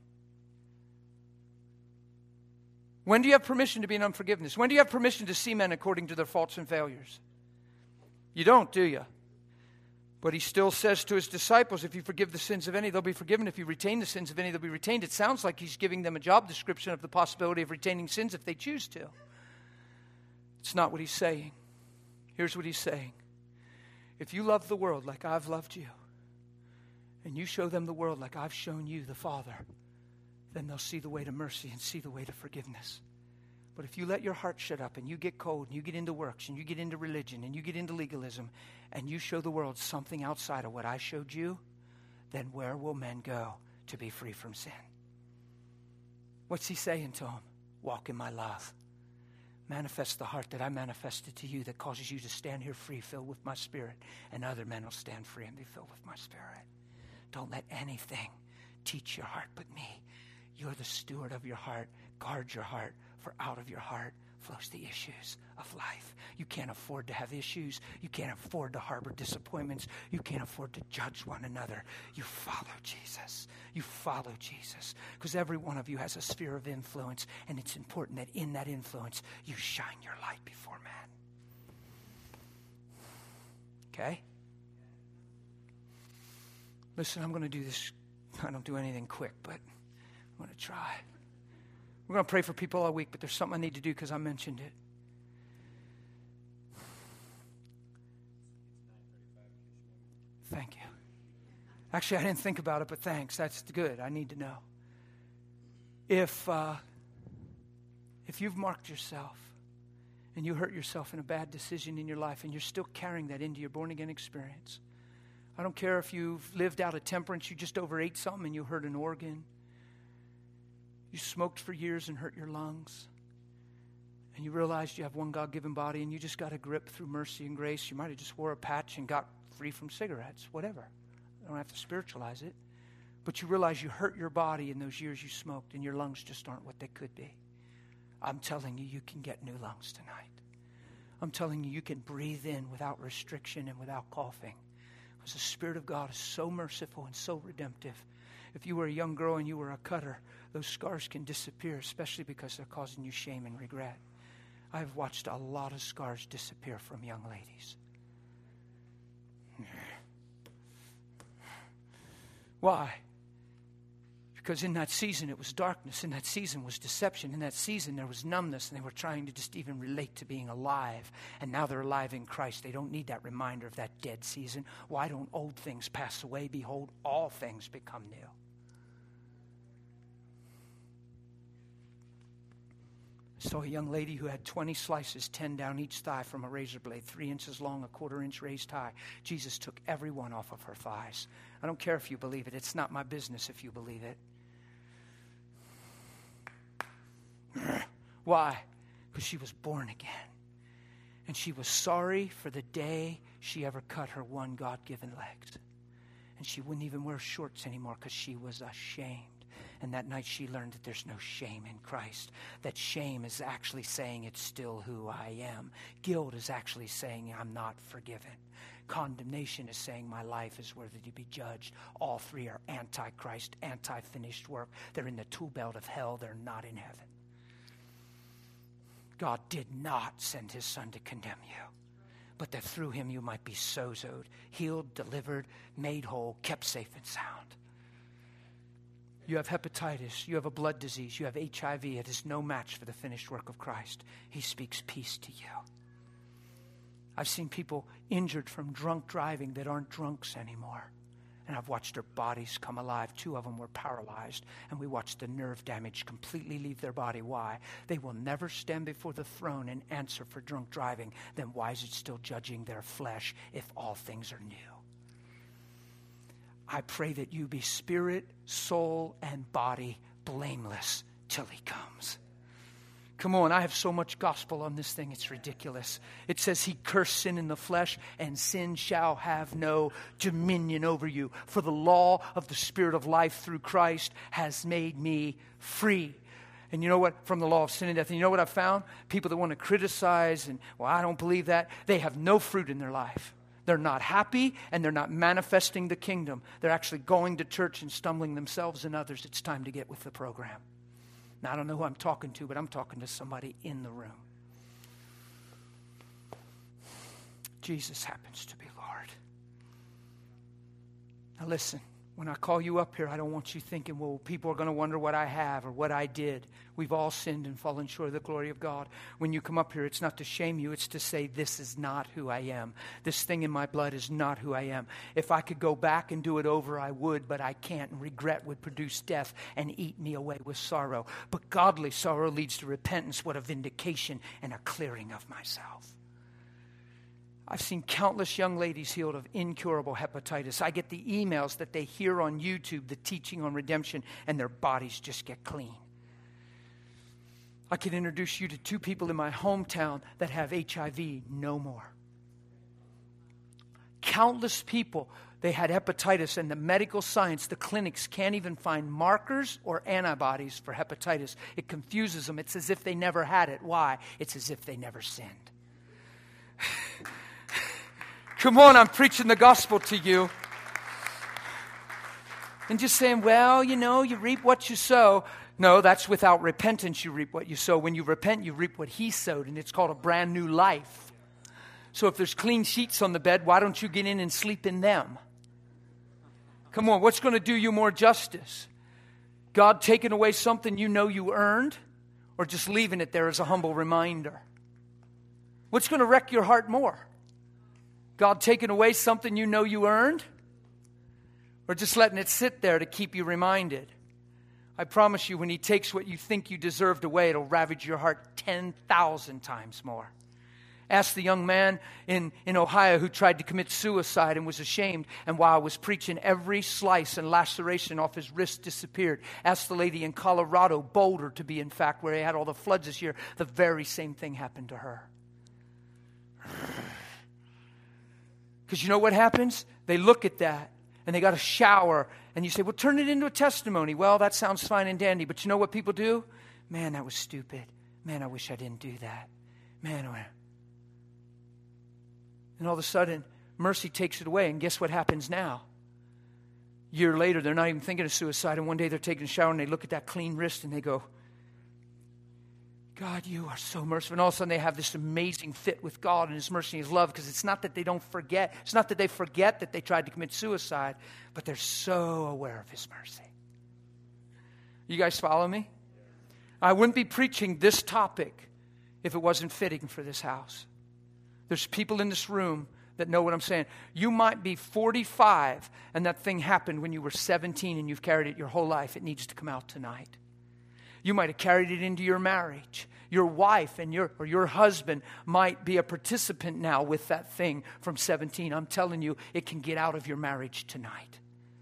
When do you have permission to be in unforgiveness? When do you have permission to see men according to their faults and failures? You don't, do you? But he still says to his disciples, if you forgive the sins of any, they'll be forgiven. If you retain the sins of any, they'll be retained. It sounds like he's giving them a job description of the possibility of retaining sins if they choose to. It's not what he's saying. Here's what he's saying. If you love the world like I've loved you, and you show them the world like I've shown you the Father, then they'll see the way to mercy and see the way to forgiveness. But if you let your heart shut up and you get cold and you get into works and you get into religion and you get into legalism and you show the world something outside of what I showed you, then where will men go to be free from sin? What's he saying to them? Walk in my love. Manifest the heart that I manifested to you that causes you to stand here free, filled with my Spirit, and other men will stand free and be filled with my Spirit. Don't let anything teach your heart but me. You're the steward of your heart. Guard your heart, for out of your heart flows the issues of life. You can't afford to have issues. You can't afford to harbor disappointments. You can't afford to judge one another. You follow Jesus. You follow Jesus. Because every one of you has a sphere of influence, and it's important that in that influence you shine your light before men. Okay? Listen, I'm going to do this. I don't do anything quick, but I'm going to try. We're going to pray for people all week, but there's something I need to do because I mentioned it. Thank you. Actually, I didn't think about it, but thanks. That's good. I need to know. If uh, if you've marked yourself and you hurt yourself in a bad decision in your life and you're still carrying that into your born-again experience, I don't care if you've lived out of temperance, you just overate something and you hurt an organ. You smoked for years and hurt your lungs. And you realized you have one God-given body and you just got a grip through mercy and grace. You might have just wore a patch and got free from cigarettes, whatever. I don't have to spiritualize it. But you realize you hurt your body in those years you smoked and your lungs just aren't what they could be. I'm telling you, you can get new lungs tonight. I'm telling you, you can breathe in without restriction and without coughing. Because the Spirit of God is so merciful and so redemptive. If you were a young girl and you were a cutter, those scars can disappear, especially because they're causing you shame and regret. I've watched a lot of scars disappear from young ladies. Why? Because in that season it was darkness. In that season was deception. In that season there was numbness. And they were trying to just even relate to being alive. And now they're alive in Christ. They don't need that reminder of that dead season. Why don't old things pass away? Behold, all things become new. I saw a young lady who had twenty slices, ten down each thigh from a razor blade, three inches long, a quarter inch raised high. Jesus took every one off of her thighs. I don't care if you believe it. It's not my business if you believe it. Why? Because she was born again. And she was sorry for the day she ever cut her one God-given legs. And she wouldn't even wear shorts anymore because she was ashamed. And that night she learned that there's no shame in Christ. That shame is actually saying it's still who I am. Guilt is actually saying I'm not forgiven. Condemnation is saying my life is worthy to be judged. All three are anti-Christ, anti-finished work. They're in the tool belt of hell. They're not in heaven. God did not send his Son to condemn you, but that through him you might be sozoed, healed, delivered, made whole, kept safe and sound. You have hepatitis, you have a blood disease, you have H I V. It is no match for the finished work of Christ. He speaks peace to you. I've seen people injured from drunk driving that aren't drunks anymore. And I've watched their bodies come alive. Two of them were paralyzed, and we watched the nerve damage completely leave their body. Why? They will never stand before the throne and answer for drunk driving. Then why is it still judging their flesh if all things are new? I pray that you be spirit, soul, and body blameless till he comes. Come on, I have so much gospel on this thing, it's ridiculous. It says he cursed sin in the flesh, and sin shall have no dominion over you. For the law of the Spirit of life through Christ has made me free. And you know what? From the law of sin and death. And you know what I've found? People that want to criticize and, well, I don't believe that. They have no fruit in their life. They're not happy, and they're not manifesting the kingdom. They're actually going to church and stumbling themselves and others. It's time to get with the program. Now, I don't know who I'm talking to, but I'm talking to somebody in the room. Jesus happens to be Lord. Now listen, when I call you up here, I don't want you thinking, well, people are going to wonder what I have or what I did. We've all sinned and fallen short of the glory of God. When you come up here, it's not to shame you. It's to say, this is not who I am. This thing in my blood is not who I am. If I could go back and do it over, I would, but I can't. And regret would produce death and eat me away with sorrow. But godly sorrow leads to repentance. What a vindication and a clearing of myself. I've seen countless young ladies healed of incurable hepatitis. I get the emails that they hear on YouTube, the teaching on redemption, and their bodies just get clean. I can introduce you to two people in my hometown that have H I V no more. Countless people, they had hepatitis, and the medical science, the clinics can't even find markers or antibodies for hepatitis. It confuses them. It's as if they never had it. Why? It's as if they never sinned. Come on, I'm preaching the gospel to you. And just saying, well, you know, you reap what you sow. No, that's without repentance, you reap what you sow. When you repent, you reap what he sowed, and it's called a brand new life. So if there's clean sheets on the bed, why don't you get in and sleep in them? Come on, what's going to do you more justice? God taking away something you know you earned, or just leaving it there as a humble reminder? What's going to wreck your heart more? God taking away something you know you earned, or just letting it sit there to keep you reminded? I promise you, when he takes what you think you deserved away, it'll ravage your heart ten thousand times more. Ask the young man in, in Ohio who tried to commit suicide and was ashamed, and while I was preaching, every slice and laceration off his wrist disappeared. Ask the lady in Colorado, Boulder to be in fact, where he had all the floods this year. The very same thing happened to her. Because you know what happens? They look at that, and they got a shower, and you say, well, turn it into a testimony. Well, that sounds fine and dandy, but you know what people do? Man, that was stupid. Man, I wish I didn't do that. Man, I... And all of a sudden, mercy takes it away, and guess what happens now? A year later, they're not even thinking of suicide, and one day they're taking a shower, and they look at that clean wrist, and they go, God, you are so merciful. And all of a sudden, they have this amazing fit with God and his mercy and his love, because it's not that they don't forget. It's not that they forget that they tried to commit suicide, but they're so aware of his mercy. You guys follow me? I wouldn't be preaching this topic if it wasn't fitting for this house. There's people in this room that know what I'm saying. You might be forty-five and that thing happened when you were seventeen and you've carried it your whole life. It needs to come out tonight. You might have carried it into your marriage. Your wife and your or your husband might be a participant now with that thing from seventeen. I'm telling you, it can get out of your marriage tonight.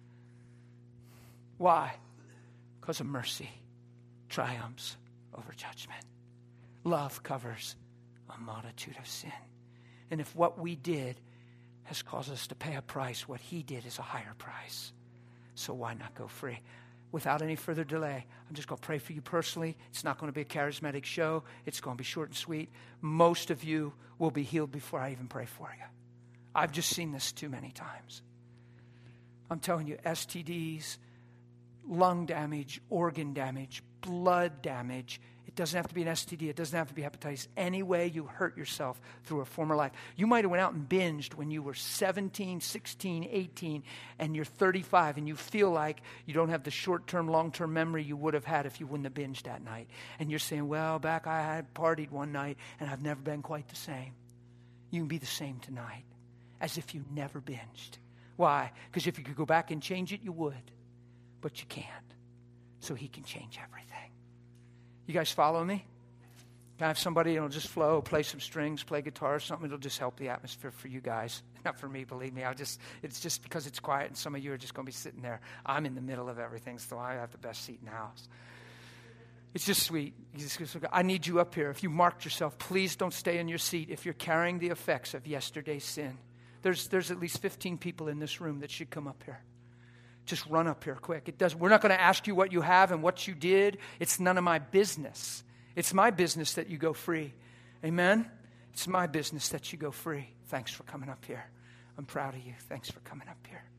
Why? Because of mercy triumphs over judgment. Love covers a multitude of sin. And if what we did has caused us to pay a price, what he did is a higher price. So why not go free? Without any further delay, I'm just going to pray for you personally. It's not going to be a charismatic show. It's going to be short and sweet. Most of you will be healed before I even pray for you. I've just seen this too many times. I'm telling you, S T Ds, lung damage, organ damage, blood damage. It doesn't have to be an S T D. It doesn't have to be hepatitis. Any way you hurt yourself through a former life. You might have went out and binged when you were seventeen, sixteen, eighteen, and you're thirty-five, and you feel like you don't have the short-term, long-term memory you would have had if you wouldn't have binged that night. And you're saying, well, back I had partied one night, and I've never been quite the same. You can be the same tonight, as if you never binged. Why? Because if you could go back and change it, you would. But you can't. So he can change everything. You guys follow me? Can I have somebody that'll just flow, play some strings, play guitar or something? It'll just help the atmosphere for you guys. Not for me, believe me. I'll just, it's just because it's quiet and some of you are just going to be sitting there. I'm in the middle of everything, so I have the best seat in the house. It's just sweet. I need you up here. If you marked yourself, please don't stay in your seat if you're carrying the effects of yesterday's sin. There's, there's at least fifteen people in this room that should come up here. Just run up here quick. It does. We're not going to ask you what you have and what you did. It's none of my business. It's my business that you go free. Amen? It's my business that you go free. Thanks for coming up here. I'm proud of you. Thanks for coming up here.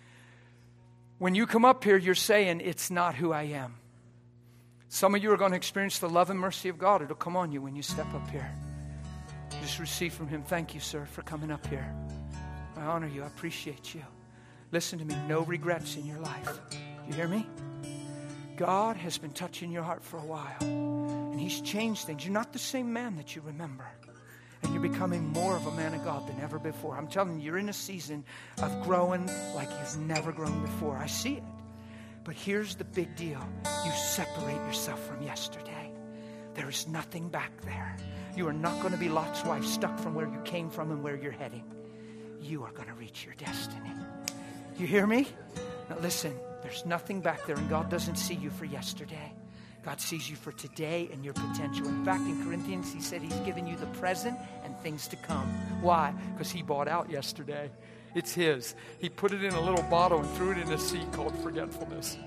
When you come up here, you're saying, it's not who I am. Some of you are going to experience the love and mercy of God. It'll come on you when you step up here. Just receive from him. Thank you, sir, for coming up here. I honor you. I appreciate you. Listen to me, no regrets in your life. You hear me? God has been touching your heart for a while, and he's changed things. You're not the same man that you remember, and you're becoming more of a man of God than ever before. I'm telling you, you're in a season of growing like you've never grown before. I see it. But here's the big deal. You separate yourself from yesterday. There is nothing back there. You are not going to be Lot's wife, stuck from where you came from and where you're heading. You are going to reach your destiny. You hear me? Now listen, there's nothing back there, and God doesn't see you for yesterday. God sees you for today and your potential. In fact, in Corinthians, he said he's given you the present and things to come. Why? Because he bought out yesterday. It's his. He put it in a little bottle and threw it in a sea called forgetfulness.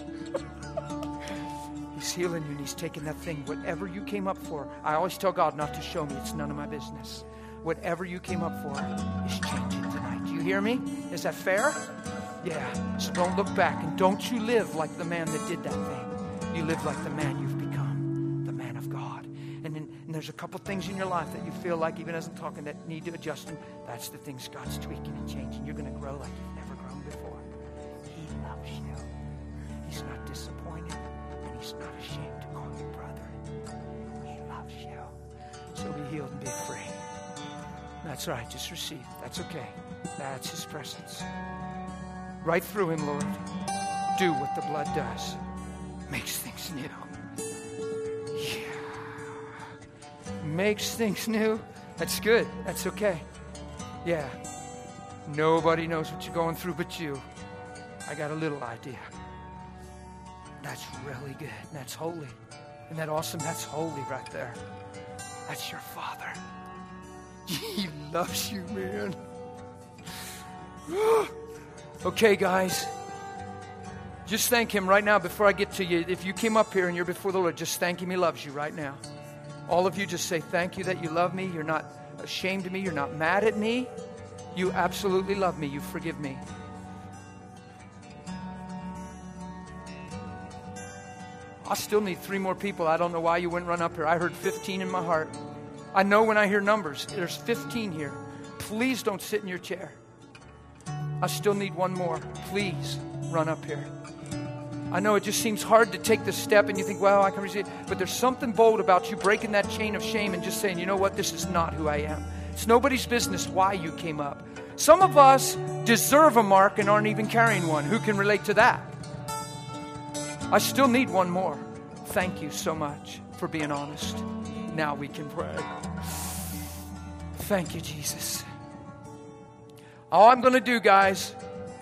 He's healing you, and he's taking that thing. Whatever you came up for, I always tell God not to show me. It's none of my business. Whatever you came up for is changing tonight. Do you hear me? Is that fair? Yeah. So don't look back, and don't you live like the man that did that thing. You live like the man you've become, the man of God. And, then, and there's a couple things in your life that you feel like, even as I'm talking, that need to adjust. And that's the things God's tweaking and changing. You're going to grow like you've never grown before. He loves you. He's not disappointed, and he's not ashamed to call you brother. He loves you. So be healed and be free. That's right. Just receive. That's okay. That's his presence. Right through him, Lord. Do what the blood does. Makes things new. Yeah. Makes things new. That's good. That's okay. Yeah. Nobody knows what you're going through but you. I got a little idea. That's really good. That's holy. Isn't that awesome? That's holy right there. That's your Father. He loves you, man. Okay, guys. Just thank him right now before I get to you. If you came up here and you're before the Lord, just thank him he loves you right now. All of you just say thank you that you love me. You're not ashamed of me. You're not mad at me. You absolutely love me. You forgive me. I still need three more people. I don't know why you wouldn't run up here. I heard fifteen in my heart. I know when I hear numbers. There's fifteen here. Please don't sit in your chair. I still need one more. Please run up here. I know it just seems hard to take the step and you think, well, I can receive it. But there's something bold about you breaking that chain of shame and just saying, you know what, this is not who I am. It's nobody's business why you came up. Some of us deserve a mark and aren't even carrying one. Who can relate to that? I still need one more. Thank you so much for being honest. Now we can pray. Thank you, Jesus. All I'm going to do, guys,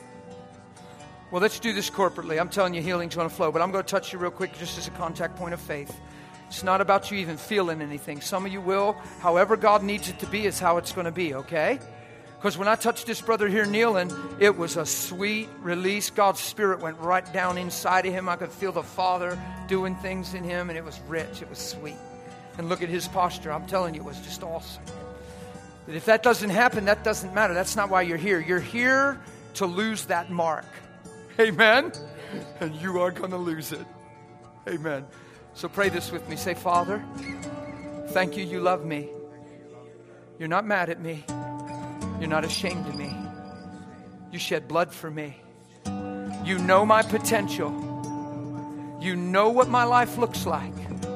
well, let's do this corporately. I'm telling you, healing's going to flow, but I'm going to touch you real quick just as a contact point of faith. It's not about you even feeling anything. Some of you will. However God needs it to be is how it's going to be, okay? Because when I touched this brother here kneeling, it was a sweet release. God's Spirit went right down inside of him. I could feel the Father doing things in him, and it was rich. It was sweet. And look at his posture. I'm telling you, it was just awesome. But if that doesn't happen, that doesn't matter. That's not why you're here. You're here to lose that mark. Amen? And you are going to lose it. Amen. So pray this with me. Say, Father, thank you, you love me. You're not mad at me. You're not ashamed of me. You shed blood for me. You know my potential. You know what my life looks like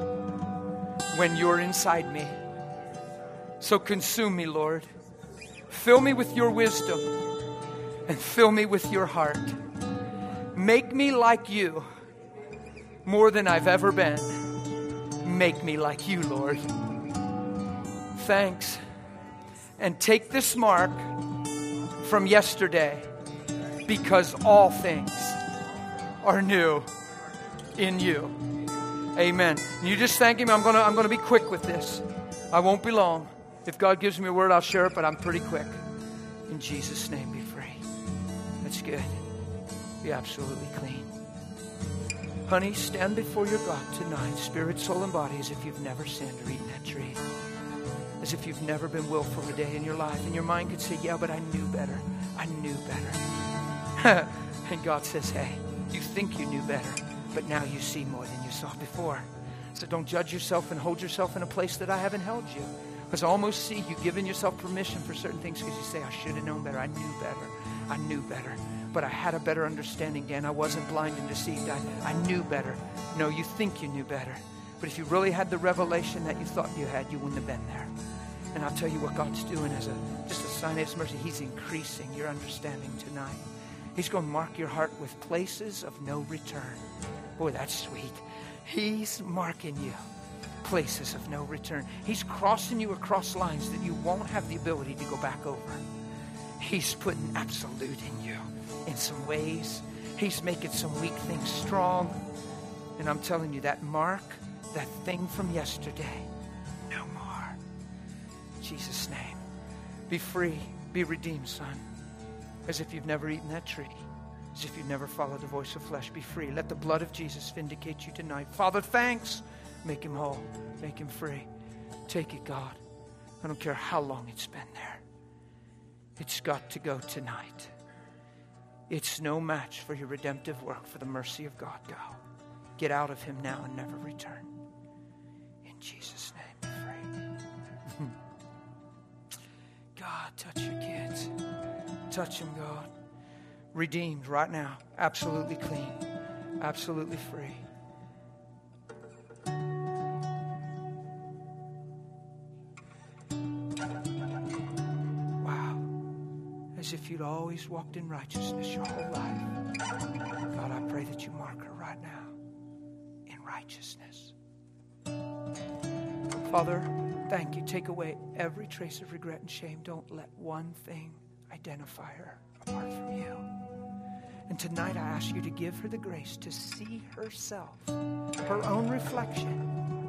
when you're inside me. So consume me, Lord. Fill me with your wisdom and fill me with your heart. Make me like you more than I've ever been. Make me like you, Lord. Thanks. And take this mark from yesterday, because all things are new in you. Amen. And you just thank him. I'm gonna I'm gonna be quick with this. I won't be long. If God gives me a word, I'll share it, but I'm pretty quick. In Jesus' name, be free. That's good. Be absolutely clean. Honey, stand before your God tonight, spirit, soul, and body, as if you've never sinned or eaten that tree. As if you've never been willful a day in your life. And your mind could say, yeah, but I knew better. I knew better. And God says, hey, you think you knew better, but now you see more than you saw before. So don't judge yourself and hold yourself in a place that I haven't held you. Because I almost see you giving yourself permission for certain things because you say, I should have known better. I knew better. I knew better. But I had a better understanding, Dan. I wasn't blind and deceived. I, I knew better. No, you think you knew better. But if you really had the revelation that you thought you had, you wouldn't have been there. And I'll tell you what God's doing as a just a sign of his mercy. He's increasing your understanding tonight. He's going to mark your heart with places of no return. Boy, that's sweet. He's marking you places of no return. He's crossing you across lines that you won't have the ability to go back over. He's putting absolute in you in some ways. He's making some weak things strong. And I'm telling you, that mark, that thing from yesterday, no more. In Jesus' name. Be free. Be redeemed, son. As if you've never eaten that tree. As if you've never followed the voice of flesh. Be free. Let the blood of Jesus vindicate you tonight. Father, thanks. Make him whole. Make him free. Take it, God. I don't care how long it's been there. It's got to go tonight. It's no match for your redemptive work. For the mercy of God, go. Get out of him now and never return. In Jesus' name, be free. God, touch your kids. Touch them, God. redeemed right now, absolutely clean, absolutely free. Wow. As if you'd always walked in righteousness your whole life. God, I pray that you mark her right now in righteousness. Father, thank you. Take away every trace of regret and shame. Don't let one thing identify her apart from you. And tonight I ask you to give her the grace to see herself, her own reflection,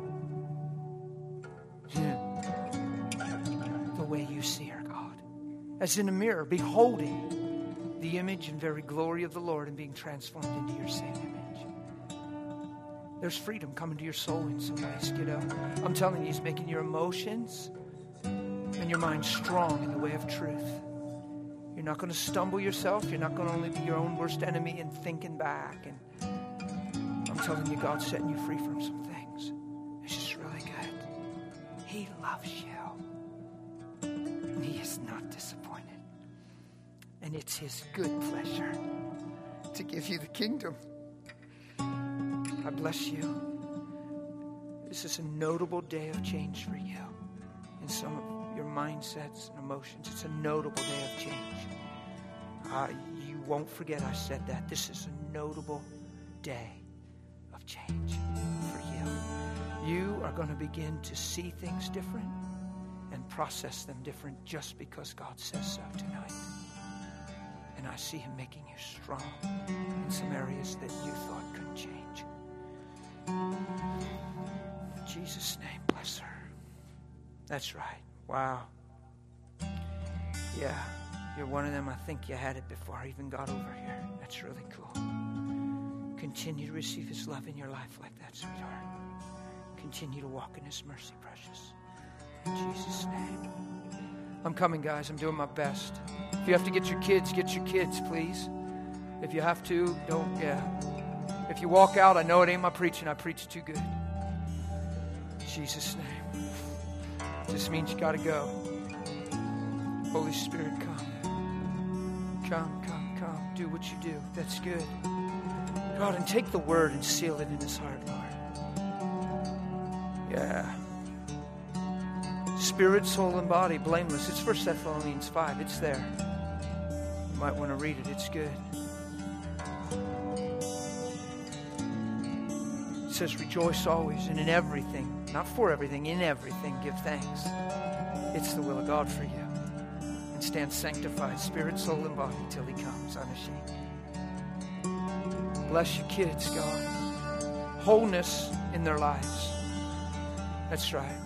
the way you see her, God. As in a mirror, beholding the image and very glory of the Lord and being transformed into your same image. There's freedom coming to your soul in some ways, kiddo. I'm telling you, he's making your emotions and your mind strong in the way of truth. You're not going to stumble yourself. You're not going to only be your own worst enemy and thinking back. And I'm telling you, God's setting you free from some things. It's just really good. He loves you. And he is not disappointed. And it's his good pleasure to give you the kingdom. I bless you. This is a notable day of change for you in some of your mindsets and emotions. It's a notable day of change. Uh, you won't forget I said that. This is a notable day of change for you. You are going to begin to see things different and process them different just because God says so tonight. And I see him making you strong in some areas that you thought couldn't change. In Jesus' name, bless her. That's right. Wow. Yeah, you're one of them. I think you had it before I even got over here. That's really cool. Continue to receive his love in your life like that, sweetheart. Continue to walk in his mercy, precious. In Jesus' name. I'm coming, guys. I'm doing my best. If you have to get your kids, get your kids, please. If you have to, don't, yeah. If you walk out, I know it ain't my preaching. I preach too good. In Jesus' name. Just means you got to go. Holy Spirit, come. Come, come, come. Do what you do. That's good. God, and take the word and seal it in his heart, Lord. Yeah. Spirit, soul, and body, blameless. It's First Thessalonians five. It's there. You might want to read it. It's good. It says, rejoice always and in everything. Not for everything, in everything, give thanks. It's the will of God for you. And stand sanctified, spirit, soul, and body, till he comes unashamed. Bless your kids, God. Wholeness in their lives. That's right.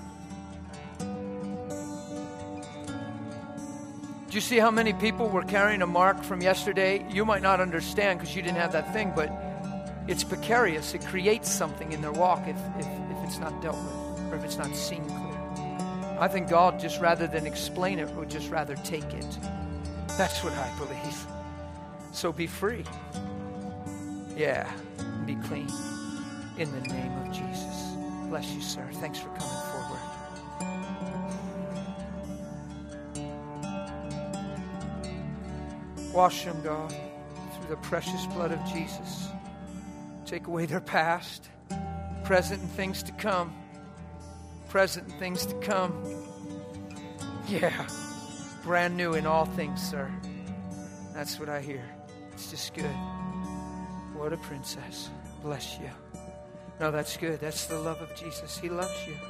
Do you see how many people were carrying a mark from yesterday? You might not understand because you didn't have that thing, but it's precarious. It creates something in their walk if, if, if it's not dealt with or if it's not seen clear. I think God, just rather than explain it, would just rather take it. That's what I believe. So be free. Yeah, be clean. In the name of Jesus. Bless you, sir. Thanks for coming forward. Wash them, God, through the precious blood of Jesus. Take away their past, present and things to come. Present and things to come. Yeah, brand new in all things, sir. That's what I hear. It's just good. What a princess. Bless you. No, that's good. That's the love of Jesus. He loves you.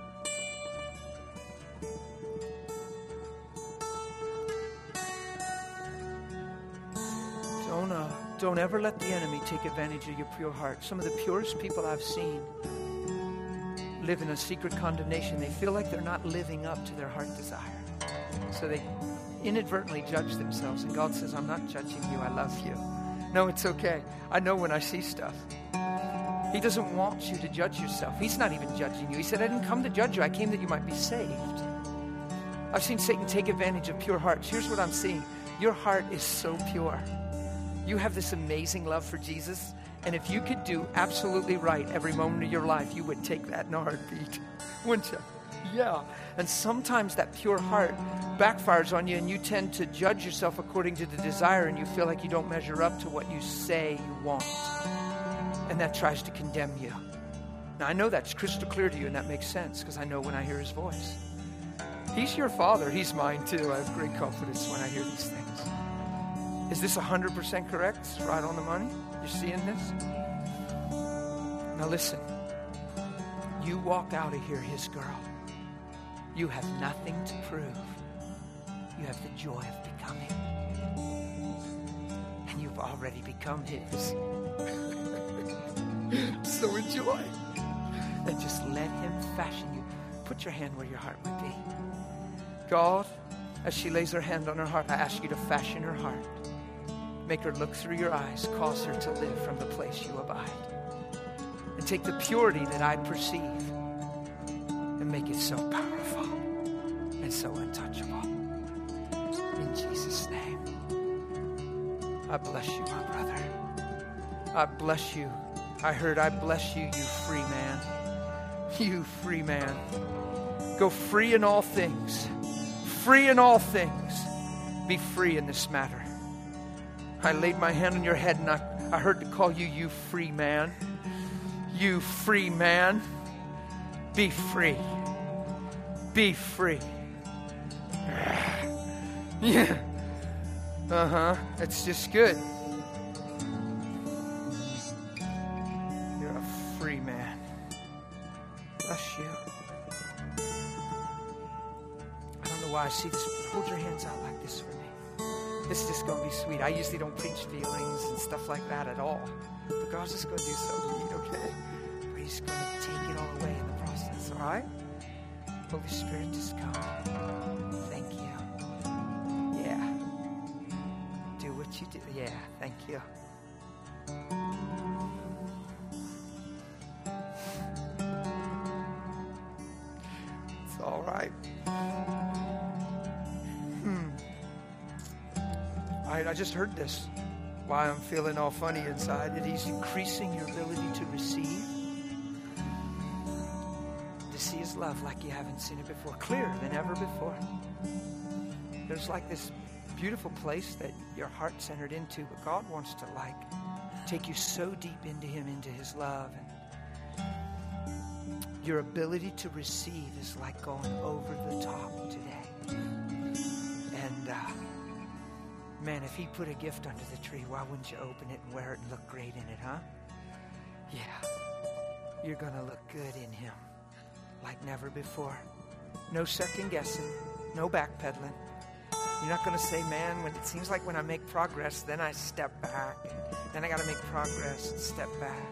Don't, uh, don't ever let the enemy take advantage of your pure heart. Some of the purest people I've seen live in a secret condemnation. They feel like they're not living up to their heart desire. So they inadvertently judge themselves. And God says, I'm not judging you. I love you. No, it's okay. I know when I see stuff. He doesn't want you to judge yourself. He's not even judging you. He said, I didn't come to judge you. I came that you might be saved. I've seen Satan take advantage of pure hearts. Here's what I'm seeing. Your heart is so pure. You have this amazing love for Jesus. And if you could do absolutely right every moment of your life, you would take that in a heartbeat. Wouldn't you? Yeah. And sometimes that pure heart backfires on you and you tend to judge yourself according to the desire and you feel like you don't measure up to what you say you want. And that tries to condemn you. Now, I know that's crystal clear to you and that makes sense because I know when I hear his voice. He's your father. He's mine too. I have great confidence when I hear these things. Is this one hundred percent correct? It's right on the money? You're seeing this? Now listen. You walk out of here his girl. You have nothing to prove. You have the joy of becoming. And you've already become his. So enjoy. And just let him fashion you. Put your hand where your heart would be. God, as she lays her hand on her heart, I ask you to fashion her heart. Make her look through your eyes. Cause her to live from the place you abide. And take the purity that I perceive and make it so powerful and so untouchable. In Jesus' name. I bless you, my brother. I bless you. I heard I bless you, you free man. You free man. Go free in all things. Free in all things. Be free in this matter. I laid my hand on your head and I, I heard to call you, you free man. You free man. Be free. Be free. Yeah. Uh-huh. It's just good. You're a free man. Bless you. I don't know why I see this. Hold your hands out like this for me. It's just going to be sweet. I usually don't preach feelings and stuff like that at all. But God's just going to do something neat, okay? But he's going to take it all away in the process, all right? Holy Spirit, just come. Thank you. Yeah. Do what you do. Yeah, thank you. It's all right. Hmm. All right, I just heard this. Why I'm feeling all funny inside. That he's increasing your ability to receive. To see his love like you haven't seen it before. Clearer than ever before. There's like this beautiful place that your heart's entered into, but God wants to like take you so deep into him, into his love. And your ability to receive is like going over the top today. And uh, man, if he put a gift under the tree, why wouldn't you open it and wear it and look great in it, huh? Yeah. You're going to look good in him like never before. No second guessing. No backpedaling. You're not going to say, man, when it seems like when I make progress, then I step back. Then I got to make progress and step back.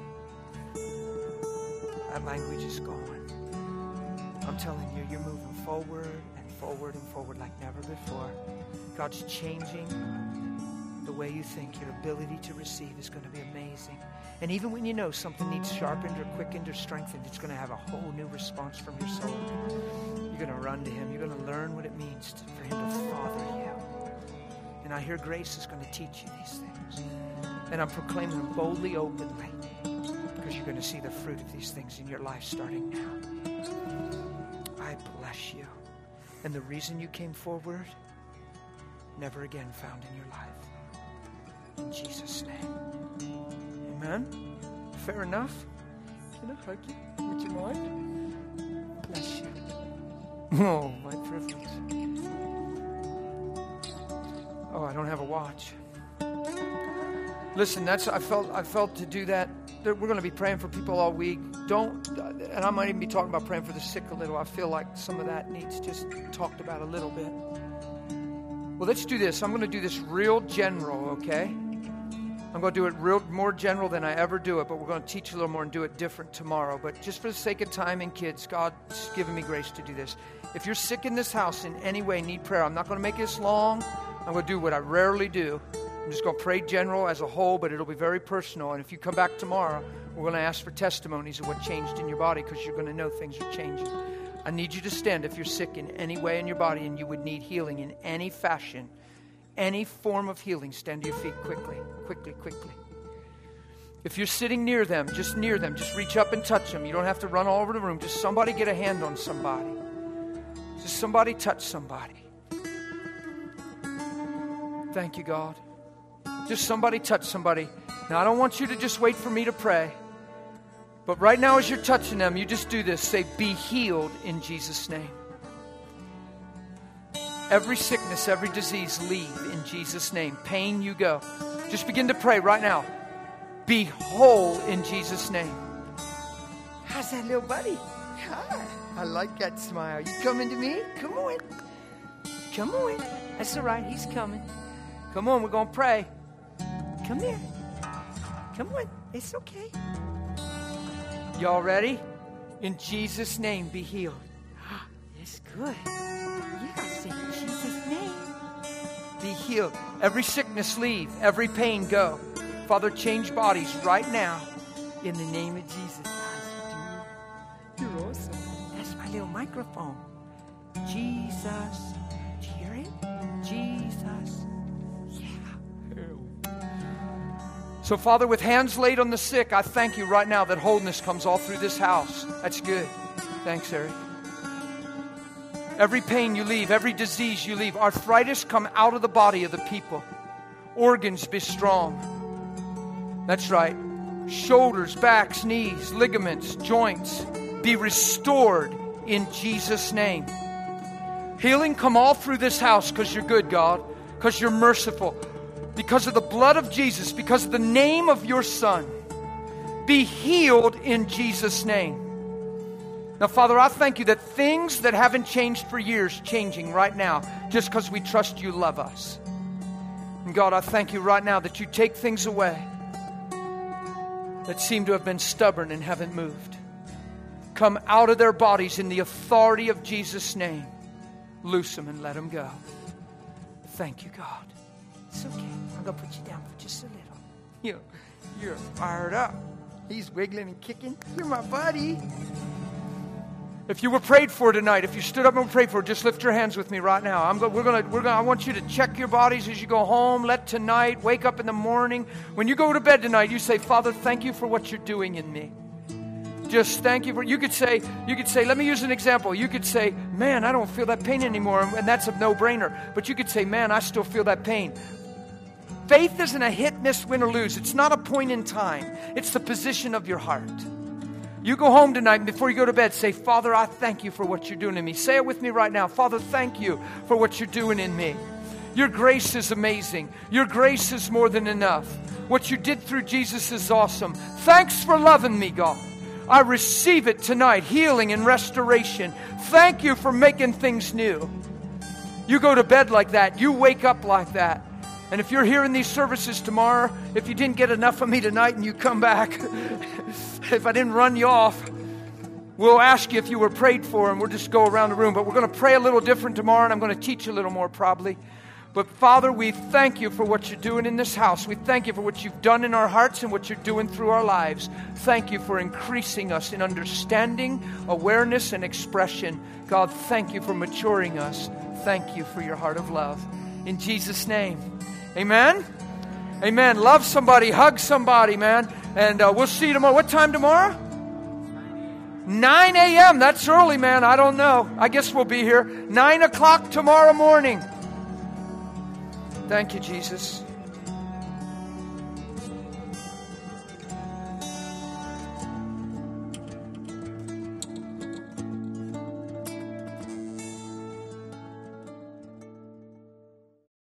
That language is gone. I'm telling you, you're moving forward and forward and forward like never before. God's changing the way you think. Your ability to receive is going to be amazing. And even when you know something needs sharpened or quickened or strengthened, it's going to have a whole new response from your soul. You're going to run to him. You're going to learn what it means to, for him to father you. And I hear grace is going to teach you these things. And I'm proclaiming them boldly, openly, because you're going to see the fruit of these things in your life starting now. I bless you. And the reason you came forward, never again found in your life. In Jesus' name. Amen. Fair enough. Can I hug you? Would you mind? Bless you. Oh, my privilege. Oh, I don't have a watch. Listen, that's I felt I felt to do that. We're going to be praying for people all week. Don't, and I might even be talking about praying for the sick a little. I feel like some of that needs just talked about a little bit. Well, let's do this. I'm going to do this real general, okay? I'm going to do it real more general than I ever do it, but we're going to teach a little more and do it different tomorrow. But just for the sake of time and kids, God's given me grace to do this. If you're sick in this house in any way, need prayer, I'm not going to make this long. I'm going to do what I rarely do. I'm just going to pray general as a whole, but it'll be very personal. And if you come back tomorrow, we're going to ask for testimonies of what changed in your body, because you're going to know things are changing. I need you to stand if you're sick in any way in your body and you would need healing in any fashion, any form of healing. Stand to your feet quickly, quickly, quickly. If you're sitting near them, just near them, just reach up and touch them. You don't have to run all over the room. Just somebody get a hand on somebody. Just somebody touch somebody. Thank you, God. Just somebody touch somebody. Now, I don't want you to just wait for me to pray. But right now, as you're touching them, you just do this. Say, be healed in Jesus' name. Every sickness, every disease, leave in Jesus' name. Pain, you go. Just begin to pray right now. Be whole in Jesus' name. How's that little buddy? Hi. I like that smile. You coming to me? Come on. Come on. That's all right. He's coming. Come on. We're going to pray. Come here. Come on. It's okay. Y'all ready? In Jesus' name, be healed. It's good. You got to say in Jesus' name. Be healed. Every sickness leave. Every pain go. Father, change bodies right now. In the name of Jesus. You're awesome. That's my little microphone. Jesus. Do you hear it? Jesus. Yeah. So, Father, with hands laid on the sick, I thank you right now that wholeness comes all through this house. That's good. Thanks, Eric. Every pain you leave, every disease you leave, arthritis come out of the body of the people. Organs be strong. That's right. Shoulders, backs, knees, ligaments, joints be restored in Jesus' name. Healing come all through this house because you're good, God, because you're merciful, because of the blood of Jesus, because of the name of your Son. Be healed in Jesus' name. Now, Father, I thank you that things that haven't changed for years changing right now just because we trust you love us. And God, I thank you right now that you take things away that seem to have been stubborn and haven't moved. Come out of their bodies in the authority of Jesus' name. Loose them and let them go. Thank you, God. It's okay. I'm going to put you down for just a little. You, you're fired up. He's wiggling and kicking. You're my buddy. If you were prayed for tonight, if you stood up and were prayed for, just lift your hands with me right now. I'm go, we're gonna, we're gonna, I want you to check your bodies as you go home. Let tonight, wake up in the morning. When you go to bed tonight, you say, Father, thank you for what you're doing in me. Just thank you for, you could say, you could say, let me use an example. You could say, man, I don't feel that pain anymore. And that's a no-brainer. But you could say, man, I still feel that pain. Faith isn't a hit, miss, win, or lose. It's not a point in time. It's the position of your heart. You go home tonight and before you go to bed, say, Father, I thank you for what you're doing in me. Say it with me right now. Father, thank you for what you're doing in me. Your grace is amazing. Your grace is more than enough. What you did through Jesus is awesome. Thanks for loving me, God. I receive it tonight, healing and restoration. Thank you for making things new. You go to bed like that. You wake up like that. And if you're here in these services tomorrow, if you didn't get enough of me tonight and you come back, if I didn't run you off, we'll ask you if you were prayed for and we'll just go around the room. But we're going to pray a little different tomorrow and I'm going to teach you a little more probably. But Father, we thank you for what you're doing in this house. We thank you for what you've done in our hearts and what you're doing through our lives. Thank you for increasing us in understanding, awareness, and expression. God, thank you for maturing us. Thank you for your heart of love. In Jesus' name. Amen? Amen. Love somebody. Hug somebody, man. And uh, we'll see you tomorrow. What time tomorrow? nine a.m. That's early, man. I don't know. I guess we'll be here. nine o'clock tomorrow morning. Thank you, Jesus.